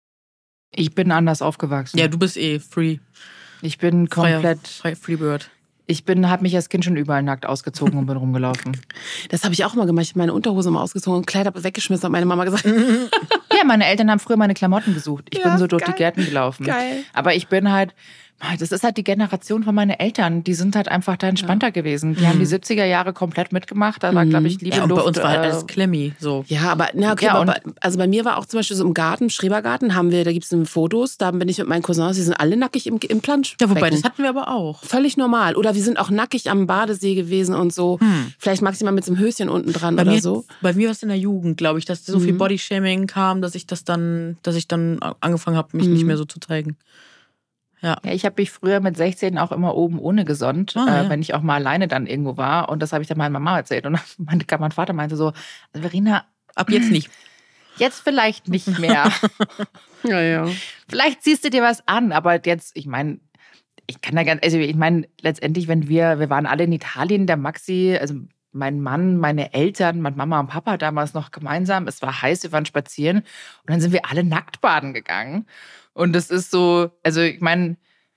[SPEAKER 2] Ich bin anders aufgewachsen.
[SPEAKER 1] Ja, du bist eh free.
[SPEAKER 2] Ich bin
[SPEAKER 1] Freier-
[SPEAKER 2] komplett.
[SPEAKER 1] Frei, Freebird.
[SPEAKER 2] Ich bin, habe mich als Kind schon überall nackt ausgezogen und bin rumgelaufen.
[SPEAKER 3] Das habe ich auch immer gemacht. Ich habe meine Unterhose immer ausgezogen und Kleid habe weggeschmissen, hat meine Mama gesagt.
[SPEAKER 2] Ja, meine Eltern haben früher meine Klamotten gesucht. Ich
[SPEAKER 3] Ja,
[SPEAKER 2] bin so durch
[SPEAKER 3] geil.
[SPEAKER 2] die Gärten gelaufen.
[SPEAKER 3] Geil.
[SPEAKER 2] Aber ich bin halt, das ist halt die Generation von meinen Eltern. Die sind halt einfach da entspannter gewesen. Die haben die siebziger Jahre komplett mitgemacht. Da war, glaube ich, Liebe
[SPEAKER 1] Ja, und bei
[SPEAKER 2] Luft,
[SPEAKER 1] uns war halt
[SPEAKER 2] äh,
[SPEAKER 1] alles Klemmi. So.
[SPEAKER 3] Ja, aber na okay,
[SPEAKER 2] Ja,
[SPEAKER 3] aber
[SPEAKER 2] und-
[SPEAKER 3] bei, also bei mir war auch zum Beispiel so im Garten, Schrebergarten, haben wir, da gibt es Fotos, da bin ich mit meinen Cousins, die sind alle nackig im, im Plansch.
[SPEAKER 1] Ja, wobei, das hatten wir aber auch.
[SPEAKER 3] Völlig normal. Oder wir sind auch nackig am Badesee gewesen und so.
[SPEAKER 1] Hm.
[SPEAKER 3] Vielleicht maximal mit so einem Höschen unten dran
[SPEAKER 1] Bei
[SPEAKER 3] oder
[SPEAKER 1] mir,
[SPEAKER 3] so.
[SPEAKER 1] bei mir war es in der Jugend, glaube ich, dass so viel
[SPEAKER 3] Mhm.
[SPEAKER 1] Bodyshaming kam, dass ich das dann, dass ich dann angefangen habe, mich
[SPEAKER 3] Mhm.
[SPEAKER 1] nicht mehr so zu zeigen. Ja.
[SPEAKER 2] Ja, ich habe mich früher mit sechzehn auch immer oben ohne gesonnt,
[SPEAKER 1] Ah,
[SPEAKER 2] äh,
[SPEAKER 1] ja.
[SPEAKER 2] wenn ich auch mal alleine dann irgendwo war. Und das habe ich dann meiner Mama erzählt. Und mein, mein Vater meinte so, Verena,
[SPEAKER 1] Ab jetzt nicht.
[SPEAKER 2] jetzt vielleicht nicht mehr.
[SPEAKER 3] Ja, ja.
[SPEAKER 2] Vielleicht ziehst du dir was an, aber jetzt, ich meine, ich kann da ganz, also ich meine, letztendlich, wenn wir, wir waren alle in Italien, der Maxi, also mein Mann, meine Eltern, meine Mama und Papa damals noch gemeinsam, es war heiß, wir waren spazieren und dann sind wir alle nackt baden gegangen. Und das ist so, also ich meine,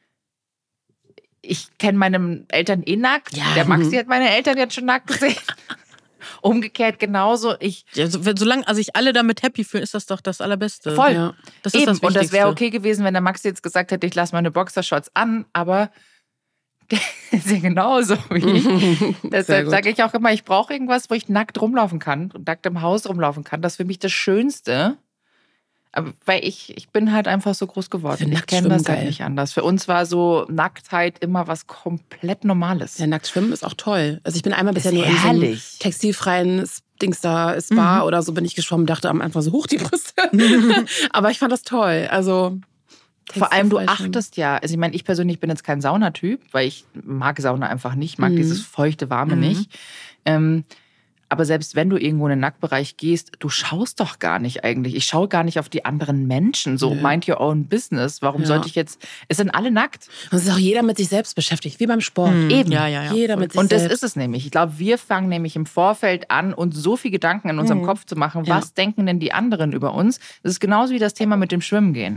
[SPEAKER 2] ich kenne meine Eltern eh nackt.
[SPEAKER 1] Ja.
[SPEAKER 2] Der Maxi hat meine Eltern jetzt schon nackt gesehen. Umgekehrt genauso. Ich
[SPEAKER 1] Ja, so, wenn- solange also sich alle damit happy fühlen, ist das doch das Allerbeste.
[SPEAKER 2] voll.
[SPEAKER 3] Ja.
[SPEAKER 1] Das ist
[SPEAKER 2] Eben.
[SPEAKER 1] das
[SPEAKER 2] Und das
[SPEAKER 1] Wichtigste.
[SPEAKER 2] wäre okay gewesen, wenn der Maxi jetzt gesagt hätte, ich lasse meine Boxershorts an, aber der ist ja genauso wie ich. Deshalb
[SPEAKER 3] gut.
[SPEAKER 2] sage ich auch immer, ich brauche irgendwas, wo ich nackt rumlaufen kann und nackt im Haus rumlaufen kann. Das ist für mich das Schönste. Aber weil ich, ich bin halt einfach so groß geworden.
[SPEAKER 3] Für
[SPEAKER 2] Ich
[SPEAKER 3] nackt
[SPEAKER 2] kenne das
[SPEAKER 3] schwimmen
[SPEAKER 2] halt
[SPEAKER 3] geil.
[SPEAKER 2] nicht anders. Für uns war so Nacktheit immer was komplett Normales.
[SPEAKER 3] Ja, nackt schwimmen ist auch toll. Also ich bin einmal bisher
[SPEAKER 2] Ist
[SPEAKER 3] nur in so einem
[SPEAKER 2] herrlich.
[SPEAKER 3] textilfreien Dings da, Spa oder so bin ich geschwommen, dachte am Anfang so hoch die Brüste. Aber ich fand das toll. Also
[SPEAKER 2] Vor allem, du
[SPEAKER 3] textilfrei schwimmen.
[SPEAKER 2] achtest ja, also ich meine, ich persönlich bin jetzt kein Saunatyp, weil ich mag Sauna einfach nicht, mag
[SPEAKER 3] Mhm.
[SPEAKER 2] dieses feuchte, warme
[SPEAKER 1] Mhm.
[SPEAKER 2] nicht. Ähm, aber selbst wenn du irgendwo in den Nacktbereich gehst, du schaust doch gar nicht eigentlich. Ich schaue gar nicht auf die anderen Menschen. So,
[SPEAKER 3] Nö.
[SPEAKER 2] mind your own business. Warum
[SPEAKER 3] Ja.
[SPEAKER 2] sollte ich jetzt, es sind alle nackt.
[SPEAKER 3] Und es ist auch jeder mit sich selbst beschäftigt, wie beim Sport.
[SPEAKER 1] Mhm.
[SPEAKER 2] Eben.
[SPEAKER 1] Ja, ja, ja.
[SPEAKER 3] Jeder
[SPEAKER 1] Voll.
[SPEAKER 3] mit sich
[SPEAKER 2] Und das
[SPEAKER 3] selbst.
[SPEAKER 2] ist es nämlich. Ich glaube, wir fangen nämlich im Vorfeld an, uns so viel Gedanken in unserem
[SPEAKER 1] Mhm.
[SPEAKER 2] Kopf zu machen.
[SPEAKER 3] Ja.
[SPEAKER 2] Was denken denn die anderen über uns? Das ist genauso wie das Thema mit dem Schwimmen gehen.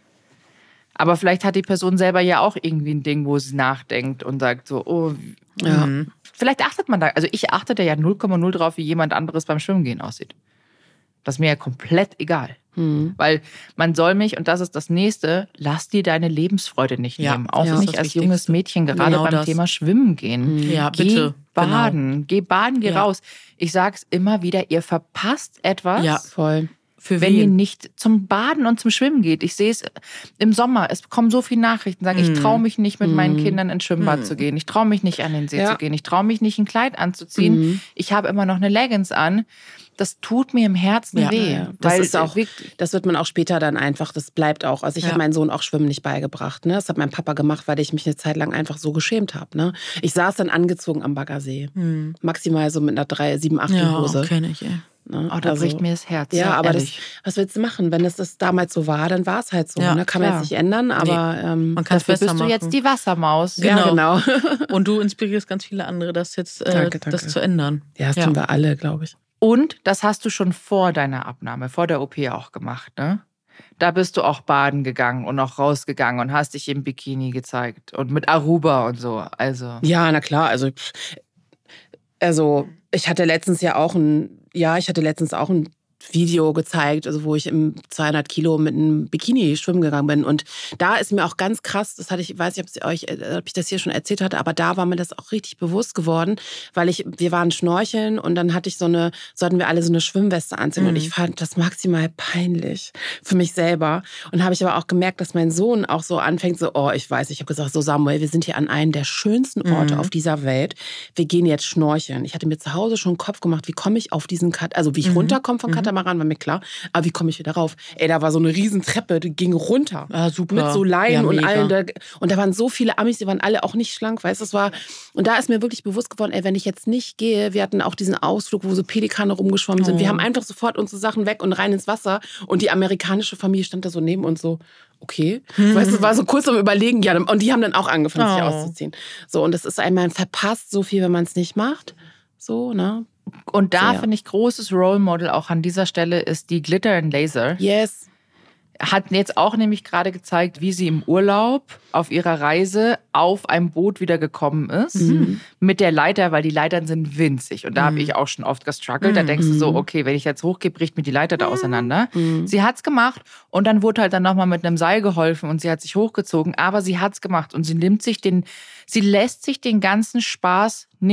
[SPEAKER 2] Aber vielleicht hat die Person selber ja auch irgendwie ein Ding, wo sie nachdenkt und sagt so, oh,
[SPEAKER 3] Ja.
[SPEAKER 1] Mhm.
[SPEAKER 2] vielleicht achtet man da, also ich achte ja null Komma null drauf, wie jemand anderes beim Schwimmen gehen aussieht. Das ist mir ja komplett egal.
[SPEAKER 3] Hm.
[SPEAKER 2] Weil man soll mich, und das ist das Nächste, lass dir deine Lebensfreude nicht
[SPEAKER 1] Ja,
[SPEAKER 2] nehmen. Auch
[SPEAKER 3] ja, das
[SPEAKER 2] nicht
[SPEAKER 1] ist
[SPEAKER 2] als
[SPEAKER 1] das
[SPEAKER 2] junges
[SPEAKER 1] Wichtigste.
[SPEAKER 2] Mädchen, gerade
[SPEAKER 1] Genau
[SPEAKER 2] beim
[SPEAKER 1] das.
[SPEAKER 2] Thema Schwimmen gehen.
[SPEAKER 1] Ja,
[SPEAKER 2] Geh
[SPEAKER 1] bitte.
[SPEAKER 2] baden, geh baden, geh
[SPEAKER 1] Ja.
[SPEAKER 2] raus. Ich sag's immer wieder, ihr verpasst etwas.
[SPEAKER 1] Ja.
[SPEAKER 3] Voll.
[SPEAKER 1] Für
[SPEAKER 2] Wenn ihr
[SPEAKER 1] wen?
[SPEAKER 2] nicht zum Baden und zum Schwimmen geht. Ich sehe es im Sommer, es kommen so viele Nachrichten, sagen, ich
[SPEAKER 1] Mhm.
[SPEAKER 2] traue mich nicht mit meinen
[SPEAKER 3] Mhm.
[SPEAKER 2] Kindern ins Schwimmbad
[SPEAKER 1] Mhm.
[SPEAKER 2] zu gehen. Ich traue mich nicht an den See
[SPEAKER 3] Ja.
[SPEAKER 2] zu gehen. Ich traue mich nicht, ein Kleid anzuziehen.
[SPEAKER 3] Mhm.
[SPEAKER 2] Ich habe immer noch eine Leggings an. Das tut mir im Herzen
[SPEAKER 1] Ja.
[SPEAKER 2] weh.
[SPEAKER 3] Ja, das
[SPEAKER 2] weil
[SPEAKER 3] ist auch-
[SPEAKER 2] wirklich-
[SPEAKER 3] Das wird man auch später dann einfach, das bleibt auch. Also ich
[SPEAKER 1] Ja.
[SPEAKER 3] habe meinen Sohn auch Schwimmen nicht beigebracht. Ne? Das hat mein Papa gemacht, weil ich mich eine Zeit lang einfach so geschämt habe. Ne? Ich saß dann angezogen am Baggersee.
[SPEAKER 1] Mhm.
[SPEAKER 3] Maximal so mit einer drei, sieben, acht
[SPEAKER 1] Ja,
[SPEAKER 3] Hose.
[SPEAKER 1] kenne ich, ey.
[SPEAKER 3] Ne?
[SPEAKER 2] Oh, da
[SPEAKER 3] Also-
[SPEAKER 2] bricht mir das Herz.
[SPEAKER 3] Ja, aber das,
[SPEAKER 2] ehrlich.
[SPEAKER 3] was willst du machen? Wenn es das damals so war, dann war es halt so.
[SPEAKER 1] Ja,
[SPEAKER 3] ne? Kann man
[SPEAKER 2] klar.
[SPEAKER 3] jetzt nicht ändern, aber ähm,
[SPEAKER 1] Man kann es
[SPEAKER 2] Dafür
[SPEAKER 1] besser
[SPEAKER 2] bist du
[SPEAKER 1] machen.
[SPEAKER 2] jetzt die Wassermaus.
[SPEAKER 3] ja, genau.
[SPEAKER 1] Und du inspirierst ganz viele andere, das jetzt äh,
[SPEAKER 3] Danke, danke.
[SPEAKER 1] das zu ändern.
[SPEAKER 3] Ja, das
[SPEAKER 1] Ja.
[SPEAKER 3] tun wir alle, glaube ich.
[SPEAKER 2] Und das hast du schon vor deiner Abnahme, vor der O P auch gemacht, ne? Da bist du auch baden gegangen und auch rausgegangen und hast dich im Bikini gezeigt und mit Aruba und so. Also
[SPEAKER 3] Ja, na klar. Also, pff, also ich hatte letztens ja auch ein, ja, ich hatte letztens auch ein Video gezeigt, also wo ich im zweihundert Kilo mit einem Bikini schwimmen gegangen bin. Und da ist mir auch ganz krass, das hatte ich, ich weiß nicht, ob ich, euch, äh, ob ich das hier schon erzählt hatte, aber da war mir das auch richtig bewusst geworden, weil ich, wir waren schnorcheln und dann hatte ich so eine, so hatten wir alle so eine Schwimmweste anziehen
[SPEAKER 1] Mhm.
[SPEAKER 3] und ich fand das maximal peinlich für mich selber. Und habe ich aber auch gemerkt, dass mein Sohn auch so anfängt, so, oh, ich weiß, ich habe gesagt, so Samuel, wir sind hier an einem der schönsten Orte
[SPEAKER 1] Mhm.
[SPEAKER 3] auf dieser Welt. Wir gehen jetzt schnorcheln. Ich hatte mir zu Hause schon einen Kopf gemacht, wie komme ich auf diesen Kat, also wie ich
[SPEAKER 1] Mhm.
[SPEAKER 3] runterkomme vom
[SPEAKER 1] Mhm.
[SPEAKER 3] Katamaran, war mir klar. Aber wie komme ich wieder rauf? Ey, da war so eine riesen Treppe, die ging runter.
[SPEAKER 1] Ah, super.
[SPEAKER 3] Mit so Leinen
[SPEAKER 1] Ja,
[SPEAKER 3] und
[SPEAKER 1] mega.
[SPEAKER 3] allen. Da, und da waren so viele Amis, die waren alle auch nicht schlank, weißt du, es war. Und da ist mir wirklich bewusst geworden, ey, wenn ich jetzt nicht gehe, wir hatten auch diesen Ausflug, wo so Pelikane rumgeschwommen sind.
[SPEAKER 1] Oh.
[SPEAKER 3] Wir haben einfach sofort unsere Sachen weg und rein ins Wasser. Und die amerikanische Familie stand da so neben uns so, okay.
[SPEAKER 1] Hm.
[SPEAKER 3] Weißt du, es war so kurz am Überlegen, ja, und die haben dann auch angefangen, sich
[SPEAKER 1] Oh.
[SPEAKER 3] auszuziehen. So, und das ist einmal verpasst so viel, wenn man es nicht macht. So, ne?
[SPEAKER 2] und da
[SPEAKER 3] Sehr.
[SPEAKER 2] finde ich großes Role Model auch an dieser Stelle ist die Glitter and Laser.
[SPEAKER 3] Yes.
[SPEAKER 2] Hat jetzt auch nämlich gerade gezeigt, wie sie im Urlaub auf ihrer Reise auf einem Boot wieder gekommen ist.
[SPEAKER 3] Mhm.
[SPEAKER 2] Mit der Leiter, weil die Leitern sind winzig. Und da habe
[SPEAKER 1] Mhm.
[SPEAKER 2] ich auch schon oft gestruggelt. Da denkst du so, okay, wenn ich jetzt hochgehe, bricht mir die Leiter da auseinander.
[SPEAKER 3] Mhm.
[SPEAKER 2] Sie hat's gemacht und dann wurde halt dann nochmal mit einem Seil geholfen und sie hat sich hochgezogen. Aber sie hat's gemacht und sie nimmt sich den, sie lässt sich den ganzen Spaß nicht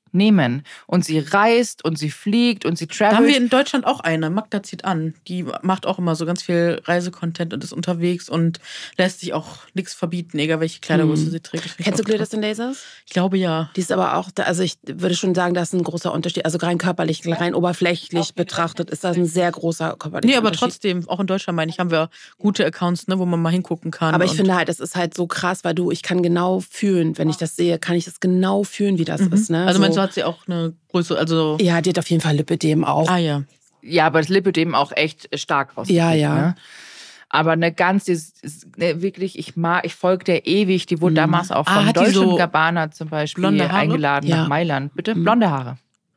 [SPEAKER 2] nehmen. Und sie reist und sie fliegt und sie travelt.
[SPEAKER 1] Da haben wir in Deutschland auch eine, Magda zieht an. Die macht auch immer so ganz viel Reisecontent und ist unterwegs und lässt sich auch nichts verbieten, egal welche Kleidergröße
[SPEAKER 3] Hm.
[SPEAKER 1] sie trägt.
[SPEAKER 3] Kennst du Glitters and Lasers?
[SPEAKER 1] Ich glaube ja.
[SPEAKER 3] Die ist aber auch, also ich würde schon sagen, das ist ein großer Unterschied. Also rein körperlich, rein oberflächlich betrachtet ist das ein sehr großer körperlicher
[SPEAKER 1] Nee, aber
[SPEAKER 3] Unterschied.
[SPEAKER 1] trotzdem, auch in Deutschland, meine ich, haben wir gute Accounts, ne, wo man mal hingucken kann.
[SPEAKER 3] Aber ich
[SPEAKER 1] und
[SPEAKER 3] finde halt, das ist halt so krass, weil du, ich kann genau fühlen, wenn ich das sehe, kann ich das genau fühlen, wie das
[SPEAKER 1] Mhm.
[SPEAKER 3] ist. Ne?
[SPEAKER 1] Also
[SPEAKER 3] so.
[SPEAKER 1] meinst du, hat sie auch eine Größe, also...
[SPEAKER 3] Ja, die hat auf jeden Fall Lipödem auch.
[SPEAKER 1] Ah ja.
[SPEAKER 2] Ja, aber das Lipödem auch echt stark ausgeprägt.
[SPEAKER 3] Ja, ja.
[SPEAKER 2] Ne? Aber eine ganz, die ist, ist, ne, wirklich, ich mag, ich folge der ewig. Die wurde
[SPEAKER 3] Mhm.
[SPEAKER 2] damals auch
[SPEAKER 1] Ah,
[SPEAKER 2] von
[SPEAKER 1] hat die
[SPEAKER 2] Dolce
[SPEAKER 1] so
[SPEAKER 2] und Gabbana zum Beispiel
[SPEAKER 1] blonde Haare?
[SPEAKER 2] eingeladen
[SPEAKER 3] Ja.
[SPEAKER 2] nach Mailand. Bitte,
[SPEAKER 3] Mhm.
[SPEAKER 2] blonde Haare.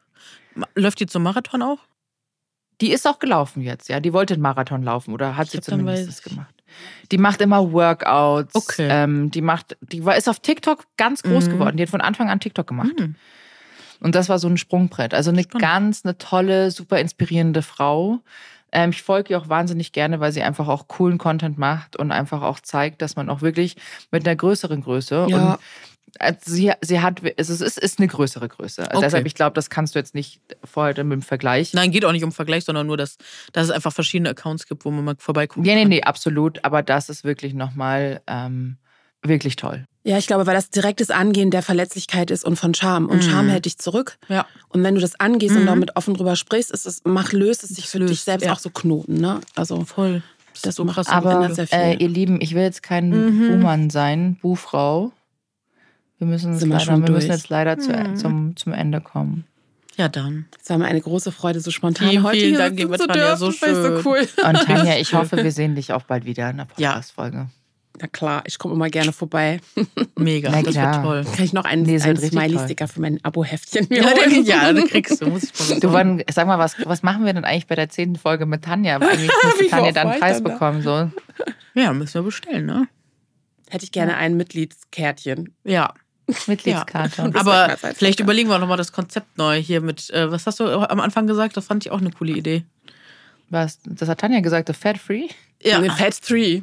[SPEAKER 1] Läuft die zum Marathon auch?
[SPEAKER 2] Die ist auch gelaufen jetzt, ja. Die wollte einen Marathon laufen oder hat
[SPEAKER 1] Ich
[SPEAKER 2] sie
[SPEAKER 1] glaub, dann
[SPEAKER 2] zumindest
[SPEAKER 1] weiß
[SPEAKER 2] das gemacht. Die macht immer Workouts.
[SPEAKER 1] Okay.
[SPEAKER 2] Ähm, die macht, die war, ist auf TikTok ganz groß
[SPEAKER 1] Mhm.
[SPEAKER 2] geworden. Die hat von Anfang an TikTok gemacht.
[SPEAKER 1] Hm.
[SPEAKER 2] Und das war so ein Sprungbrett. Also eine
[SPEAKER 1] Spannend.
[SPEAKER 2] ganz, eine tolle, super inspirierende Frau. Ähm, ich folge ihr auch wahnsinnig gerne, weil sie einfach auch coolen Content macht und einfach auch zeigt, dass man auch wirklich mit einer größeren Größe
[SPEAKER 3] Ja.
[SPEAKER 2] und äh, sie, sie hat, es ist, es ist eine größere Größe. Also
[SPEAKER 1] Okay.
[SPEAKER 2] deshalb, ich glaube, das kannst du jetzt nicht vorher mit dem Vergleich.
[SPEAKER 1] Nein, geht auch nicht um Vergleich, sondern nur, dass, dass es einfach verschiedene Accounts gibt, wo man mal vorbeigucken
[SPEAKER 2] Ja, nee,
[SPEAKER 1] kann.
[SPEAKER 2] nee, absolut. Aber das ist wirklich nochmal ähm, wirklich toll.
[SPEAKER 3] Ja, ich glaube, weil das direktes Angehen der Verletzlichkeit ist und von Scham. Und
[SPEAKER 1] Mhm.
[SPEAKER 3] Scham hält dich zurück.
[SPEAKER 1] Ja.
[SPEAKER 3] Und wenn du das angehst
[SPEAKER 1] Mhm.
[SPEAKER 3] und damit offen drüber sprichst, ist es, mach, löst es sich
[SPEAKER 1] Das
[SPEAKER 3] für
[SPEAKER 1] löst,
[SPEAKER 3] dich selbst
[SPEAKER 1] ja.
[SPEAKER 3] auch so Knoten. Ne? Also
[SPEAKER 1] Voll. Das,
[SPEAKER 3] Das
[SPEAKER 1] ist so
[SPEAKER 3] macht
[SPEAKER 1] krass.
[SPEAKER 3] aber-
[SPEAKER 2] Aber
[SPEAKER 3] ändert sehr viel.
[SPEAKER 2] äh, ihr Lieben, ich will jetzt kein
[SPEAKER 1] Mhm.
[SPEAKER 2] Buhmann sein, Buhfrau. Wir müssen, uns
[SPEAKER 3] Sind wir
[SPEAKER 2] leider,
[SPEAKER 3] schon
[SPEAKER 2] wir müssen
[SPEAKER 3] durch.
[SPEAKER 2] jetzt leider zu,
[SPEAKER 1] Mhm.
[SPEAKER 2] zum, zum Ende kommen.
[SPEAKER 1] Ja, dann.
[SPEAKER 3] es war mir eine große Freude, so spontan
[SPEAKER 1] Vielen,
[SPEAKER 3] heute
[SPEAKER 1] vielen
[SPEAKER 3] hier
[SPEAKER 1] Dank,
[SPEAKER 3] sitzen
[SPEAKER 1] liebe
[SPEAKER 3] zu
[SPEAKER 1] Tanja,
[SPEAKER 3] dürfen.
[SPEAKER 1] so
[SPEAKER 3] Das war
[SPEAKER 1] schön.
[SPEAKER 3] so cool.
[SPEAKER 2] Und Tanja, ich hoffe, wir sehen dich auch bald wieder in der
[SPEAKER 1] Ja.
[SPEAKER 2] Podcast-Folge.
[SPEAKER 3] Na klar, ich komme immer gerne vorbei.
[SPEAKER 1] Mega.
[SPEAKER 2] Na
[SPEAKER 1] Das
[SPEAKER 2] klar.
[SPEAKER 1] wird toll.
[SPEAKER 3] Kann ich noch einen,
[SPEAKER 2] Nee, es
[SPEAKER 3] einen
[SPEAKER 2] wird richtig
[SPEAKER 3] Smiley-Sticker für mein Abo-Heftchen mir
[SPEAKER 1] Ja,
[SPEAKER 3] holen?
[SPEAKER 1] den, ja, den kriegst du. Muss ich mal
[SPEAKER 2] Du, wann, sag mal, was, was machen wir denn eigentlich bei der zehnten Folge mit Tanja? Weil eigentlich müsste
[SPEAKER 3] Wie
[SPEAKER 2] Tanja
[SPEAKER 3] oft
[SPEAKER 2] dann
[SPEAKER 3] war
[SPEAKER 2] einen
[SPEAKER 3] ich
[SPEAKER 2] Preis
[SPEAKER 3] dann da?
[SPEAKER 2] bekommen. So.
[SPEAKER 1] Ja, müssen wir bestellen, ne?
[SPEAKER 3] Hätte ich gerne ein Mitgliedskärtchen.
[SPEAKER 1] Ja.
[SPEAKER 2] Mitgliedskarte.
[SPEAKER 3] Ja.
[SPEAKER 1] Aber
[SPEAKER 3] Das wäre
[SPEAKER 1] vielleicht
[SPEAKER 3] mal
[SPEAKER 1] überlegen wir nochmal das Konzept neu hier mit, äh, was hast du am Anfang gesagt? Das fand ich auch eine coole Idee.
[SPEAKER 2] Was? Das hat Tanja gesagt, so fat-free?
[SPEAKER 1] Ja.
[SPEAKER 3] Nee, Fat drei.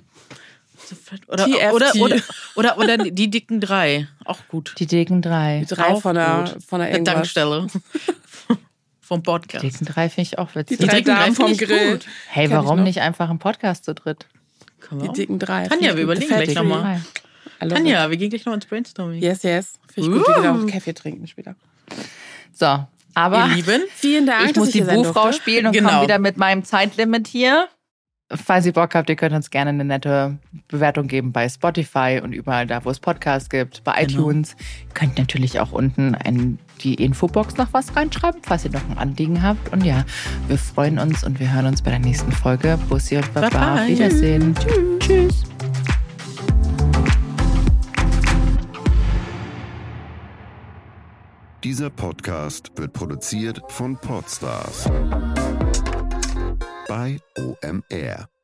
[SPEAKER 1] Oder,
[SPEAKER 3] T F T.
[SPEAKER 1] oder, oder, oder, oder die dicken drei. Auch gut.
[SPEAKER 2] Die dicken drei.
[SPEAKER 3] Die drei
[SPEAKER 1] Auch
[SPEAKER 3] von der,
[SPEAKER 1] gut.
[SPEAKER 3] von der
[SPEAKER 1] Eine
[SPEAKER 3] irgendwas.
[SPEAKER 1] Tankstelle. Vom
[SPEAKER 2] Die
[SPEAKER 1] Podcast.
[SPEAKER 2] dicken drei finde ich auch witzig.
[SPEAKER 3] Die drei
[SPEAKER 1] dicken drei
[SPEAKER 3] Damen vom
[SPEAKER 1] finde ich
[SPEAKER 3] Grill.
[SPEAKER 1] gut.
[SPEAKER 2] Hey,
[SPEAKER 3] Kenn ich
[SPEAKER 2] warum
[SPEAKER 3] noch.
[SPEAKER 2] nicht einfach einen Podcast zu dritt?
[SPEAKER 1] Können wir
[SPEAKER 3] Die
[SPEAKER 1] auch.
[SPEAKER 3] dicken drei.
[SPEAKER 1] Tanja,
[SPEAKER 3] Finde
[SPEAKER 1] wir
[SPEAKER 3] ich gut.
[SPEAKER 1] überlegen
[SPEAKER 3] Fat
[SPEAKER 1] gleich
[SPEAKER 3] Three.
[SPEAKER 1] nochmal.
[SPEAKER 3] I love it.
[SPEAKER 1] Tanja, wir gehen gleich noch ins Brainstorming.
[SPEAKER 3] Yes, yes. Finde ich gut. Wir
[SPEAKER 1] Uh.
[SPEAKER 3] gehen auch Kaffee trinken später.
[SPEAKER 2] So, aber
[SPEAKER 1] Ihr Lieben,
[SPEAKER 3] Vielen Dank,
[SPEAKER 2] ich
[SPEAKER 3] dass
[SPEAKER 2] muss
[SPEAKER 3] ich
[SPEAKER 2] die
[SPEAKER 3] hier sein
[SPEAKER 2] Buchfrau
[SPEAKER 3] durfte.
[SPEAKER 2] spielen und
[SPEAKER 1] Genau.
[SPEAKER 2] komme wieder mit meinem Zeitlimit hier. Falls ihr Bock habt, ihr könnt uns gerne eine nette Bewertung geben bei Spotify und überall da, wo es Podcasts gibt, bei
[SPEAKER 1] Genau.
[SPEAKER 2] iTunes. Ihr könnt natürlich auch unten in die Infobox noch was reinschreiben, falls ihr noch ein Anliegen habt. Und ja, wir freuen uns und wir hören uns bei der nächsten Folge. Bussi und Baba.
[SPEAKER 1] Bye,
[SPEAKER 2] Auf
[SPEAKER 1] bye.
[SPEAKER 2] Wiedersehen. Tschüss.
[SPEAKER 4] Dieser Podcast wird produziert von Podstars bei O M R.